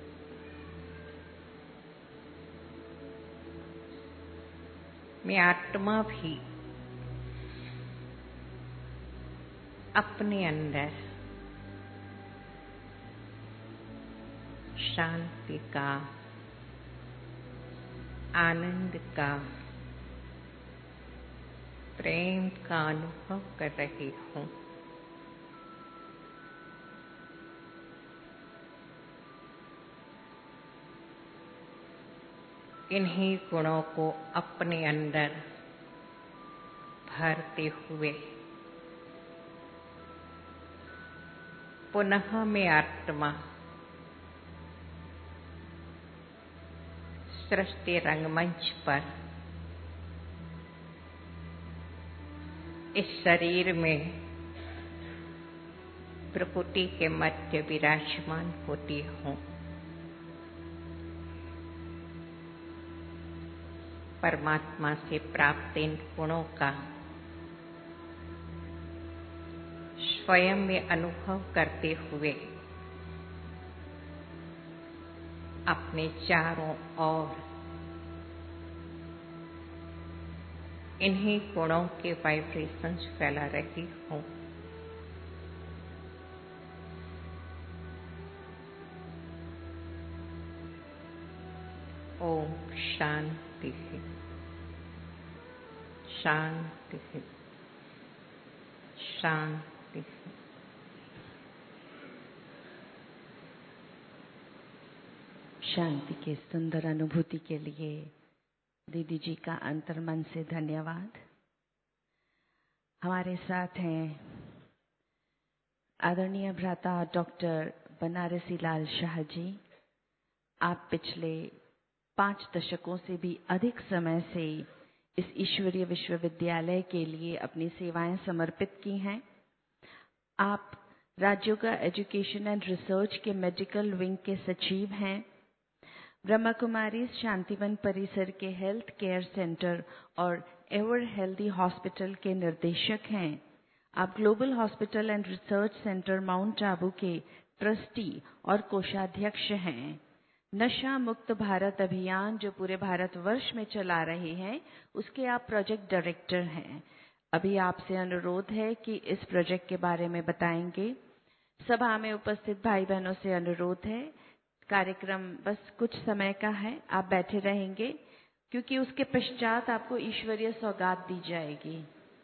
मैं आत्मा भी अपने अंदर शांति का, आनंद का, प्रेम का अनुभव कर रही हूँ। इन्हीं गुणों को अपने अंदर भरते हुए पुनः मैं आत्मा सृष्टि रंगमंच पर इस शरीर में प्रकृति के मध्य विराजमान होती हूँ। परमात्मा से प्राप्त इन गुणों का स्वयं में अनुभव करते हुए अपने चारों ओर इन्हीं गुणों के वाइब्रेशंस फैला रही हूँ। ओम शांति शांति शांति। शांति के सुंदर अनुभूति के लिए दीदी जी का अंतर्मन से धन्यवाद। हमारे साथ हैं आदरणीय भ्राता डॉक्टर बनारसी लाल शाह जी। आप पिछले पांच दशकों से भी अधिक समय से इस ईश्वरीय विश्वविद्यालय के लिए अपनी सेवाएं समर्पित की हैं। आप राज्योगा एजुकेशन एंड रिसर्च के मेडिकल विंग के सचिव हैं। ब्रह्मा कुमारी शांतिवन परिसर के हेल्थ केयर सेंटर और एवर हेल्दी हॉस्पिटल के निर्देशक हैं। आप global hospital and research centre Mount Abu के ट्रस्टी और कोषाध्यक्ष हैं। नशा मुक्त भारत अभियान जो पूरे भारतवर्ष में चला रहे हैं, उसके आप प्रोजेक्ट डायरेक्टर हैं। अभी आपसे अनुरोध है कि इस प्रोजेक्ट के बारे में बताएंगे। सभा में उपस्थित भाई बहनों से अनुरोध है, कार्यक्रम बस कुछ समय का है, आप बैठे रहेंगे क्योंकि उसके पश्चात आपको ईश्वरीय सौगात दी जाएगी।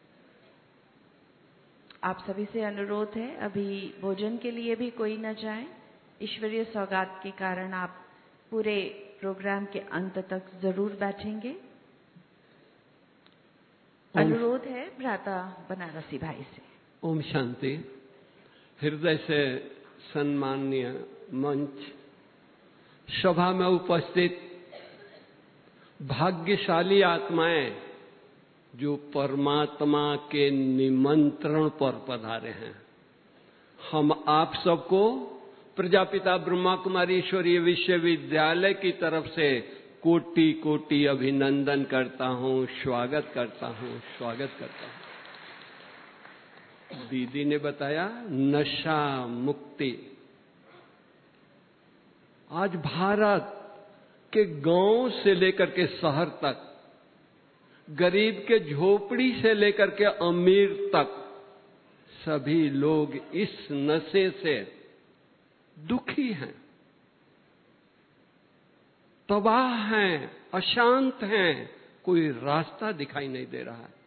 आप सभी से अनुरोध है, अभी भोजन के लिए भी कोई न जाए। ईश्वरीय सौगात के कारण आप पूरे प्रोग्राम के अंत तक जरूर बैठेंगे। अनुरोध है भ्राता बनारसी भाई से। ओम शांति। हृदय से सम्माननीय मंच, सभा में उपस्थित भाग्यशाली आत्माएं जो परमात्मा के निमंत्रण पर पधारे हैं, हम आप सबको प्रजापिता ब्रह्मा कुमारी ईश्वरीय विश्वविद्यालय की तरफ से कोटि कोटि अभिनंदन करता हूँ, स्वागत करता हूँ, स्वागत करता हूँ। दीदी ने बताया नशा मुक्ति। आज भारत के गांव से लेकर के शहर तक, गरीब के झोपड़ी से लेकर के अमीर तक, सभी लोग इस नशे से दुखी हैं, तबाह हैं, अशांत हैं, कोई रास्ता दिखाई नहीं दे रहा है।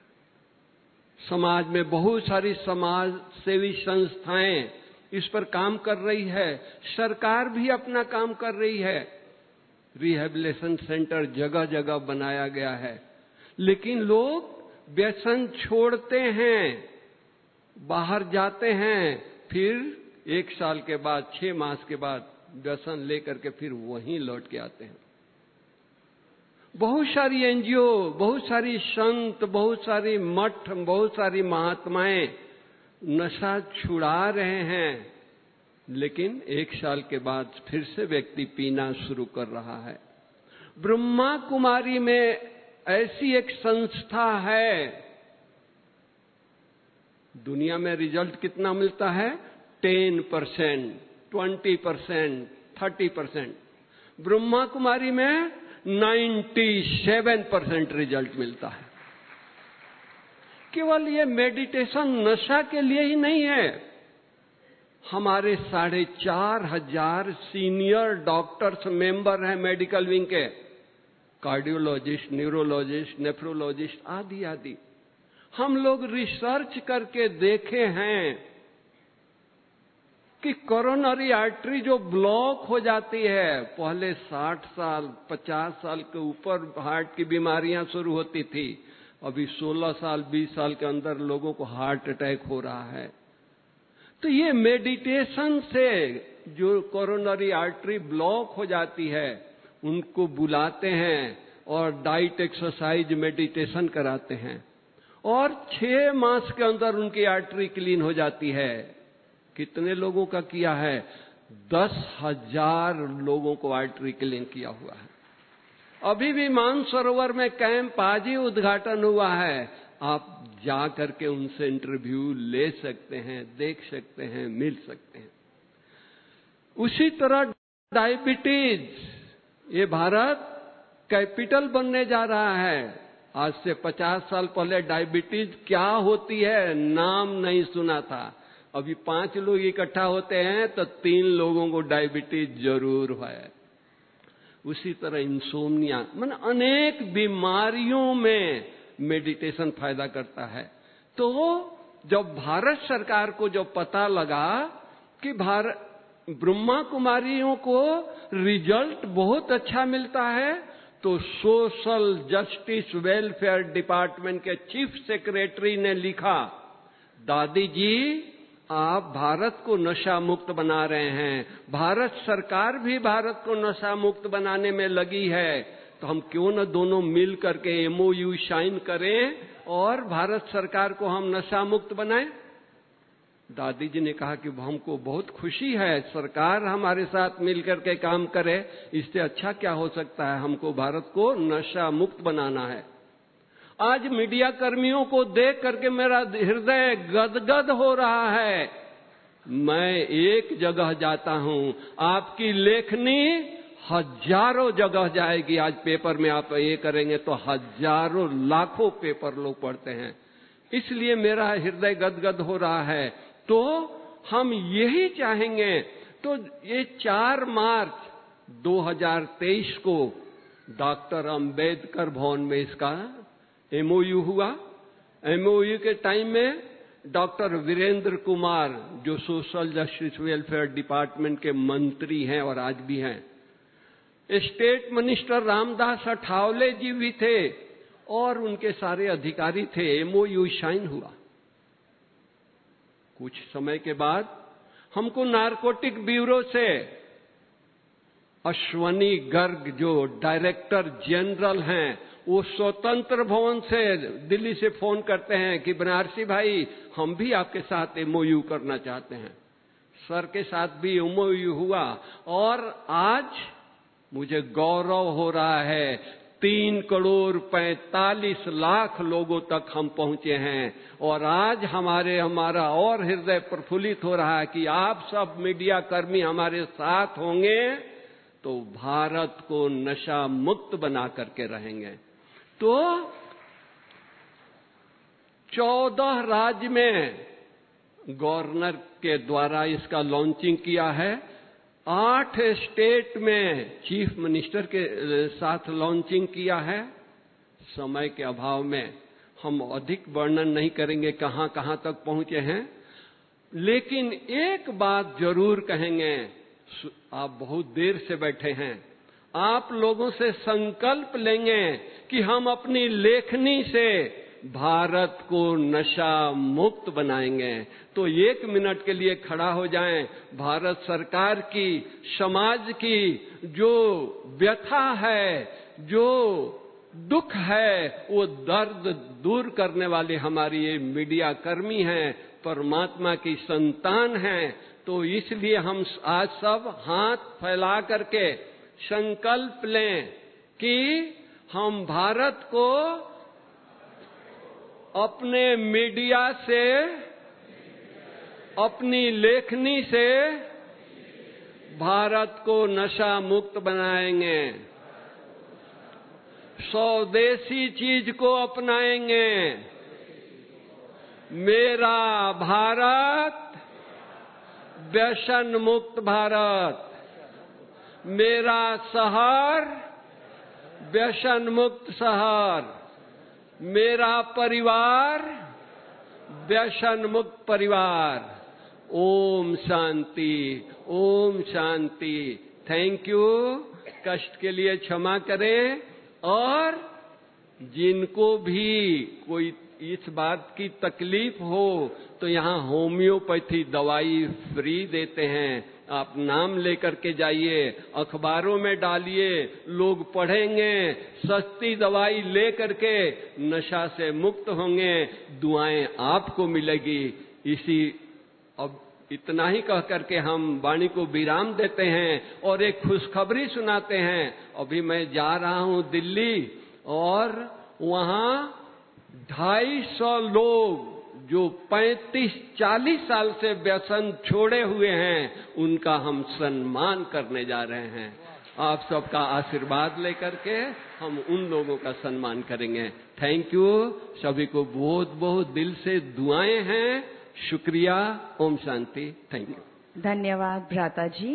समाज में बहुत सारी समाज सेवी संस्थाएं इस पर काम कर रही है, सरकार भी अपना काम कर रही है, रिहैबिलिटेशन सेंटर जगह जगह बनाया गया है, लेकिन लोग व्यसन छोड़ते हैं, बाहर जाते हैं, फिर एक साल के बाद, छह मास के बाद व्यसन लेकर के फिर वहीं लौट के आते हैं। बहुत सारी एनजीओ, बहुत सारी संत, बहुत सारी मठ, बहुत सारी महात्माएं नशा छुड़ा रहे हैं, लेकिन एक साल के बाद फिर से व्यक्ति पीना शुरू कर रहा है। ब्रह्मा कुमारी में ऐसी एक संस्था है, दुनिया में रिजल्ट कितना मिलता है? Ten percent, twenty percent, thirty percent. Brahma Kumari में नाइन्टी सेवन परसेंट रिजल्ट मिलता है। केवल ये मेडिटेशन नशा के लिए ही नहीं है। हमारे साढ़े चार हजार सीनियर डॉक्टर्स मेंबर हैं मेडिकल विंग के, कार्डियोलॉजिस्ट, न्यूरोलॉजिस्ट, नेफ्रोलॉजिस्ट आदि आदि। हम लोग रिसर्च करके देखे हैं कि कोरोनरी आर्टरी जो ब्लॉक हो जाती है, पहले साठ साल, पचास साल के ऊपर हार्ट की बीमारियां शुरू होती थी, अभी सोलह साल, बीस साल के अंदर लोगों को हार्ट अटैक हो रहा है। तो ये मेडिटेशन से जो कोरोनरी आर्टरी ब्लॉक हो जाती है, उनको बुलाते हैं और डाइट, एक्सरसाइज, मेडिटेशन कराते हैं, और छह मास के अंदर उनकी आर्टरी क्लीन हो जाती है। कितने लोगों का किया है? दस हजार लोगों को आर्टरी क्लीन किया हुआ है। अभी भी मानसरोवर में कैंप आज ही उद्घाटन हुआ है, आप जा करके उनसे इंटरव्यू ले सकते हैं, देख सकते हैं, मिल सकते हैं। उसी तरह डायबिटीज, ये भारत कैपिटल बनने जा रहा है। आज से पचास साल पहले डायबिटीज क्या होती है नाम नहीं सुना था। अभी पांच लोग इकट्ठा होते हैं तो तीन लोगों को डायबिटीज जरूर है। उसी तरह इंसोम्निया, माने अनेक बीमारियों में मेडिटेशन फायदा करता है। तो जब भारत सरकार को जब पता लगा कि भारत ब्रह्मा कुमारियों को रिजल्ट बहुत अच्छा मिलता है, तो सोशल जस्टिस वेलफेयर डिपार्टमेंट के चीफ सेक्रेटरी ने लिखा, दादी जी आप भारत को नशा मुक्त बना रहे हैं, भारत सरकार भी भारत को नशा मुक्त बनाने में लगी है, तो हम क्यों न दोनों मिल करके एमओयू साइन करें और भारत सरकार को हम नशा मुक्त बनाएं। दादी जी ने कहा कि हमको बहुत खुशी है, सरकार हमारे साथ मिलकर के काम करे, इससे अच्छा क्या हो सकता है, हमको भारत को नशा मुक्त बनाना है। आज मीडिया कर्मियों को देख करके मेरा हृदय गदगद हो रहा है। मैं एक जगह जाता हूं, आपकी लेखनी हजारों जगह जाएगी। आज पेपर में आप ये करेंगे तो हजारों लाखों पेपर लोग पढ़ते हैं, इसलिए मेरा हृदय गदगद हो रहा है। तो हम यही चाहेंगे। तो ये चार मार्च दो हज़ार तेईस को डॉक्टर अंबेडकर भवन में इसका एमओयू हुआ। एमओयू के टाइम में डॉक्टर वीरेंद्र कुमार, जो सोशल जस्टिस वेलफेयर डिपार्टमेंट के मंत्री हैं और आज भी हैं, स्टेट मिनिस्टर रामदास अठावले जी भी थे और उनके सारे अधिकारी थे। एमओयू साइन हुआ। कुछ समय के बाद हमको नारकोटिक ब्यूरो से अश्वनी गर्ग, जो डायरेक्टर जनरल हैं, वो स्वतंत्र भवन से दिल्ली से फोन करते हैं कि बनारसी भाई हम भी आपके साथ एमओयू करना चाहते हैं। सर के साथ भी एमओयू हुआ और आज मुझे गौरव हो रहा है, तीन करोड़ पैंतालीस लाख लोगों तक हम पहुंचे हैं। और आज हमारे हमारा और हृदय प्रफुल्लित हो रहा है कि आप सब मीडिया कर्मी हमारे साथ होंगे तो भारत को नशा मुक्त बना करके रहेंगे। तो चौदह राज्य में गवर्नर के द्वारा इसका लॉन्चिंग किया है। आठ स्टेट में चीफ मिनिस्टर के साथ लॉन्चिंग किया है। समय के अभाव में हम अधिक वर्णन नहीं करेंगे कहां कहां तक पहुंचे हैं, लेकिन एक बात जरूर कहेंगे। आप बहुत देर से बैठे हैं, आप लोगों से संकल्प लेंगे कि हम अपनी लेखनी से भारत को नशा मुक्त बनाएंगे। तो एक मिनट के लिए खड़ा हो जाएं। भारत सरकार की, समाज की जो व्यथा है, जो दुख है, वो दर्द दूर करने वाले हमारी ये मीडिया कर्मी हैं, परमात्मा की संतान हैं। तो इसलिए हम आज सब हाथ फैला करके संकल्प लें कि हम भारत को अपने मीडिया से, अपनी लेखनी से भारत को नशा मुक्त बनाएंगे, स्वदेशी चीज को अपनाएंगे। मेरा भारत व्यसन मुक्त भारत, मेरा शहर व्यसन मुक्त शहर, मेरा परिवार व्यसन मुक्त परिवार। ओम शांति, ओम शांति। Thank you. कष्ट के लिए क्षमा करें। और जिनको भी कोई इस बात की तकलीफ हो तो यहाँ होम्योपैथी दवाई फ्री देते हैं। आप नाम लेकर के जाइए, अखबारों में डालिए, लोग पढ़ेंगे, सस्ती दवाई ले करके नशा से मुक्त होंगे, दुआएं आपको मिलेगी। इसी अब इतना ही कह करके हम वाणी को विराम देते हैं और एक खुशखबरी सुनाते हैं। अभी मैं जा रहा हूं दिल्ली और वहां ढाई सौ लोग जो पैंतीस चालीस साल से व्यसन छोड़े हुए हैं, उनका हम सम्मान करने जा रहे हैं। आप सबका आशीर्वाद लेकर के हम उन लोगों का सम्मान करेंगे। Thank you. सभी को बहुत बहुत दिल से दुआएं हैं। शुक्रिया। ओम शांति। Thank you. धन्यवाद भ्राता जी।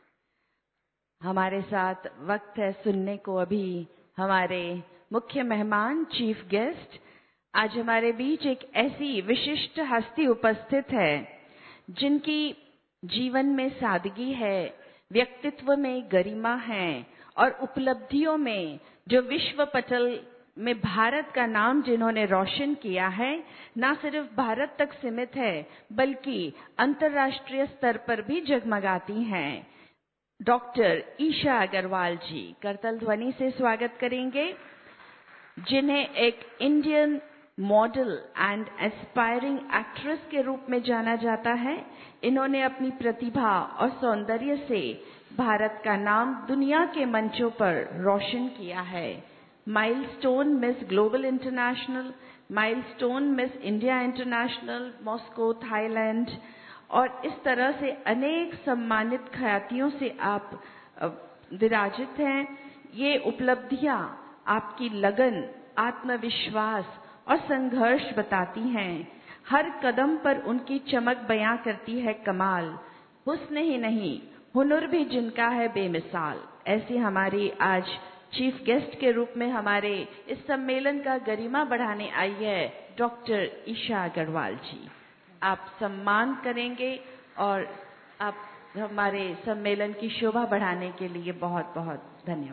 हमारे साथ वक्त है सुनने को अभी हमारे मुख्य मेहमान, चीफ गेस्ट। आज हमारे बीच एक ऐसी विशिष्ट हस्ती उपस्थित है जिनकी जीवन में सादगी है, व्यक्तित्व में गरिमा है और उपलब्धियों में जो विश्व पटल में भारत का नाम जिन्होंने रोशन किया है, न सिर्फ भारत तक सीमित है बल्कि अंतर्राष्ट्रीय स्तर पर भी जगमगाती हैं। डॉक्टर ईशा अग्रवाल जी करतल ध्वनि से स्वागत करेंगे, जिन्हें एक Indian model and aspiring actress के रूप में जाना जाता है। इन्होंने अपनी प्रतिभा और सौंदर्य से भारत का नाम दुनिया के मंचों पर रोशन किया है। Milestone Miss Global International, Milestone Miss India International, Moscow Thailand, और इस तरह से अनेक सम्मानित ख्यातियों से आप विराजित हैं। ये उपलब्धियां आपकी लगन, आत्मविश्वास और संघर्ष बताती हैं। हर कदम पर उनकी चमक बयां करती है कमाल। हुस्न ही नहीं, हुनर भी जिनका है बेमिसाल। ऐसी हमारी आज चीफ गेस्ट के रूप में हमारे इस सम्मेलन का गरिमा बढ़ाने आई है डॉक्टर ईशा अग्रवाल जी। आप सम्मान करेंगे और आप हमारे सम्मेलन की शोभा बढ़ाने के लिए बहुत बहुत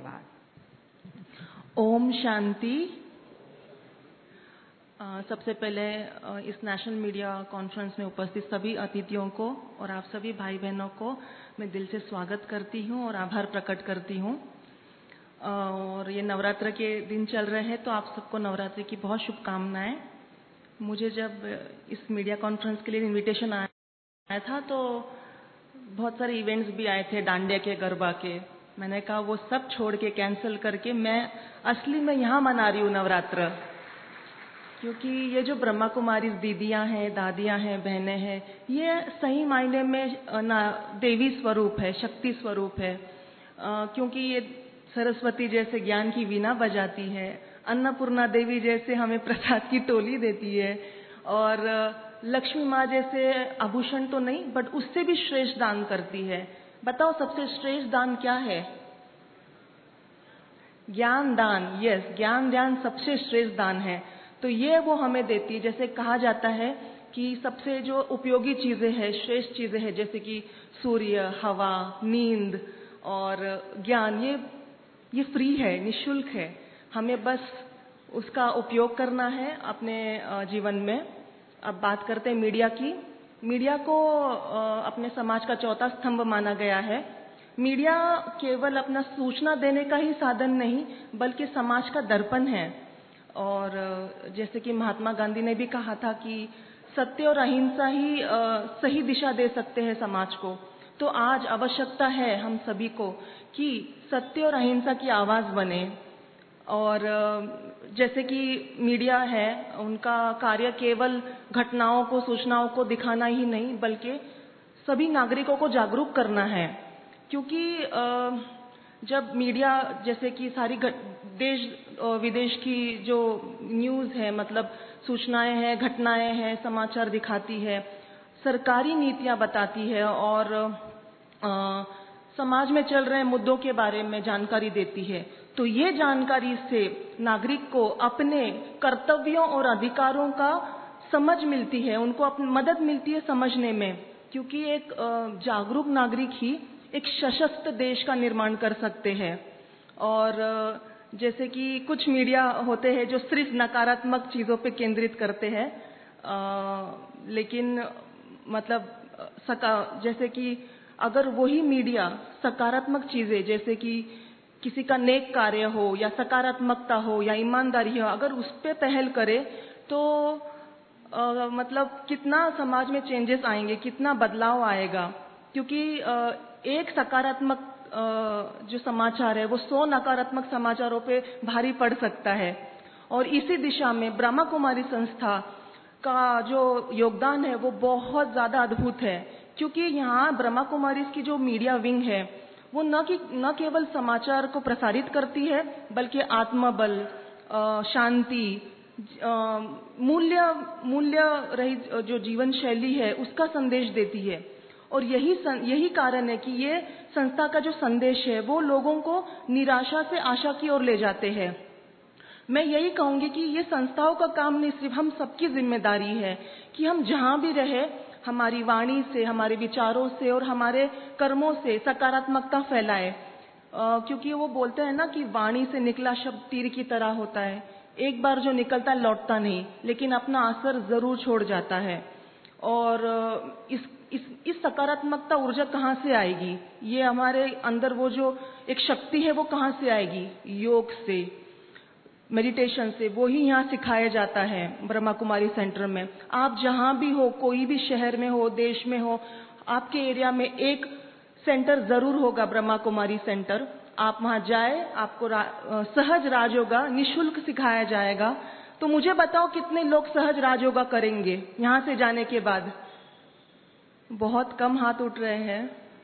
धन्यवाद। ओम शांति। आ, सबसे पहले आ, इस नेशनल मीडिया कॉन्फ्रेंस में उपस्थित सभी अतिथियों को और आप सभी भाई बहनों को मैं दिल से स्वागत करती हूँ और आभार प्रकट करती हूँ। और ये नवरात्र के दिन चल रहे हैं तो आप सबको नवरात्रि की बहुत शुभकामनाएं। मुझे जब इस मीडिया कॉन्फ्रेंस के लिए इनविटेशन आया था तो बहुत सारे इवेंट्स भी आए थे डांडिया के, गरबा के। मैंने कहा वो सब छोड़ के कैंसिल करके मैं असली में यहाँ मना रही हूँ नवरात्र, क्योंकि ये जो ब्रह्मा कुमारी दीदियां हैं, दादियां हैं, बहनें हैं, ये सही मायने में ना देवी स्वरूप है, शक्ति स्वरूप है। आ, क्योंकि ये सरस्वती जैसे ज्ञान की वीणा बजाती है, अन्नपूर्णा देवी जैसे हमें प्रसाद की टोली देती है, और लक्ष्मी माँ जैसे आभूषण तो नहीं, बट उससे भी श्रेष्ठ दान करती है। बताओ सबसे श्रेष्ठ दान क्या है? ज्ञान दान। यस, ज्ञान दान सबसे श्रेष्ठ दान है। तो ये वो हमें देती है। जैसे कहा जाता है कि सबसे जो उपयोगी चीजें हैं, श्रेष्ठ चीजें हैं, जैसे कि सूर्य, हवा, नींद और ज्ञान, ये ये फ्री है, निशुल्क है। हमें बस उसका उपयोग करना है अपने जीवन में। अब बात करते हैं मीडिया की। मीडिया को अपने समाज का चौथा स्तंभ माना गया है। मीडिया केवल अपना सूचना देने का ही साधन नहीं, बल्कि समाज का दर्पण है। और जैसे कि महात्मा गांधी ने भी कहा था कि सत्य और अहिंसा ही सही दिशा दे सकते हैं समाज को। तो आज आवश्यकता है हम सभी को कि सत्य और अहिंसा की आवाज बने। और जैसे कि मीडिया है, उनका कार्य केवल घटनाओं को, सूचनाओं को दिखाना ही नहीं, बल्कि सभी नागरिकों को जागरूक करना है। क्योंकि जब मीडिया जैसे कि सारी देश विदेश की जो न्यूज़ है, मतलब सूचनाएं हैं, घटनाएं हैं, समाचार दिखाती है, सरकारी नीतियां बताती है और आ, समाज में चल रहे मुद्दों के बारे में जानकारी देती है, तो ये जानकारी से नागरिक को अपने कर्तव्यों और अधिकारों का समझ मिलती है, उनको अपनी मदद मिलती है समझने में। क्योंकि एक जागरूक नागरिक ही एक सशक्त देश का निर्माण कर सकते हैं। और जैसे कि कुछ मीडिया होते हैं जो सिर्फ नकारात्मक चीजों पे केंद्रित करते हैं, लेकिन मतलब सका जैसे कि अगर वही मीडिया सकारात्मक चीजें, जैसे कि किसी का नेक कार्य हो या सकारात्मकता हो या ईमानदारी हो, अगर उस पे पहल करे तो आ, मतलब कितना समाज में चेंजेस आएंगे, कितना बदलाव आएगा। क्योंकि आ, एक सकारात्मक जो समाचार है वो सौ नकारात्मक समाचारों पे भारी पड़ सकता है। और इसी दिशा में ब्रह्मा कुमारी संस्था का जो योगदान है वो बहुत ज्यादा अद्भुत है। क्योंकि यहाँ ब्रह्मा कुमारी की जो मीडिया विंग है वो न कि न केवल समाचार को प्रसारित करती है, बल्कि आत्मबल, शांति, मूल्य मूल्य रहित जो जीवन शैली है उसका संदेश देती है। और यही यही कारण है कि ये संस्था का जो संदेश है वो लोगों को निराशा से आशा की ओर ले जाते हैं। मैं यही कहूंगी कि ये संस्थाओं का काम नहीं, सिर्फ हम सबकी जिम्मेदारी है कि हम जहां भी रहे हमारी वाणी से, हमारे विचारों से और हमारे कर्मों से सकारात्मकता फैलाए। क्योंकि वो बोलते हैं ना कि वाणी से निकला शब्द तीर की तरह होता है, एक बार जो निकलता लौटता नहीं, लेकिन अपना असर जरूर छोड़ जाता है। और इस इस इस सकारात्मकता ऊर्जा कहाँ से आएगी? ये हमारे अंदर वो जो एक शक्ति है वो कहाँ से आएगी? योग से, मेडिटेशन से। वो ही यहाँ सिखाया जाता है ब्रह्मा कुमारी सेंटर में। आप जहाँ भी हो, कोई भी शहर में हो, देश में हो, आपके एरिया में एक सेंटर जरूर होगा, ब्रह्मा कुमारी सेंटर। आप वहाँ जाए, आपको रा, सहज राजयोगा निशुल्क सिखाया जाएगा। तो मुझे बताओ कितने लोग सहज राजयोगा करेंगे यहाँ से जाने के बाद? बहुत कम हाथ उठ रहे हैं।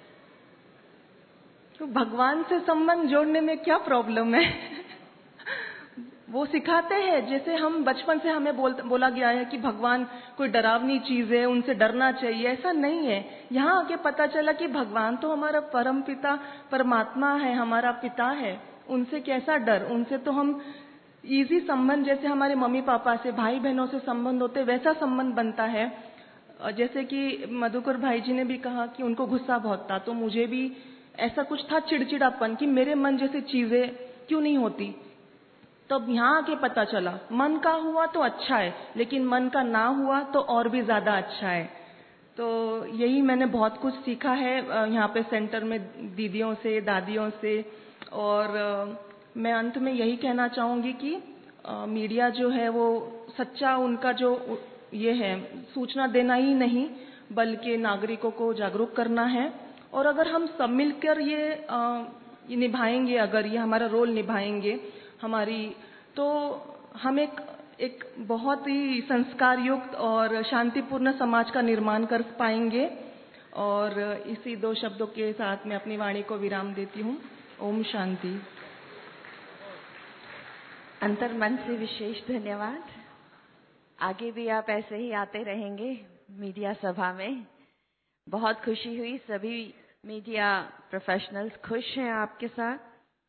तो भगवान से संबंध जोड़ने में क्या प्रॉब्लम है? वो सिखाते हैं। जैसे हम बचपन से हमें बोल, बोला गया है कि भगवान कोई डरावनी चीज है, उनसे डरना चाहिए, ऐसा नहीं है। यहाँ आके पता चला कि भगवान तो हमारा परम पिता परमात्मा है, हमारा पिता है। उनसे कैसा डर? उनसे तो हम इजी संबंध, जैसे हमारे मम्मी पापा से, भाई बहनों से संबंध होते, वैसा संबंध बनता है। जैसे कि मधुकर भाई जी ने भी कहा कि उनको गुस्सा बहुत था, तो मुझे भी ऐसा कुछ था, चिड़चिड़ापन, कि मेरे मन जैसी चीजें क्यों नहीं होती। तब यहाँ आके पता चला मन का हुआ तो अच्छा है, लेकिन मन का ना हुआ तो और भी ज्यादा अच्छा है। तो यही मैंने बहुत कुछ सीखा है यहाँ पे सेंटर में दीदियों से, दादियों से। और मैं अंत में यही कहना चाहूंगी कि मीडिया जो है वो सच्चा, उनका जो ये है सूचना देना ही नहीं, बल्कि नागरिकों को जागरूक करना है। और अगर हम सब मिलकर ये, ये निभाएंगे, अगर ये हमारा रोल निभाएंगे हमारी, तो हम एक एक बहुत ही संस्कार युक्त और शांतिपूर्ण समाज का निर्माण कर पाएंगे। और इसी दो शब्दों के साथ मैं अपनी वाणी को विराम देती हूँ। ओम शांति। अंतर्मन से विशेष धन्यवाद। आगे भी आप ऐसे ही आते रहेंगे मीडिया सभा में। बहुत खुशी हुई, सभी मीडिया प्रोफेशनल्स खुश हैं आपके साथ।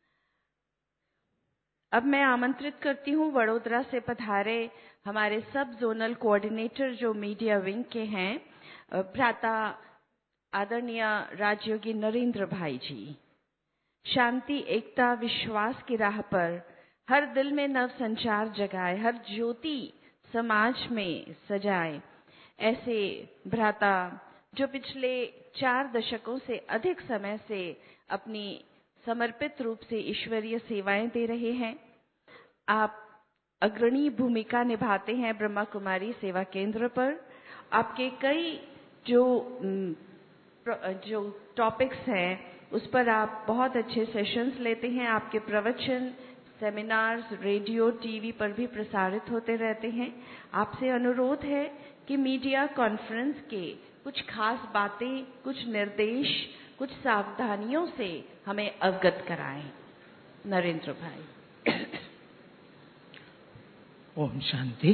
अब मैं आमंत्रित करती हूँ वडोदरा से पधारे हमारे सब जोनल कोऑर्डिनेटर जो मीडिया विंग के हैं, भ्राता आदरणीय राजयोगी नरेंद्र भाई जी। शांति, एकता, विश्वास की राह पर हर दिल में नव संचार जगाए, हर ज्योति समाज में सजाए, ऐसे भ्राता जो पिछले चार दशकों से अधिक समय से अपनी समर्पित रूप से ईश्वरीय सेवाएं दे रहे हैं। आप अग्रणी भूमिका निभाते हैं ब्रह्मा कुमारी सेवा केंद्र पर। आपके कई जो जो टॉपिक्स हैं उस पर आप बहुत अच्छे सेशंस लेते हैं। आपके प्रवचन, सेमिनार्स रेडियो, टीवी पर भी प्रसारित होते रहते हैं। आपसे अनुरोध है कि मीडिया कॉन्फ्रेंस के कुछ खास बातें, कुछ निर्देश, कुछ सावधानियों से हमें अवगत कराएं। नरेंद्र भाई। ओम शांति।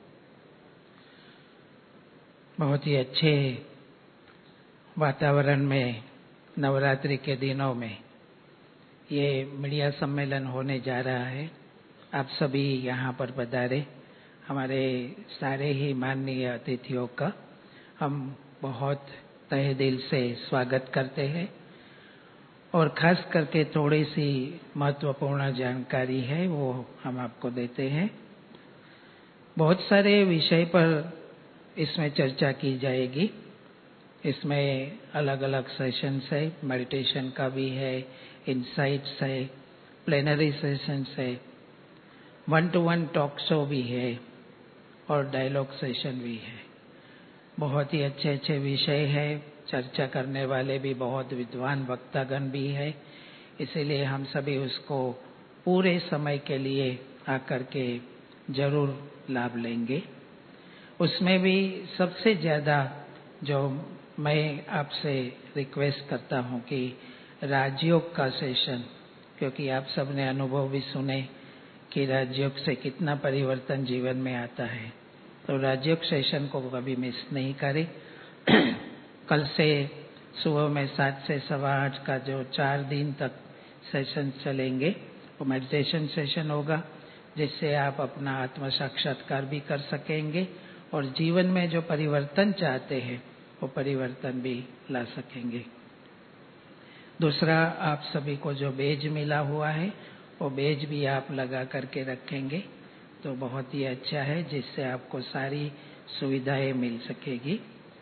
बहुत ही अच्छे वातावरण में नवरात्रि के दिनों में ये मीडिया सम्मेलन होने जा रहा है। आप सभी यहाँ पर पधारे, हमारे सारे ही माननीय अतिथियों का हम बहुत तहे दिल से स्वागत करते हैं। और खास करके थोड़ी सी महत्वपूर्ण जानकारी है वो हम आपको देते हैं। बहुत सारे विषय पर इसमें चर्चा की जाएगी। इसमें अलग अलग सेशंस है, मेडिटेशन का भी है, इनसाइट्स है, प्लेनरी सेशंस है, one to one talk show भी है और डायलॉग सेशन भी है। बहुत ही अच्छे अच्छे विषय है। चर्चा करने वाले भी बहुत विद्वान वक्तागण भी है, इसीलिए हम सभी उसको पूरे समय के लिए आकर के जरूर लाभ लेंगे। उसमें भी सबसे ज्यादा जो मैं आपसे रिक्वेस्ट करता हूं कि राजयोग का सेशन, क्योंकि आप सबने अनुभव भी सुने कि राजयोग से कितना परिवर्तन जीवन में आता है, तो राजयोग सेशन को कभी मिस नहीं करें। कल से सुबह में सात से सवा आठ का जो चार दिन तक सेशन चलेंगे वो मेडिटेशन सेशन होगा, जिससे आप अपना आत्म साक्षात्कार भी कर सकेंगे और जीवन में जो परिवर्तन चाहते हैं वो परिवर्तन भी ला सकेंगे। दूसरा, आप सभी को जो बेज मिला हुआ है वो बेज भी आप लगा करके रखेंगे तो बहुत ही अच्छा है, जिससे आपको सारी सुविधाएं मिल सकेगी।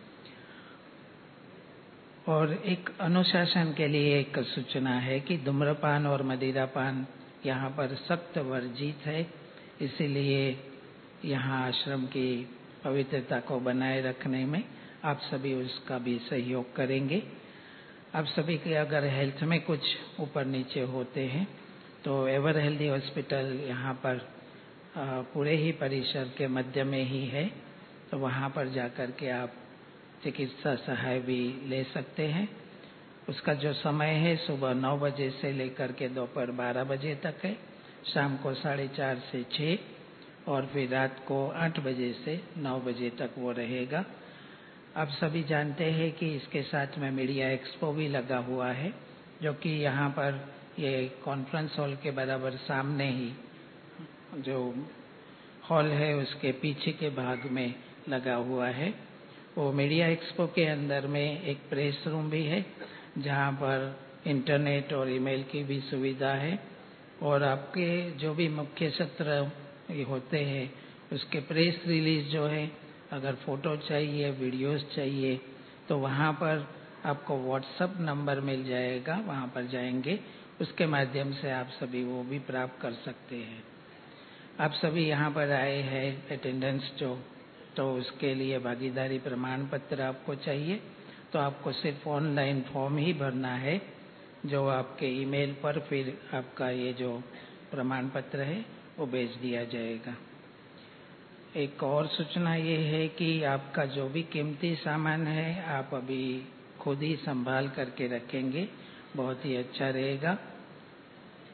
और एक अनुशासन के लिए एक सूचना है कि धूम्रपान और मदिरापान यहाँ पर सख्त वर्जित है, इसीलिए यहाँ आश्रम की पवित्रता को बनाए रखने में आप सभी उसका भी सहयोग करेंगे। आप सभी के अगर हेल्थ में कुछ ऊपर नीचे होते हैं तो एवर हेल्दी हॉस्पिटल यहाँ पर पूरे ही परिसर के मध्य में ही है, तो वहाँ पर जाकर के आप चिकित्सा सहाय भी ले सकते हैं। उसका जो समय है सुबह नौ बजे से लेकर के दोपहर बारह बजे तक है, शाम को साढ़े चार से छः और फिर रात को आठ बजे से नौ बजे तक वो रहेगा। आप सभी जानते हैं कि इसके साथ में मीडिया एक्सपो भी लगा हुआ है, जो कि यहाँ पर ये कॉन्फ्रेंस हॉल के बराबर सामने ही जो हॉल है उसके पीछे के भाग में लगा हुआ है। वो मीडिया एक्सपो के अंदर में एक प्रेस रूम भी है, जहाँ पर इंटरनेट और ईमेल की भी सुविधा है और आपके जो भी मुख्य सत्र होते हैं उसके प्रेस रिलीज जो है, अगर फोटो चाहिए, वीडियोस चाहिए तो वहाँ पर आपको व्हाट्सएप नंबर मिल जाएगा, वहाँ पर जाएंगे, उसके माध्यम से आप सभी वो भी प्राप्त कर सकते हैं। आप सभी यहाँ पर आए हैं अटेंडेंस जो, तो उसके लिए भागीदारी प्रमाण पत्र आपको चाहिए, तो आपको सिर्फ ऑनलाइन फॉर्म ही भरना है, जो आपके ईमेल पर फिर आपका ये जो प्रमाण पत्र है वो भेज दिया जाएगा। एक और सूचना ये है कि आपका जो भी कीमती सामान है आप अभी खुद ही संभाल करके रखेंगे, बहुत ही अच्छा रहेगा,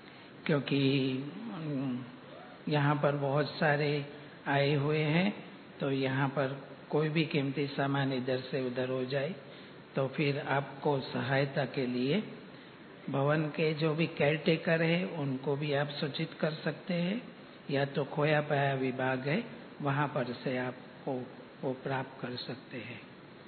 क्योंकि यहाँ पर बहुत सारे आए हुए हैं तो यहाँ पर कोई भी कीमती सामान इधर से उधर हो जाए तो फिर आपको सहायता के लिए भवन के जो भी केयरटेकर है उनको भी आप सूचित कर सकते हैं, या तो खोया पाया विभाग है वहाँ पर से आप वो, वो प्राप्त कर सकते हैं।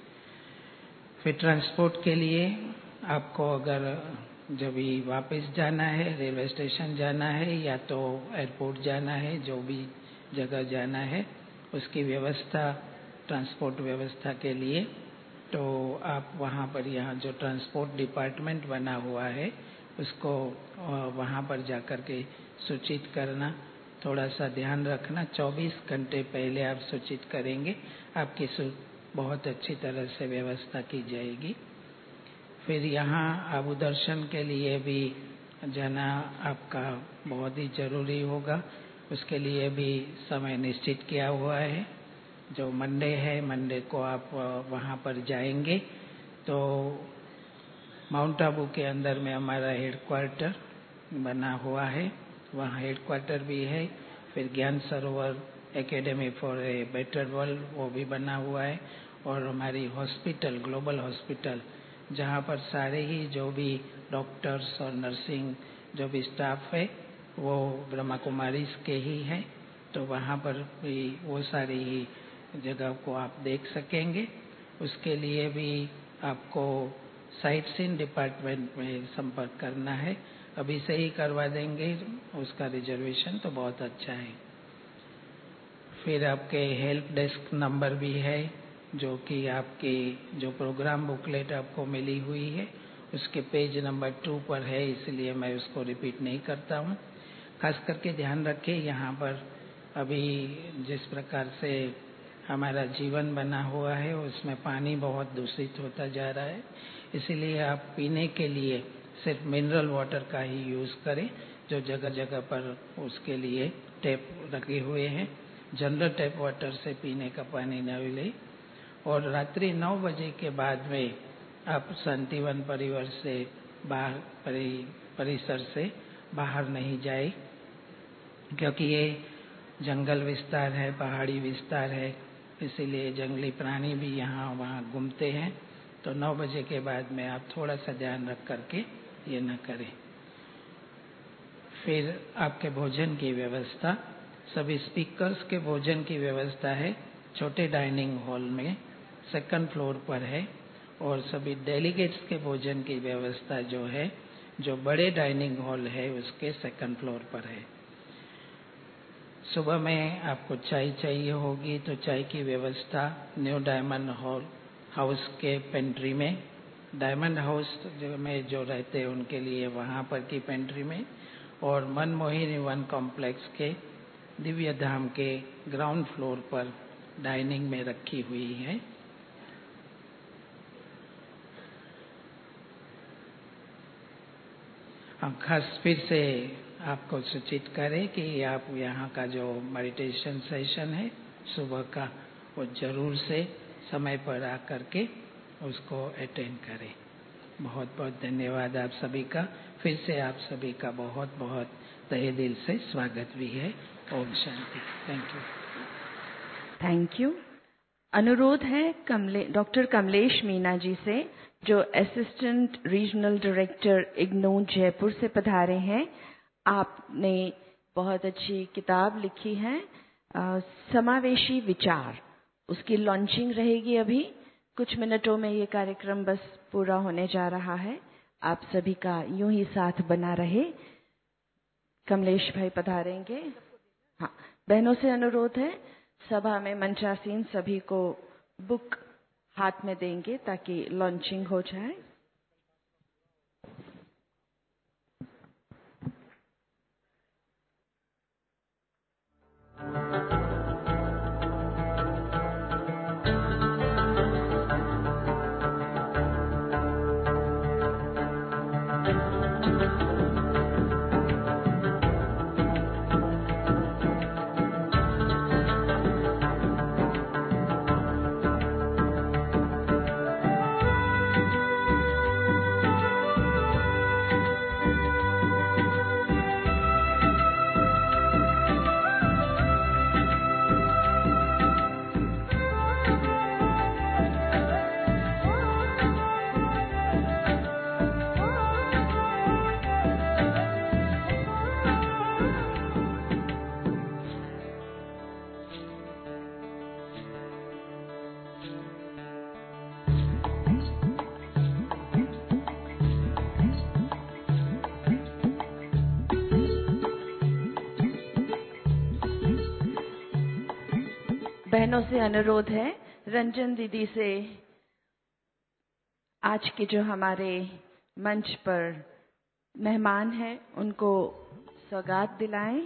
फिर ट्रांसपोर्ट के लिए आपको अगर जब भी वापस जाना है, रेलवे स्टेशन जाना है या तो एयरपोर्ट जाना है, जो भी जगह जाना है उसकी व्यवस्था, ट्रांसपोर्ट व्यवस्था के लिए तो आप वहाँ पर, यहाँ जो ट्रांसपोर्ट डिपार्टमेंट बना हुआ है उसको वहाँ पर जाकर के सूचित करना, थोड़ा सा ध्यान रखना। चौबीस घंटे पहले आप सूचित करेंगे, आपकी बहुत अच्छी तरह से व्यवस्था की जाएगी। फिर यहाँ आबू दर्शन के लिए भी जाना आपका बहुत ही जरूरी होगा, उसके लिए भी समय निश्चित किया हुआ है। जो मंडे है, मंडे को आप वहाँ पर जाएंगे तो माउंट आबू के अंदर में हमारा हेडक्वार्टर बना हुआ है, वहाँ हेडक्वार्टर भी है। फिर Gyan Sarovar Academy for a Better World वो भी बना हुआ है, और हमारी हॉस्पिटल, ग्लोबल हॉस्पिटल, जहाँ पर सारे ही जो भी डॉक्टर्स और नर्सिंग जो भी स्टाफ है वो ब्रह्मा कुमारीज के ही है, तो वहाँ पर भी वो सारी ही जगह को आप देख सकेंगे। उसके लिए भी आपको साइट सीन डिपार्टमेंट में संपर्क करना है, अभी से ही करवा देंगे उसका रिजर्वेशन तो बहुत अच्छा है। फिर आपके हेल्प डेस्क नंबर भी है जो कि आपकी जो प्रोग्राम बुकलेट आपको मिली हुई है उसके पेज नंबर टू पर है, इसलिए मैं उसको रिपीट नहीं करता हूँ। खास करके ध्यान रखें, यहाँ पर अभी जिस प्रकार से हमारा जीवन बना हुआ है उसमें पानी बहुत दूषित होता जा रहा है, इसीलिए आप पीने के लिए सिर्फ मिनरल वाटर का ही यूज़ करें, जो जगह जगह पर उसके लिए टैप रखे हुए हैं। जनरल टैप वाटर से पीने का पानी न ले, और रात्रि नौ बजे के बाद में आप शांतिवन परिवार से बाहर परि, परिसर से बाहर नहीं जाए, क्योंकि ये जंगल विस्तार है, पहाड़ी विस्तार है, इसीलिए जंगली प्राणी भी यहाँ वहाँ घूमते हैं, तो नौ बजे के बाद में आप थोड़ा सा ध्यान रख करके ये न करें। फिर आपके भोजन की व्यवस्था, सभी स्पीकर्स के भोजन की व्यवस्था है छोटे डाइनिंग हॉल में सेकंड फ्लोर पर है, और सभी डेलीगेट्स के भोजन की व्यवस्था जो है जो बड़े डाइनिंग हॉल है उसके सेकंड फ्लोर पर है। सुबह में आपको चाय चाहिए होगी तो चाय की व्यवस्था न्यू डायमंड हॉल हाउस के पेंट्री में, डायमंड हाउस जो में जो रहते हैं उनके लिए वहाँ पर की पेंट्री में, और मनमोहिनी वन कॉम्प्लेक्स के दिव्य धाम के ग्राउंड फ्लोर पर डाइनिंग में रखी हुई है। हम खास फिर से आपको सूचित करें कि आप यहाँ का जो मेडिटेशन सेशन है सुबह का वो जरूर से समय पर आकर के उसको अटेंड करें। बहुत बहुत धन्यवाद आप सभी का, फिर से आप सभी का बहुत बहुत तहे दिल से स्वागत भी है। ओम शांति। Thank you. Thank you. अनुरोध है कमले डॉक्टर कमलेश मीना जी से, जो assistant regional director IGNOU Jaipur से पधारे हैं। आपने बहुत अच्छी किताब लिखी है, आ, समावेशी विचार, उसकी लॉन्चिंग रहेगी अभी कुछ मिनटों में। ये कार्यक्रम बस पूरा होने जा रहा है, आप सभी का यूं ही साथ बना रहे। कमलेश भाई पधारेंगे। हाँ, बहनों से अनुरोध है सभा में मंचासीन सभी को बुक हाथ में देंगे ताकि लॉन्चिंग हो जाए। बहनों से अनुरोध है, रंजन दीदी से आज के जो हमारे मंच पर मेहमान हैं उनको सौगात दिलाएं।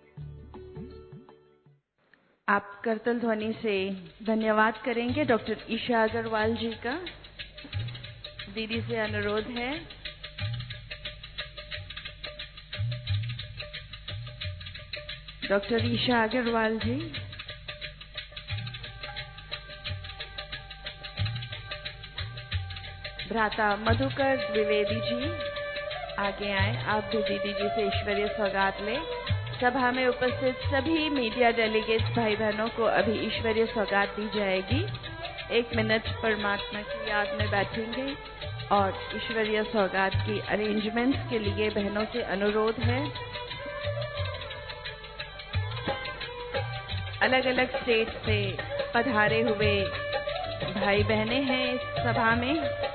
आप करतल ध्वनि से धन्यवाद करेंगे डॉक्टर ईशा अग्रवाल जी का। दीदी से अनुरोध है। डॉक्टर ईशा अग्रवाल जी। भ्राता मधुकर द्विवेदी जी आगे आए। आप भी दीदी जी से ईश्वरीय सौगात लें। सभा में उपस्थित सभी मीडिया डेलीगेट्स भाई बहनों को अभी ईश्वरीय सौगात दी जाएगी। एक मिनट परमात्मा की याद में बैठेंगे और ईश्वरीय सौगात की अरेंजमेंट्स के लिए बहनों से अनुरोध है। अलग अलग स्टेट से पधारे हुए भाई बहनें हैं इस सभा में।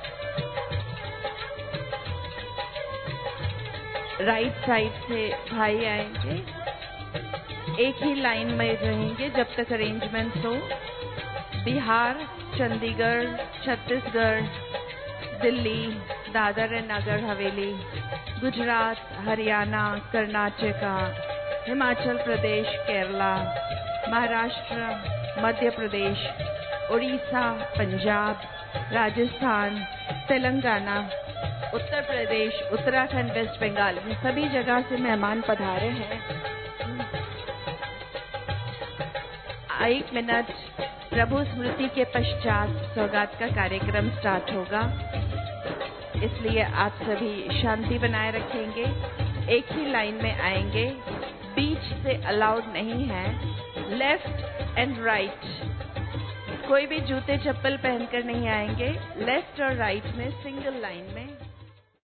राइट साइड से भाई आएंगे, एक ही लाइन में रहेंगे जब तक अरेंजमेंट्स हो। बिहार, चंडीगढ़, छत्तीसगढ़, दिल्ली, दादर एंड नगर हवेली, गुजरात, हरियाणा, कर्नाटका, हिमाचल प्रदेश, केरला, महाराष्ट्र, मध्य प्रदेश, उड़ीसा, पंजाब, राजस्थान, तेलंगाना, उत्तर प्रदेश, उत्तराखंड, वेस्ट बंगाल, ये सभी जगह से मेहमान पधारे हैं। एक मिनट प्रभु स्मृति के पश्चात सौगात का कार्यक्रम स्टार्ट होगा, इसलिए आप सभी शांति बनाए रखेंगे। एक ही लाइन में आएंगे, बीच से अलाउड नहीं है। लेफ्ट एंड राइट, कोई भी जूते चप्पल पहनकर नहीं आएंगे। लेफ्ट और राइट में सिंगल लाइन में